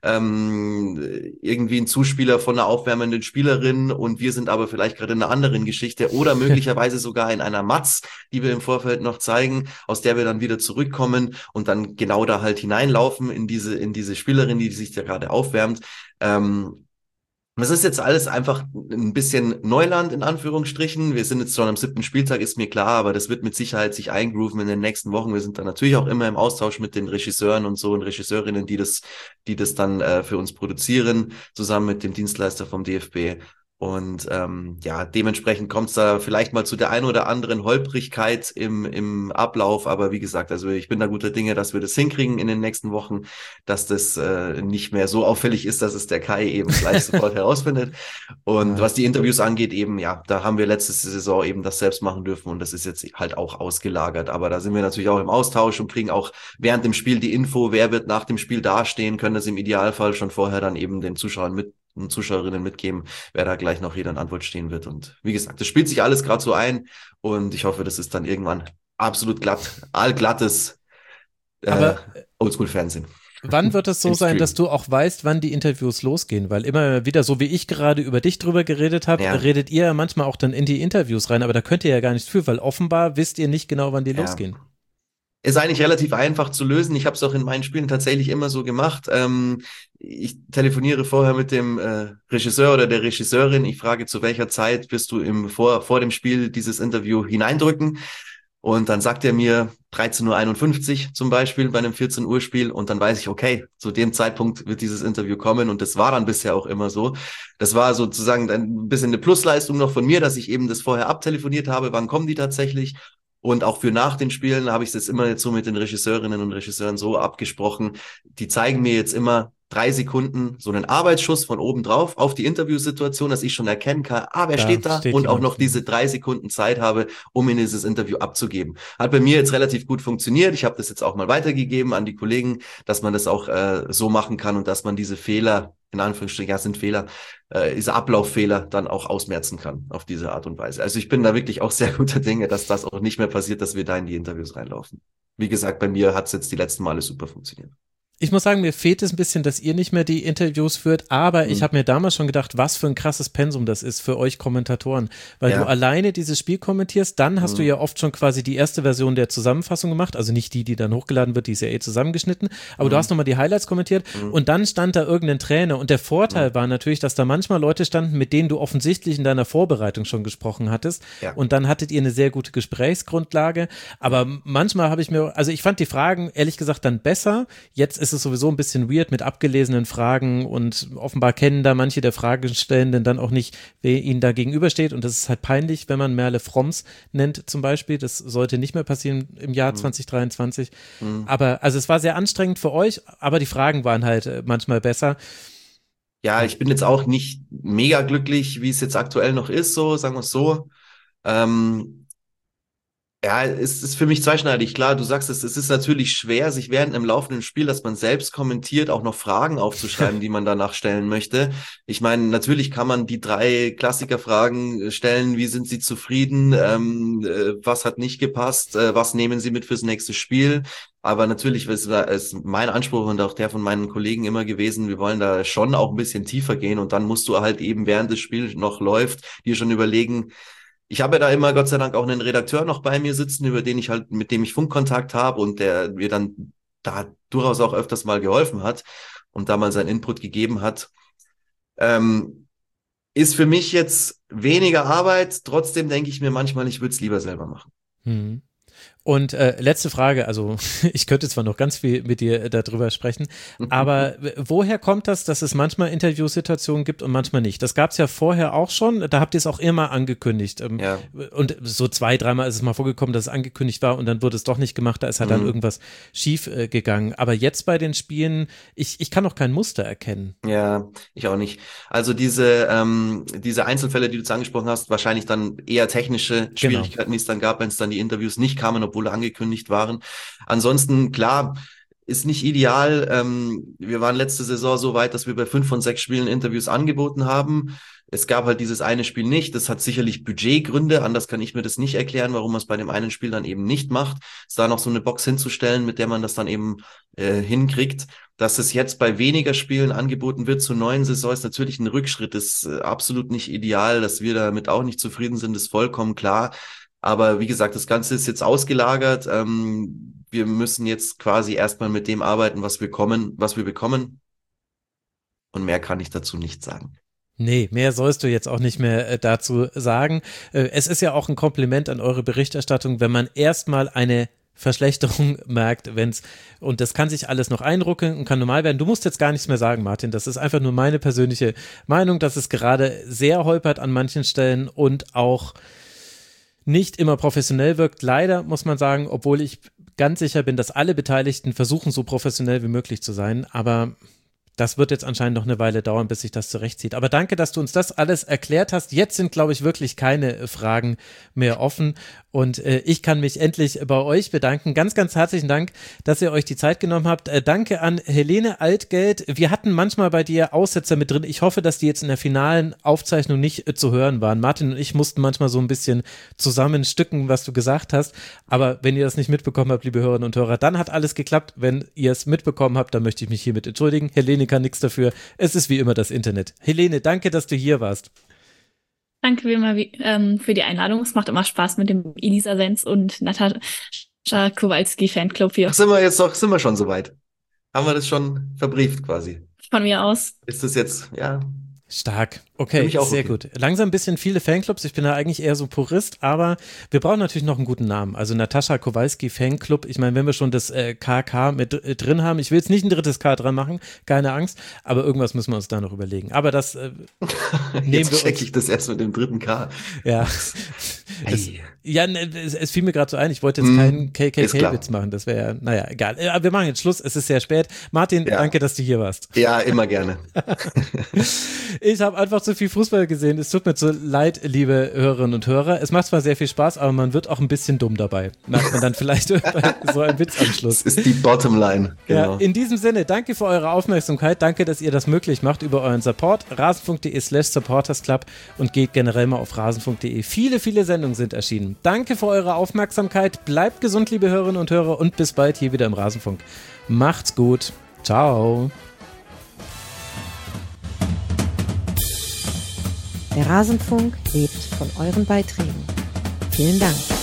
ähm, irgendwie ein Zuspieler von einer aufwärmenden Spielerin und wir sind aber vielleicht gerade in einer anderen Geschichte oder möglicherweise sogar in einer Matz, die wir im Vorfeld noch zeigen, aus der wir dann wieder zurückkommen und dann genau da halt hineinlaufen in diese in diese Spielerin, die sich da gerade aufwärmt. Ähm, Das ist jetzt alles einfach ein bisschen Neuland in Anführungsstrichen. Wir sind jetzt schon am siebten Spieltag, ist mir klar, aber das wird mit Sicherheit sich eingrooven in den nächsten Wochen. Wir sind dann natürlich auch immer im Austausch mit den Regisseuren und so und Regisseurinnen, die das, die das dann äh, für uns produzieren, zusammen mit dem Dienstleister vom D F B. Und ähm, ja, dementsprechend kommt es da vielleicht mal zu der ein oder anderen Holprigkeit im, im Ablauf. Aber wie gesagt, also ich bin da guter Dinge, dass wir das hinkriegen in den nächsten Wochen, dass das äh, nicht mehr so auffällig ist, dass es der Kai eben gleich sofort herausfindet. Und was die Interviews angeht, eben, ja, da haben wir letzte Saison eben das selbst machen dürfen und das ist jetzt halt auch ausgelagert. Aber da sind wir natürlich auch im Austausch und kriegen auch während dem Spiel die Info, wer wird nach dem Spiel dastehen, können das im Idealfall schon vorher dann eben den Zuschauern mit und Zuschauerinnen mitgeben, wer da gleich noch jeder in Antwort stehen wird. Und wie gesagt, das spielt sich alles gerade so ein und ich hoffe, das ist dann irgendwann absolut glatt, allglattes äh, Oldschool-Fernsehen. Wann wird es so Im sein, Stream. dass du auch weißt, wann die Interviews losgehen? Weil immer wieder, so wie ich gerade über dich drüber geredet habe, Ja. redet ihr ja manchmal auch dann in die Interviews rein, aber da könnt ihr ja gar nichts für, weil offenbar wisst ihr nicht genau, wann die Ja. losgehen. Ist eigentlich relativ einfach zu lösen. Ich habe es auch in meinen Spielen tatsächlich immer so gemacht. Ähm, ich telefoniere vorher mit dem äh, Regisseur oder der Regisseurin. Ich frage, zu welcher Zeit wirst du im vor, vor dem Spiel dieses Interview hineindrücken? Und dann sagt er mir dreizehn Uhr einundfünfzig zum Beispiel bei einem vierzehn Uhr Spiel. Und dann weiß ich, okay, zu dem Zeitpunkt wird dieses Interview kommen. Und das war dann bisher auch immer so. Das war sozusagen ein bisschen eine Plusleistung noch von mir, dass ich eben das vorher abtelefoniert habe. Wann kommen die tatsächlich? Und auch für nach den Spielen habe ich das immer jetzt so mit den Regisseurinnen und Regisseuren so abgesprochen. Die zeigen mir jetzt immer drei Sekunden so einen Arbeitsschuss von oben drauf auf die Interviewsituation, dass ich schon erkennen kann, ah, wer Da steht da? steht Und auch jemand. noch diese drei Sekunden Zeit habe, um in dieses Interview abzugeben. Hat bei mir jetzt relativ gut funktioniert. Ich habe das jetzt auch mal weitergegeben an die Kollegen, dass man das auch äh, so machen kann und dass man diese Fehler, in Anführungsstrichen, ja, sind Fehler, äh, diese Ablauffehler dann auch ausmerzen kann auf diese Art und Weise. Also ich bin da wirklich auch sehr guter Dinge, dass das auch nicht mehr passiert, dass wir da in die Interviews reinlaufen. Wie gesagt, bei mir hat es jetzt die letzten Male super funktioniert. Ich muss sagen, mir fehlt es ein bisschen, dass ihr nicht mehr die Interviews führt, aber ich Mhm. habe mir damals schon gedacht, was für ein krasses Pensum das ist für euch Kommentatoren, weil Ja. du alleine dieses Spiel kommentierst, dann hast Mhm. du ja oft schon quasi die erste Version der Zusammenfassung gemacht, also nicht die, die dann hochgeladen wird, die ist ja eh zusammengeschnitten, aber du Mhm. hast nochmal die Highlights kommentiert Mhm. und dann stand da irgendein Trainer und der Vorteil war natürlich, dass da manchmal Leute standen, mit denen du offensichtlich in deiner Vorbereitung schon gesprochen hattest Ja. und dann hattet ihr eine sehr gute Gesprächsgrundlage, aber manchmal habe ich mir, also ich fand die Fragen ehrlich gesagt dann besser, jetzt ist es sowieso ein bisschen weird mit abgelesenen Fragen und offenbar kennen da manche der Fragestellenden dann auch nicht, wer ihnen da gegenübersteht und das ist halt peinlich, wenn man Merle Fromms nennt zum Beispiel, das sollte nicht mehr passieren im Jahr zwanzig dreiundzwanzig, Mhm. aber also es war sehr anstrengend für euch, aber die Fragen waren halt äh, manchmal besser. Ja, ich bin jetzt auch nicht mega glücklich, wie es jetzt aktuell noch ist, so, sagen wir es so. Ähm, ja, es ist für mich zweischneidig. Klar, du sagst es, es ist natürlich schwer, sich während einem laufenden Spiel, das man selbst kommentiert, auch noch Fragen aufzuschreiben, die man danach stellen möchte. Ich meine, natürlich kann man die drei Klassikerfragen stellen. Wie sind Sie zufrieden? Ähm, äh, was hat nicht gepasst? Äh, was nehmen Sie mit fürs nächste Spiel? Aber natürlich ist, ist mein Anspruch und auch der von meinen Kollegen immer gewesen, wir wollen da schon auch ein bisschen tiefer gehen und dann musst du halt eben, während das Spiel noch läuft, dir schon überlegen. Ich habe ja da immer Gott sei Dank auch einen Redakteur noch bei mir sitzen, über den ich halt, mit dem ich Funkkontakt habe und der mir dann da durchaus auch öfters mal geholfen hat und da mal seinen Input gegeben hat. Ähm, ist für mich jetzt weniger Arbeit, trotzdem denke ich mir manchmal, ich würde es lieber selber machen. Hm. Und äh, letzte Frage, also ich könnte zwar noch ganz viel mit dir darüber sprechen, aber woher kommt das, dass es manchmal Interviewsituationen gibt und manchmal nicht? Das gab es ja vorher auch schon, da habt ihr es auch immer angekündigt. Ähm, Ja. Und so zwei, dreimal ist es mal vorgekommen, dass es angekündigt war und dann wurde es doch nicht gemacht, da ist halt dann Mhm. irgendwas schief äh, gegangen. Aber jetzt bei den Spielen, ich, ich kann auch kein Muster erkennen. Ja, ich auch nicht. Also diese, ähm, diese Einzelfälle, die du jetzt angesprochen hast, wahrscheinlich dann eher technische Schwierigkeiten, die es dann gab, wenn es dann die Interviews nicht kamen, obwohl angekündigt waren. Ansonsten, klar, ist nicht ideal. Ähm, wir waren letzte Saison so weit, dass wir bei fünf von sechs Spielen Interviews angeboten haben. Es gab halt dieses eine Spiel nicht. Das hat sicherlich Budgetgründe. Anders kann ich mir das nicht erklären, warum man es bei dem einen Spiel dann eben nicht macht. Es da noch so eine Box hinzustellen, mit der man das dann eben äh, hinkriegt. Dass es jetzt bei weniger Spielen angeboten wird zur neuen Saison, ist natürlich ein Rückschritt. Ist äh, absolut nicht ideal. Dass wir damit auch nicht zufrieden sind, ist vollkommen klar. Aber wie gesagt, das Ganze ist jetzt ausgelagert. Ähm, wir müssen jetzt quasi erstmal mit dem arbeiten, was wir kommen, was wir bekommen. Und mehr kann ich dazu nicht sagen. Nee, mehr sollst du jetzt auch nicht mehr äh, dazu sagen. Äh, es ist ja auch ein Kompliment an eure Berichterstattung, wenn man erstmal eine Verschlechterung merkt, wenn's, und das kann sich alles noch einruckeln und kann normal werden. Du musst jetzt gar nichts mehr sagen, Martin. Das ist einfach nur meine persönliche Meinung, dass es gerade sehr holpert an manchen Stellen und auch nicht immer professionell wirkt. Leider muss man sagen, obwohl ich ganz sicher bin, dass alle Beteiligten versuchen, so professionell wie möglich zu sein, aber das wird jetzt anscheinend noch eine Weile dauern, bis sich das zurechtzieht. Aber danke, dass du uns das alles erklärt hast. Jetzt sind, glaube ich, wirklich keine Fragen mehr offen. Und äh, ich kann mich endlich bei euch bedanken. Ganz, ganz herzlichen Dank, dass ihr euch die Zeit genommen habt. Äh, danke an Helene Altgeld. Wir hatten manchmal bei dir Aussetzer mit drin. Ich hoffe, dass die jetzt in der finalen Aufzeichnung nicht äh, zu hören waren. Martin und ich mussten manchmal so ein bisschen zusammenstücken, was du gesagt hast. Aber wenn ihr das nicht mitbekommen habt, liebe Hörerinnen und Hörer, dann hat alles geklappt. Wenn ihr es mitbekommen habt, dann möchte ich mich hiermit entschuldigen. Helene kann nichts dafür. Es ist wie immer das Internet. Helene, danke, dass du hier warst. Danke wie immer wie, ähm, für die Einladung. Es macht immer Spaß mit dem Elisa Senz und Natascha Kowalski Fanclub hier. Ach, sind wir jetzt doch, sind wir schon soweit? Haben wir das schon verbrieft quasi? Von mir aus. Ist das jetzt, ja, Stark. Für Okay, mich auch sehr okay. gut. Langsam ein bisschen viele Fanclubs. Ich bin da eigentlich eher so Purist, aber wir brauchen natürlich noch einen guten Namen. Also Natascha Kowalski Fanclub. Ich meine, wenn wir schon das äh, K K mit äh, drin haben, ich will jetzt nicht ein drittes K dran machen, keine Angst, aber irgendwas müssen wir uns da noch überlegen. Aber das äh, nehmen jetzt wir check uns. ich das erst mit dem dritten K. Ja. Es, Ei. ja, ne, es, es fiel mir gerade so ein, ich wollte jetzt Mm, keinen K ist klar. K-Witz machen, das wäre ja, naja, egal. Ja, wir machen jetzt Schluss, es ist sehr spät. Martin, Ja. danke, dass du hier warst. Ja, immer gerne. Ich habe einfach zu viel Fußball gesehen, es tut mir so leid, liebe Hörerinnen und Hörer. Es macht zwar sehr viel Spaß, aber man wird auch ein bisschen dumm dabei. Merkt man dann vielleicht bei so einem Witz am Schluss. Das ist die Bottomline. Genau. Ja, in diesem Sinne, danke für eure Aufmerksamkeit, danke, dass ihr das möglich macht über euren Support, rasenfunk.de slash supportersclub und geht generell mal auf rasenfunk punkt de. Viele, viele Sendungen sind erschienen. Danke für eure Aufmerksamkeit, bleibt gesund, liebe Hörerinnen und Hörer, und bis bald hier wieder im Rasenfunk. Macht's gut, ciao. Der Rasenfunk lebt von euren Beiträgen. Vielen Dank.